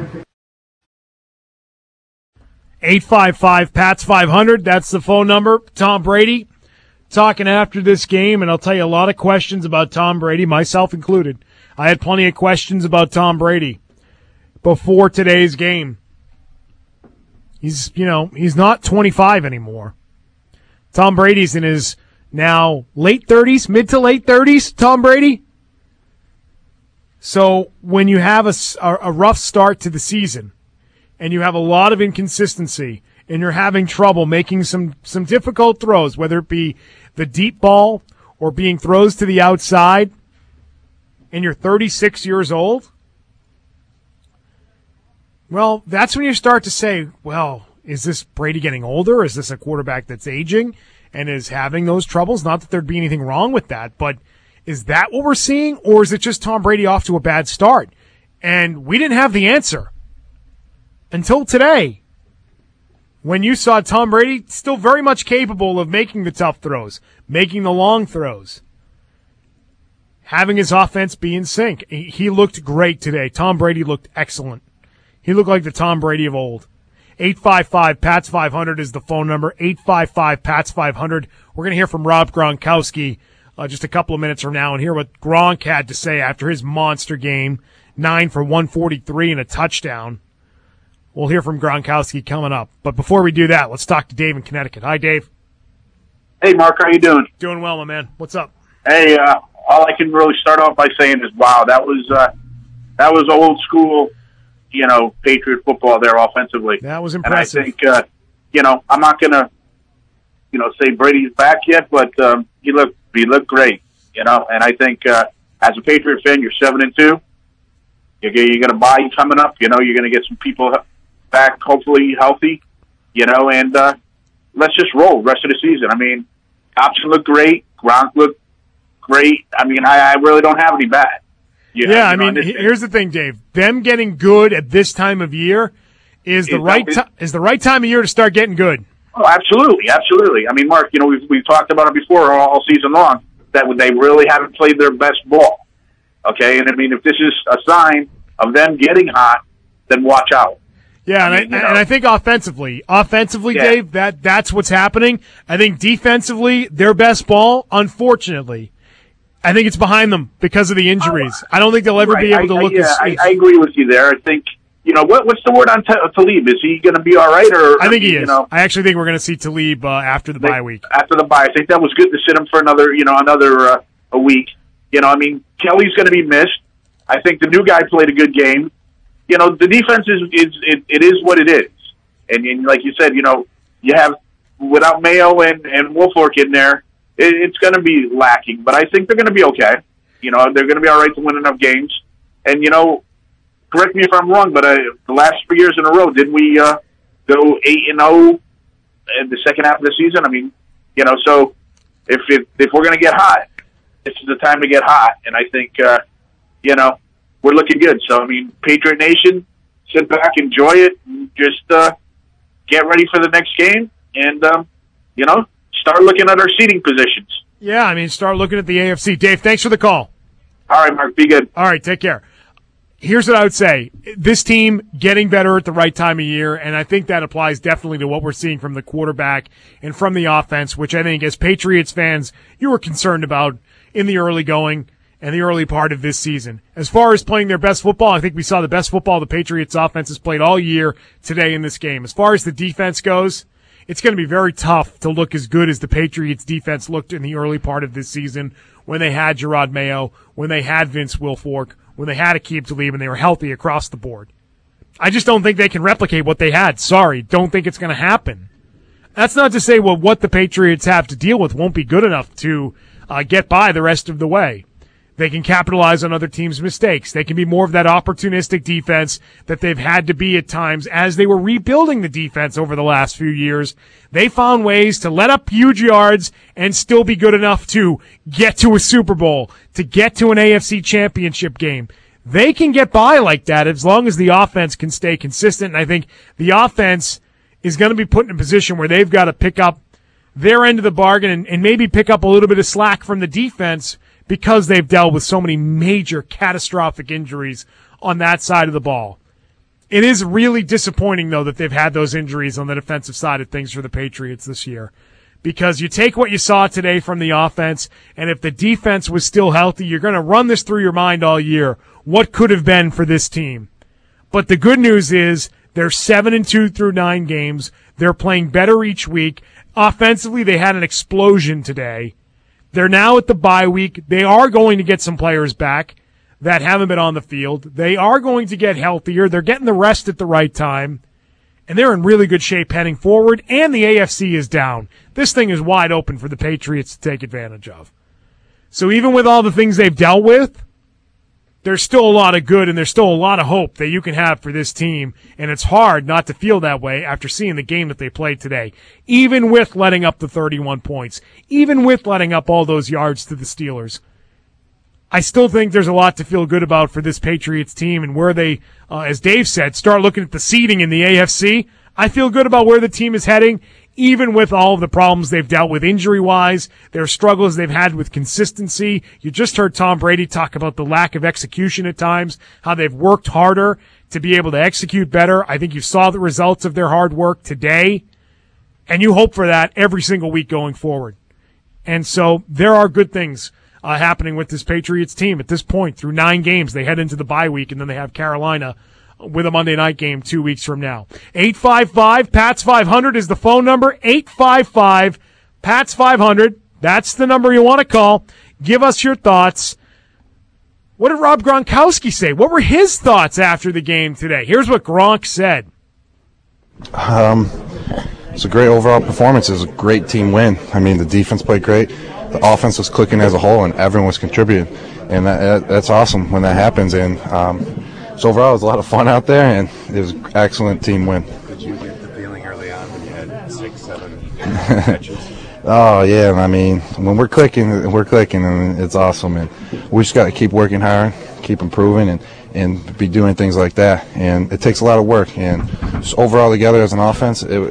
855-PATS-500. That's the phone number. Tom Brady talking after this game, and I'll tell you a lot of questions about Tom Brady, myself included. I had plenty of questions about Tom Brady before today's game. He's not 25 anymore. Tom Brady's in his now late 30s, mid to late 30s, Tom Brady. So when you have a rough start to the season and you have a lot of inconsistency and you're having trouble making some difficult throws, whether it be the deep ball or being throws to the outside, and you're 36 years old, well, that's when you start to say, well, is this Brady getting older? Is this a quarterback that's aging and is having those troubles? Not that there'd be anything wrong with that, but is that what we're seeing, or is it just Tom Brady off to a bad start? And we didn't have the answer until today, when you saw Tom Brady still very much capable of making the tough throws, making the long throws, having his offense be in sync. He looked great today. Tom Brady looked excellent. He looked like the Tom Brady of old. 855-PATS-500 is the phone number, 855-PATS-500. We're going to hear from Rob Gronkowski just a couple of minutes from now and hear what Gronk had to say after his monster game, 9 for 143 and a touchdown. We'll hear from Gronkowski coming up. But before we do that, let's talk to Dave in Connecticut. Hi, Dave. Hey, Mark. How you doing? Doing well, my man. What's up? Hey, all I can really start off by saying is, wow, that was old school, Patriot football there offensively. That was impressive. And I think, I'm not going to, say Brady's back yet, but he looked great, And I think as a Patriot fan, you're 7-2. You're going to buy coming up. You're going to get some people back, hopefully healthy, and let's just roll the rest of the season. Thompson looked great. Gronk looked great. I really don't have any bad. Here's the thing, Dave. Them getting good at this time of year is the right time of year to start getting good. Oh, absolutely. Mark, we've talked about it before all season long, that they really haven't played their best ball. Okay, and if this is a sign of them getting hot, then watch out. Yeah, and I think offensively, yeah. Dave, that's what's happening. I think defensively, their best ball, unfortunately, I think it's behind them because of the injuries. I don't think they'll ever be able to look as... I agree with you there. I think, what's the word on Talib? Is he going to be all right? Or I think he is. I actually think we're going to see Talib after the bye week. After the bye. I think that was good to sit him for another a week. Kelly's going to be missed. I think the new guy played a good game. The defense is what it is. And like you said, you have, without Mayo and Wolfork in there, it's going to be lacking. But I think they're going to be okay. They're going to be all right to win enough games. And, correct me if I'm wrong, but the last 3 years in a row, didn't we go 8-0 in the second half of the season? So if we're going to get hot, this is the time to get hot. And I think, we're looking good. So, Patriot Nation, sit back, enjoy it, and just get ready for the next game and, start looking at our seating positions. Yeah, start looking at the AFC. Dave, thanks for the call. All right, Mark, be good. All right, take care. Here's what I would say. This team getting better at the right time of year, and I think that applies definitely to what we're seeing from the quarterback and from the offense, which I think as Patriots fans you were concerned about in the early going. in the early part of this season. As far as playing their best football, I think we saw the best football the Patriots offense has played all year today in this game. As far as the defense goes, it's going to be very tough to look as good as the Patriots defense looked in the early part of this season when they had Gerard Mayo, when they had Vince Wilfork, when they had Aqib Talib, and they were healthy across the board. I just don't think they can replicate what they had. Sorry, don't think it's going to happen. That's not to say what the Patriots have to deal with won't be good enough to get by the rest of the way. They can capitalize on other teams' mistakes. They can be more of that opportunistic defense that they've had to be at times as they were rebuilding the defense over the last few years. They found ways to let up huge yards and still be good enough to get to a Super Bowl, to get to an AFC championship game. They can get by like that as long as the offense can stay consistent. And I think the offense is going to be put in a position where they've got to pick up their end of the bargain and maybe pick up a little bit of slack from the defense because they've dealt with so many major catastrophic injuries on that side of the ball. It is really disappointing, though, that they've had those injuries on the defensive side of things for the Patriots this year. Because you take what you saw today from the offense, and if the defense was still healthy, you're going to run this through your mind all year. What could have been for this team? But the good news is they're 7-2 through 9 games. They're playing better each week. Offensively, they had an explosion today. They're now at the bye week. They are going to get some players back that haven't been on the field. They are going to get healthier. They're getting the rest at the right time. And they're in really good shape heading forward, and the AFC is down. This thing is wide open for the Patriots to take advantage of. So even with all the things they've dealt with, there's still a lot of good and there's still a lot of hope that you can have for this team, and it's hard not to feel that way after seeing the game that they played today. Even with letting up the 31 points, even with letting up all those yards to the Steelers, I still think there's a lot to feel good about for this Patriots team and where they, as Dave said, start looking at the seeding in the AFC. I feel good about where the team is heading, even with all of the problems they've dealt with injury-wise, their struggles they've had with consistency. You just heard Tom Brady talk about the lack of execution at times, how they've worked harder to be able to execute better. I think you saw the results of their hard work today, and you hope for that every single week going forward. And so there are good things happening with this Patriots team at this point. Through 9 games, they head into the bye week, and then they have Carolina with a Monday night game 2 weeks from now. 855-PATS-500 is the phone number. 855-PATS-500. That's the number you want to call. Give us your thoughts. What did Rob Gronkowski say? What were his thoughts after the game today? Here's what Gronk said. It's a great overall performance. It was a great team win. I mean, the defense played great. The offense was clicking as a whole, and everyone was contributing. And that's awesome when that happens. And so overall, it was a lot of fun out there, and it was an excellent team win. Did you get the feeling early on when you had 6-7 catches? Oh, yeah. I mean, when we're clicking, and it's awesome. And we just got to keep working hard, keep improving, and be doing things like that. And it takes a lot of work. And just overall together as an offense, it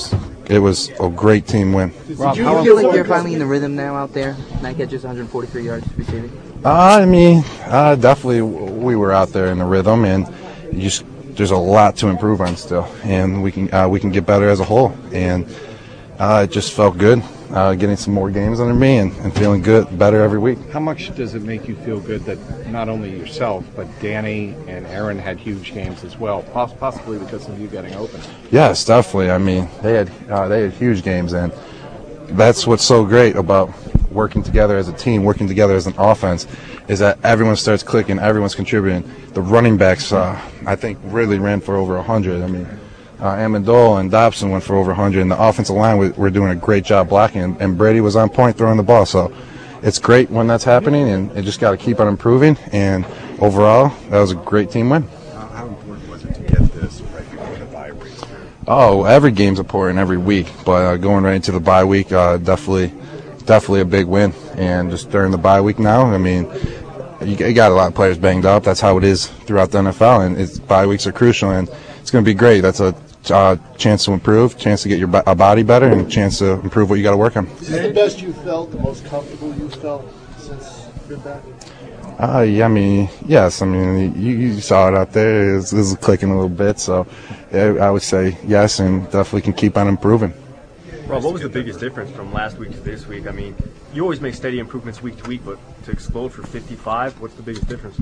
was a great team win. Rob, how do you feel like you're finally in the rhythm now out there? 9 catches, 143 yards receiving? I mean, definitely we were out there in the rhythm, and there's a lot to improve on still, and we can get better as a whole. And it just felt good getting some more games under me and feeling good, better every week. How much does it make you feel good that not only yourself, but Danny and Aaron had huge games as well, possibly because of you getting open? Yes, definitely. I mean, they had huge games, and that's what's so great about working together as a team, working together as an offense, is that everyone starts clicking, everyone's contributing. The running backs, I think, really ran for over 100. I mean, Amendola and Dobson went for over 100, and the offensive line were doing a great job blocking, and Brady was on point throwing the ball. So it's great when that's happening, and it just got to keep on improving. And overall, that was a great team win. How important was it to get this right before the bye week? Oh, every game's important every week, but going right into the bye week, definitely a big win. And just during the bye week now, I mean, you got a lot of players banged up. That's how it is throughout the NFL, and bye weeks are crucial, and it's going to be great. That's a chance to improve, chance to get your body better, and a chance to improve what you got to work on. Is this the best you felt, the most comfortable you felt since you've been back? Yeah, I mean, yes. I mean, you saw it out there. It was clicking a little bit, so I would say yes, and definitely can keep on improving. Rob, what was the biggest difference from last week to this week? I mean, you always make steady improvements week to week, but to explode for 55, what's the biggest difference?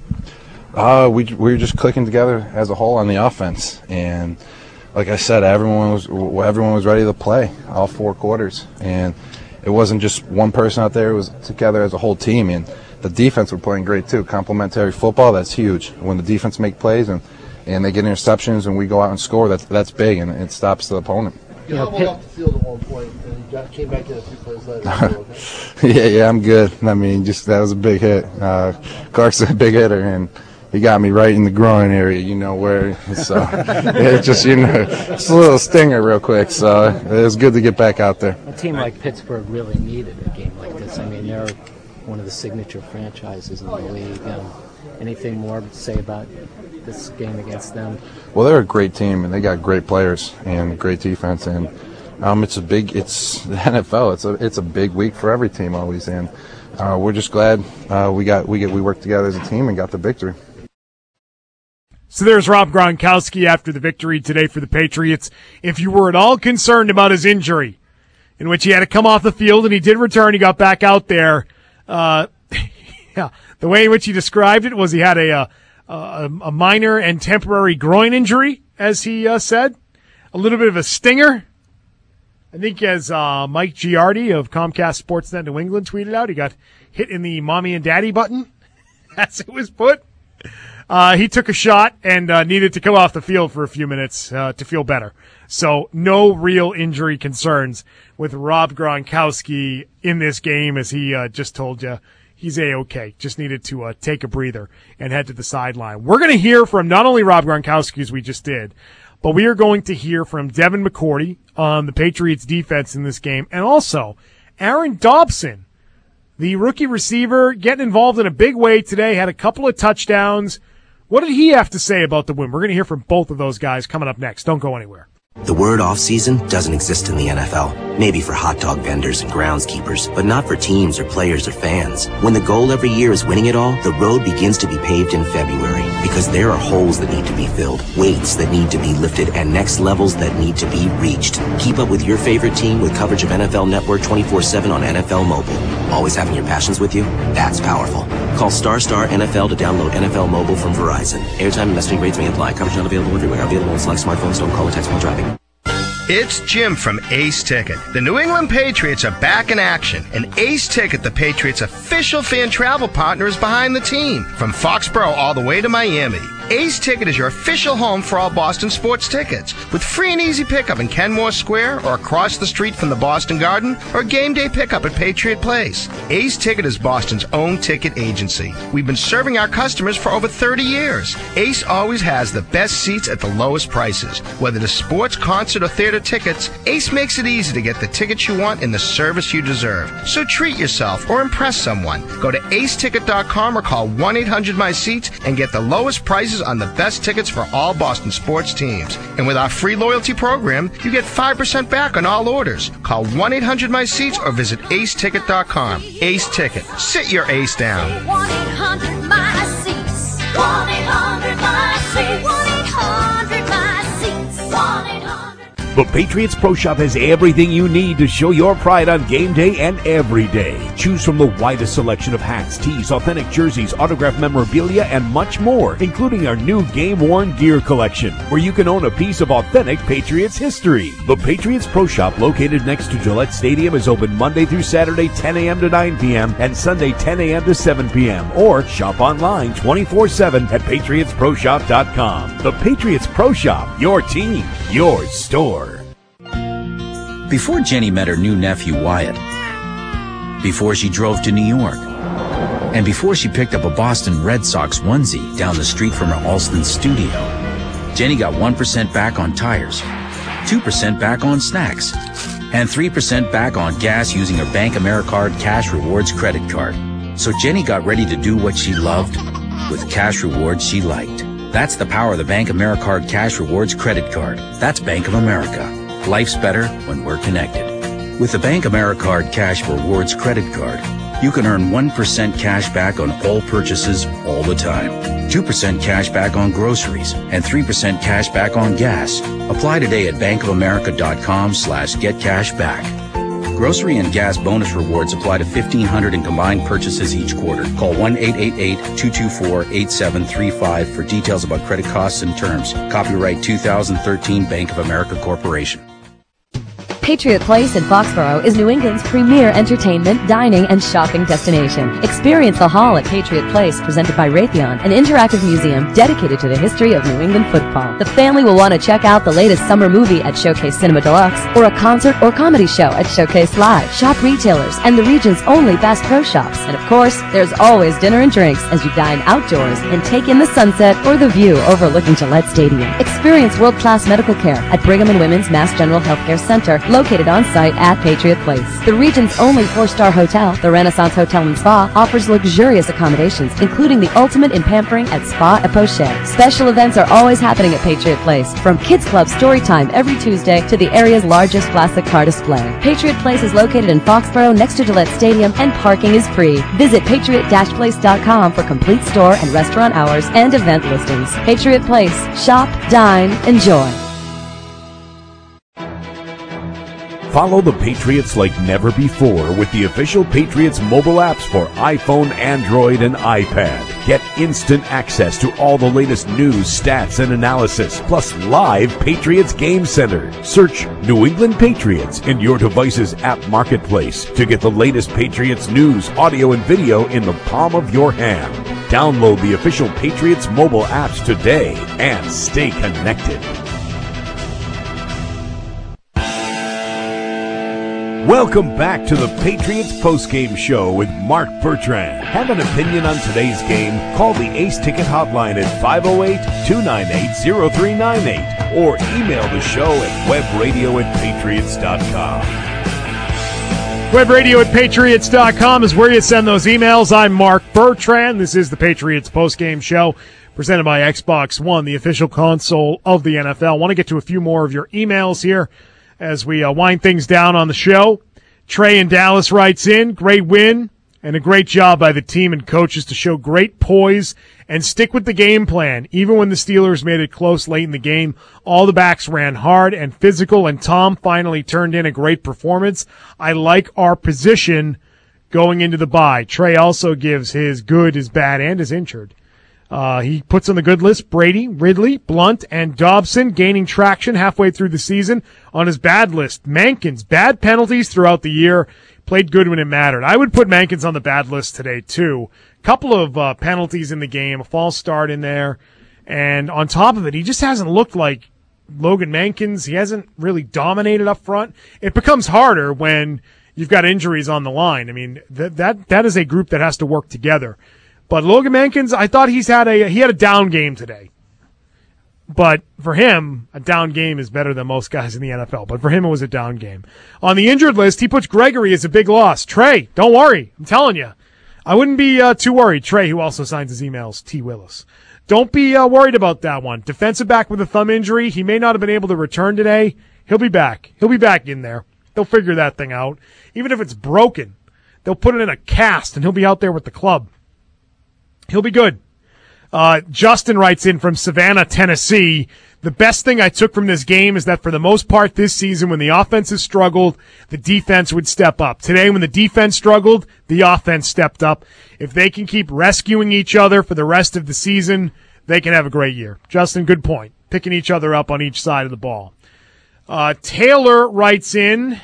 We were just clicking together as a whole on the offense, and like I said, everyone was ready to play all 4 quarters, and it wasn't just one person out there; it was together as a whole team. And the defense were playing great too. Complementary football, that's huge. When the defense make plays and they get interceptions and we go out and score, that's big, and it stops the opponent. You hobbled off the field at one point, and you came back in a few plays later. Yeah, I'm good. I mean, that was a big hit. Clark's a big hitter, and he got me right in the groin area, where. So it's just, it's a little stinger real quick. So it was good to get back out there. A team like Pittsburgh really needed a game like this. I mean, they're one of the signature franchises in the league. Anything more to say about this game against them? Well, they're a great team, and they got great players and great defense, and it's the NFL. It's a big week for every team always, and we're just glad we worked together as a team and got the victory. So there's Rob Gronkowski after the victory today for the Patriots. If you were at all concerned about his injury, in which he had to come off the field, and he did return, he got back out there. Yeah, the way in which he described it was he had a minor and temporary groin injury, as he said. A little bit of a stinger. I think as Mike Giardi of Comcast Sportsnet New England tweeted out, he got hit in the mommy and daddy button, as it was put. He took a shot and needed to come off the field for a few minutes to feel better. So no real injury concerns with Rob Gronkowski in this game, as he just told you. He's A-okay. Just needed to take a breather and head to the sideline. We're going to hear from not only Rob Gronkowski, as we just did, but we are going to hear from Devin McCourty on the Patriots defense in this game, and also Aaron Dobson, the rookie receiver, getting involved in a big way today, had a couple of touchdowns. What did he have to say about the win? We're going to hear from both of those guys coming up next. Don't go anywhere. The word off-season doesn't exist in the NFL. Maybe for hot dog vendors and groundskeepers, but not for teams or players or fans. When the goal every year is winning it all, the road begins to be paved in February. Because there are holes that need to be filled, weights that need to be lifted, and next levels that need to be reached. Keep up with your favorite team with coverage of NFL Network 24/7 on NFL Mobile. Always having your passions with you? That's powerful. Call Star NFL to download NFL Mobile from Verizon. Airtime and messaging rates may apply. Coverage not available everywhere. Available on select smartphones. Don't call or text while driving. It's Jim from Ace Ticket. The New England Patriots are back in action, and Ace Ticket, the Patriots' official fan travel partner, is behind the team. From Foxborough all the way to Miami, Ace Ticket is your official home for all Boston sports tickets, with free and easy pickup in Kenmore Square or across the street from the Boston Garden, or game day pickup at Patriot Place. Ace Ticket is Boston's own ticket agency. We've been serving our customers for over 30 years. Ace always has the best seats at the lowest prices. Whether it's sports, concert, or theater tickets, Ace makes it easy to get the tickets you want and the service you deserve. So treat yourself or impress someone. Go to aceticket.com or call 1-800-MY-SEATS and get the lowest prices on the best tickets for all Boston sports teams. And with our free loyalty program, you get 5% back on all orders. Call 1-800-MY-SEATS or visit aceticket.com. Ace Ticket. Sit your ace down. 1-800-MY-SEATS. 1-800-MY-SEATS. 1-800-MY-SEATS. 1-800. The Patriots Pro Shop has everything you need to show your pride on game day and every day. Choose from the widest selection of hats, tees, authentic jerseys, autographed memorabilia, and much more, including our new game-worn gear collection, where you can own a piece of authentic Patriots history. The Patriots Pro Shop, located next to Gillette Stadium, is open Monday through Saturday 10 a.m. to 9 p.m. and Sunday 10 a.m. to 7 p.m. Or shop online 24/7 at patriotsproshop.com. The Patriots Pro Shop, your team, your store. Before Jenny met her new nephew Wyatt, before she drove to New York, and before she picked up a Boston Red Sox onesie down the street from her Alston studio, Jenny got 1% back on tires, 2% back on snacks, and 3% back on gas using her Bank AmeriCard Cash Rewards credit card. So Jenny got ready to do what she loved with cash rewards she liked. That's the power of the Bank AmeriCard Cash Rewards credit card. That's Bank of America. Life's better when we're connected. With the Bank AmeriCard Cash Rewards credit card, You can earn 1% cash back on all purchases all the time, 2% cash back on groceries, and 3% cash back on gas. Apply today at bankofamerica.com/getcashback. Grocery and gas bonus rewards apply to 1,500 in combined purchases each quarter. Call 1-888-224-8735 for details about credit costs and terms. Copyright 2013 Bank of America Corporation. Patriot Place in Foxborough is New England's premier entertainment, dining, and shopping destination. Experience the Hall at Patriot Place, presented by Raytheon, an interactive museum dedicated to the history of New England football. The family will want to check out the latest summer movie at Showcase Cinema Deluxe, or a concert or comedy show at Showcase Live. Shop retailers and the region's only Bass Pro Shops. And of course, there's always dinner and drinks as you dine outdoors and take in the sunset or the view overlooking Gillette Stadium. Experience world-class medical care at Brigham and Women's Mass General Healthcare Center, located on site at Patriot Place. The region's only 4-star hotel, the Renaissance Hotel and Spa, offers luxurious accommodations, including the ultimate in pampering at Spa et Poche. Special events are always happening at Patriot Place, from Kids Club story time every Tuesday to the area's largest classic car display. Patriot Place is located in Foxborough next to Gillette Stadium, and parking is free. Visit patriot-place.com for complete store and restaurant hours and event listings. Patriot Place. Shop, dine, enjoy. Follow the Patriots like never before with the official Patriots mobile apps for iPhone, Android, and iPad. Get instant access to all the latest news, stats, and analysis, plus live Patriots Game Center. Search New England Patriots in your device's app marketplace to get the latest Patriots news, audio, and video in the palm of your hand. Download the official Patriots mobile apps today and stay connected. Welcome back to the Patriots postgame show with Mark Bertrand. Have an opinion on today's game? Call the Ace Ticket hotline at 508-298-0398 or email the show at webradio@patriots.com. Webradio@patriots.com is where you send those emails. I'm Mark Bertrand. This is the Patriots postgame show presented by Xbox One, the official console of the NFL. I want to get to a few more of your emails here as we wind things down on the show. Trey in Dallas writes in, great win and a great job by the team and coaches to show great poise and stick with the game plan. Even when the Steelers made it close late in the game, all the backs ran hard and physical, and Tom finally turned in a great performance. I like our position going into the bye. Trey also gives his good, his bad, and his injured. He puts on the good list Brady, Ridley, Blunt, and Dobson gaining traction halfway through the season. On his bad list, Mankins, bad penalties throughout the year, played good when it mattered. I would put Mankins on the bad list today, too. Couple of penalties in the game, a false start in there, and on top of it, he just hasn't looked like Logan Mankins. He hasn't really dominated up front. It becomes harder when you've got injuries on the line. I mean, that is a group that has to work together. But Logan Mankins, I thought he had a down game today. But for him, a down game is better than most guys in the NFL. But for him, it was a down game. On the injured list, he puts Gregory as a big loss. Trey, don't worry. I'm telling you. I wouldn't be too worried. Trey, who also signs his emails, T. Willis. Don't be worried about that one. Defensive back with a thumb injury. He may not have been able to return today. He'll be back. He'll be back in there. They'll figure that thing out. Even if it's broken, they'll put it in a cast, and he'll be out there with the club. He'll be good. Justin writes in from Savannah, Tennessee. The best thing I took from this game is that for the most part this season, when the offense has struggled, the defense would step up. Today, when the defense struggled, the offense stepped up. If they can keep rescuing each other for the rest of the season, they can have a great year. Justin, good point. Picking each other up on each side of the ball. Taylor writes in,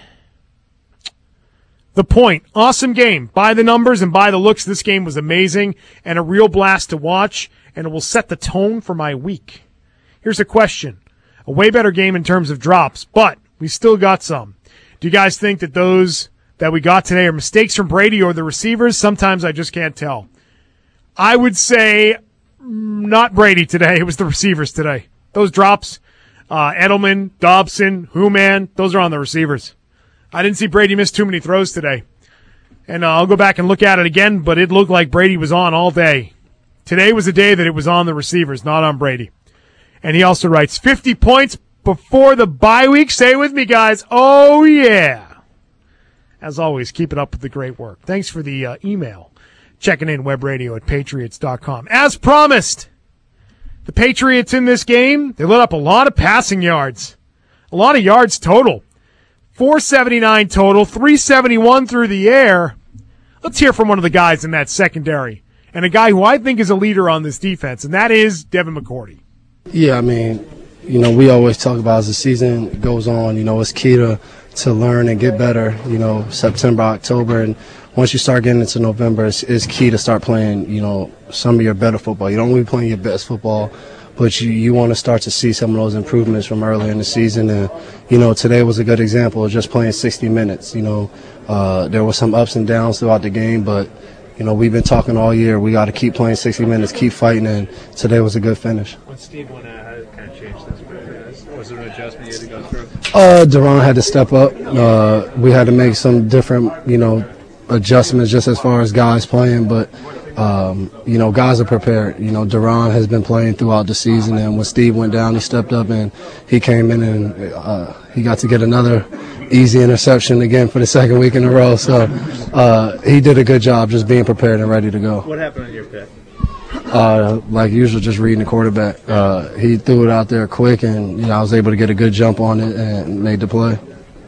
the point. Awesome game. By the numbers and by the looks, this game was amazing and a real blast to watch, and it will set the tone for my week. Here's a question. A way better game in terms of drops, but we still got some. Do you guys think that those that we got today are mistakes from Brady or the receivers? Sometimes I just can't tell. I would say not Brady today. It was the receivers today. Those drops, Edelman, Dobson, Hooman, those are on the receivers. I didn't see Brady miss too many throws today. And I'll go back and look at it again, but it looked like Brady was on all day. Today was a day that it was on the receivers, not on Brady. And he also writes, 50 points before the bye week. Stay with me, guys. Oh, yeah. As always, keep it up with the great work. Thanks for the email. Checking in, webradio@patriots.com. As promised, the Patriots in this game, they let up a lot of passing yards. A lot of yards total. 479 total, 371 through the air. Let's hear from one of the guys in that secondary, and a guy who I think is a leader on this defense, and that is Devin McCourty. Yeah, I mean, we always talk about as the season goes on, it's key to learn and get better, September, October, and once you start getting into November, it's key to start playing, some of your better football. You don't want to be playing your best football, but you want to start to see some of those improvements from earlier in the season. And, today was a good example of just playing 60 minutes. There were some ups and downs throughout the game, but, we've been talking all year. We got to keep playing 60 minutes, keep fighting, and today was a good finish. When Steve went out, how did it kind of change this? Was there an adjustment you had to go through? Duron had to step up. We had to make some different, adjustments just as far as guys playing, but guys are prepared. Duron has been playing throughout the season, and when Steve went down, he stepped up and he came in and he got to get another easy interception again for the second week in a row. So he did a good job just being prepared and ready to go. What happened on your pick? Like usual, just reading the quarterback. He threw it out there quick, and I was able to get a good jump on it and made the play.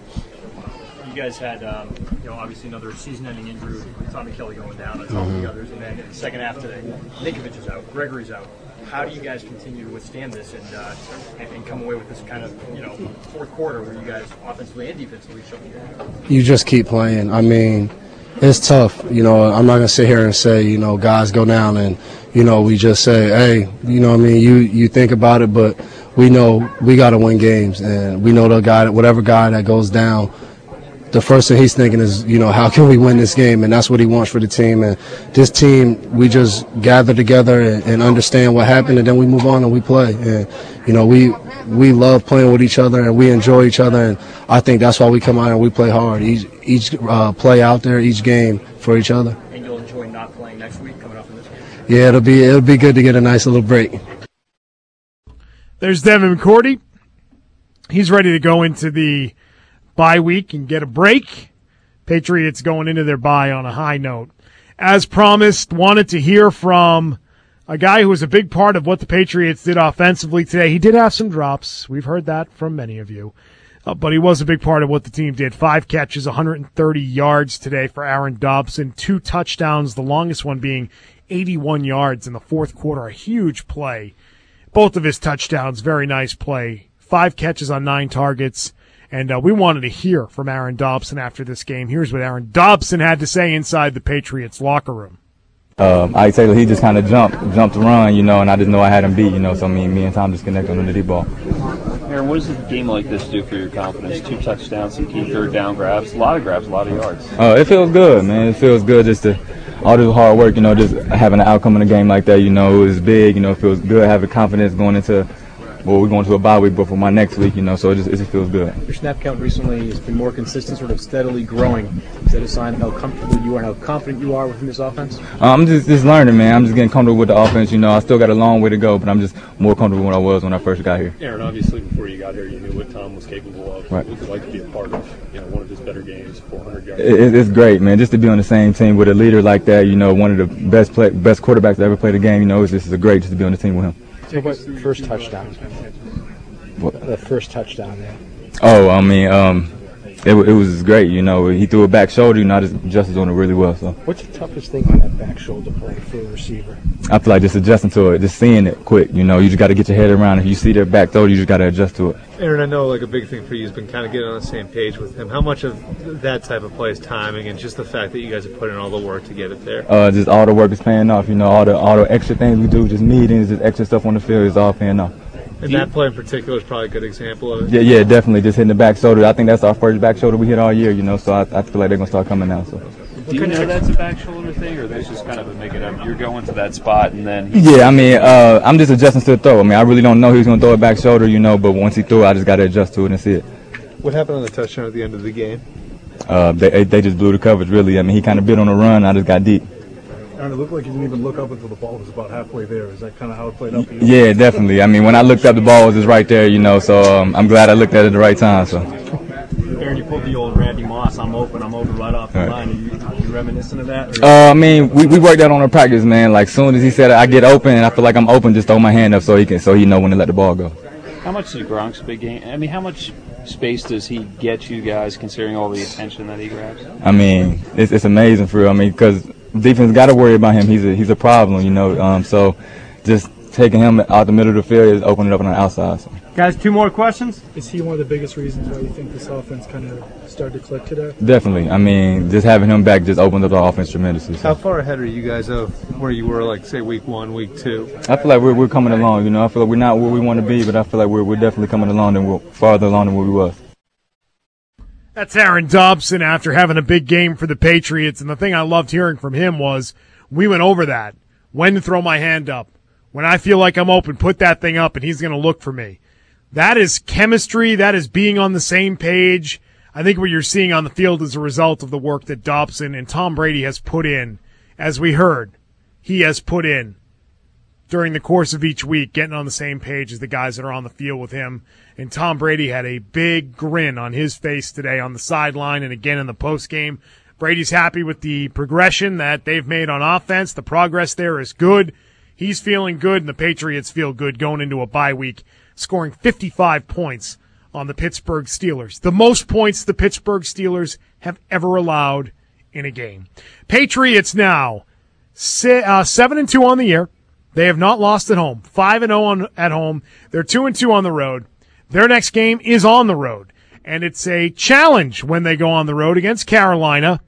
You guys had, obviously another season-ending injury with Tommy Kelly going down and all the others, and then in the second half today, Ninkovich is out, Gregory's out. How do you guys continue to withstand this and come away with this kind of, fourth quarter where you guys offensively and defensively show you? You just keep playing. I mean, it's tough. I'm not going to sit here and say, guys go down and, we just say, hey, you think about it, but we know we got to win games, and we know whatever guy that goes down, the first thing he's thinking is, how can we win this game? And that's what he wants for the team. And this team, we just gather together and understand what happened, and then we move on and we play. And, we love playing with each other, and we enjoy each other. And I think that's why we come out and we play hard. Each play out there, each game for each other. And you'll enjoy not playing next week coming up in this game? Yeah, it'll be good to get a nice little break. There's Devin McCourty. He's ready to go into the bye week and get a break. Patriots going into their bye on a high note. As promised, wanted to hear from a guy who was a big part of what the Patriots did offensively today. He did have some drops. We've heard that from many of you. But he was a big part of what the team did. 5 catches, 130 yards today for Aaron Dobson. 2 touchdowns, the longest one being 81 yards in the fourth quarter. A huge play. Both of his touchdowns, very nice play. 5 catches on 9 targets. And we wanted to hear from Aaron Dobson after this game. Here's what Aaron Dobson had to say inside the Patriots locker room. Ike Taylor, he just kind of jumped to run, and I didn't know I had him beat, so me and Tom just connected on the deep ball. Aaron, what does a game like this do for your confidence? 2 touchdowns, some key third down grabs, a lot of yards. It feels good, man. It feels good just to all this hard work, just having an outcome in a game like that, it was big, it feels good having confidence going into. Well, we're going to a bye week, but for my next week, so it just feels good. Your snap count recently has been more consistent, sort of steadily growing. Is that a sign of how comfortable you are and how confident you are within this offense? I'm just learning, man. I'm just getting comfortable with the offense. I still got a long way to go, but I'm just more comfortable than I was when I first got here. Aaron, obviously, before you got here, you knew what Tom was capable of. Right. Would you like to be a part of, one of his better games, 400 yards? It's great, man. Just to be on the same team with a leader like that, one of the best quarterbacks that ever played a game. It's great just to be on the team with him. So what first touchdown? The first touchdown there. Oh, I mean, it was great. He threw a back shoulder. I just adjusted on it really well. So. What's the toughest thing on that back shoulder play for a receiver? I feel like just adjusting to it, just seeing it quick. You just got to get your head around. If you see their back shoulder, you just got to adjust to it. Aaron, I know a big thing for you has been kind of getting on the same page with him. How much of that type of play is timing and just the fact that you guys have put in all the work to get it there? Just all the work is paying off. All the extra things we do, just meetings, just extra stuff on the field is all paying off. And that play in particular is probably a good example of it. Yeah, definitely. Just hitting the back shoulder. I think that's our first back shoulder we hit all year, so I feel like they're going to start coming now. So. Do you know that's a back shoulder thing, or that's just kind of a make it up? You're going to that spot, and then... Yeah, I mean, I'm just adjusting to the throw. I mean, I really don't know who's going to throw it back shoulder, but once he threw it, I just got to adjust to it and see it. What happened on the touchdown at the end of the game? They just blew the coverage, really. I mean, he kind of bit on the run. I just got deep. Aaron, it looked like you didn't even look up until the ball was about halfway there. Is that kind of how it played out for you? Yeah, definitely. I mean, when I looked up, the ball was just right there, so I'm glad I looked at it at the right time. So. Aaron, Aaron, you pulled the old Randy Moss, I'm open right off the line. Are you reminiscent of that? I mean, we worked that on our practice, man. Like, soon as he said I get open and I feel like I'm open, just throw my hand up so he know when to let the ball go. How much is Gronk's big game? I mean, how much space does he get you guys, considering all the attention that he grabs? I mean, it's amazing for real. I mean, because defense got to worry about him. He's a problem, you know. So just taking him out the middle of the field is opening it up on the outside. So. Guys, 2 more questions? Is he one of the biggest reasons why you think this offense kind of started to click today? Definitely. I mean, just having him back just opened up the offense tremendously. So. How far ahead are you guys of where you were, like, say, week 1, week 2? I feel like we're coming along, you know. I feel like we're not where we want to be, but I feel like we're definitely coming along and we're farther along than where we was. That's Aaron Dobson after having a big game for the Patriots. And the thing I loved hearing from him was we went over that. When to throw my hand up. When I feel like I'm open, put that thing up, and he's going to look for me. That is chemistry. That is being on the same page. I think what you're seeing on the field is a result of the work that Dobson and Tom Brady has put in. As we heard, he has put in during the course of each week, getting on the same page as the guys that are on the field with him. And Tom Brady had a big grin on his face today on the sideline and again in the postgame. Brady's happy with the progression that they've made on offense. The progress there is good. He's feeling good, and the Patriots feel good going into a bye week, scoring 55 points on the Pittsburgh Steelers. The most points the Pittsburgh Steelers have ever allowed in a game. Patriots now 7-2 on the year. They have not lost at home. 5-0 at home. They're 2-2 on the road. Their next game is on the road, and it's a challenge when they go on the road against Carolina.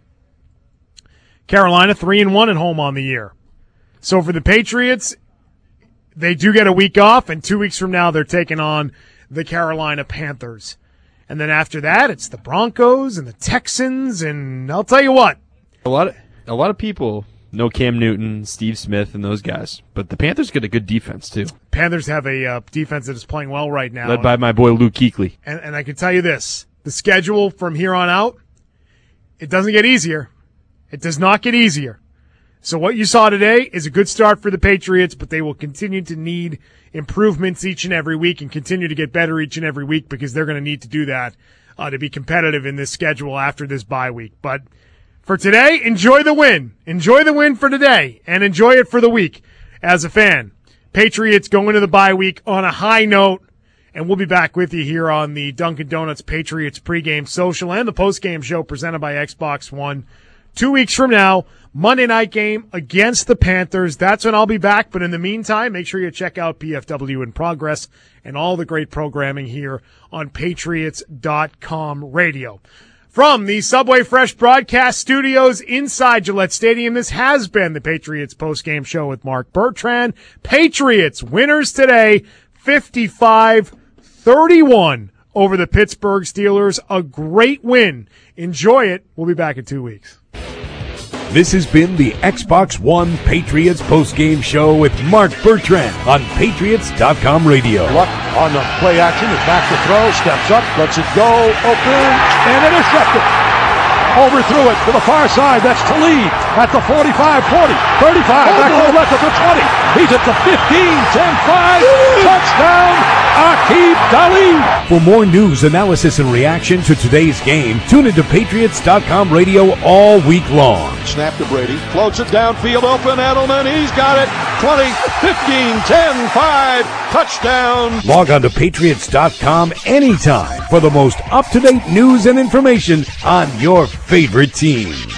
Carolina 3-1 at home on the year. So for the Patriots, they do get a week off, and 2 weeks from now they're taking on the Carolina Panthers. And then after that, it's the Broncos and the Texans, and I'll tell you what. A lot of people know Cam Newton, Steve Smith, and those guys, but the Panthers get a good defense too. Panthers have a defense that is playing well right now. Led by my boy Luke Kuechly. And I can tell you this, the schedule from here on out, it doesn't get easier. It does not get easier. So what you saw today is a good start for the Patriots, but they will continue to need improvements each and every week and continue to get better each and every week because they're going to need to do that to be competitive in this schedule after this bye week. But for today, enjoy the win. Enjoy the win for today and enjoy it for the week as a fan. Patriots go into the bye week on a high note, and we'll be back with you here on the Dunkin' Donuts Patriots pregame social and the postgame show presented by Xbox One. 2 weeks from now, Monday night game against the Panthers. That's when I'll be back. But in the meantime, make sure you check out PFW in Progress and all the great programming here on Patriots.com radio. From the Subway Fresh broadcast studios inside Gillette Stadium, this has been the Patriots postgame show with Mark Bertrand. Patriots winners today, 55-31 over the Pittsburgh Steelers. A great win. Enjoy it. We'll be back in 2 weeks. This has been the Xbox One Patriots postgame show with Mark Bertrand on Patriots.com radio. Luck on the play action, is back to throw, steps up, lets it go, open, and intercepted. Overthrew it to the far side. That's Talib at the 45, 40, 35, back to the left at the 20. He's at the 15, 10, 5, touchdown, Aqib Talib. For more news, analysis, and reaction to today's game, tune into Patriots.com radio all week long. Snap to Brady, floats it downfield, open, Edelman, he's got it. 20, 15, 10, 5, touchdown. Log on to Patriots.com anytime for the most up-to-date news and information on your favorite team.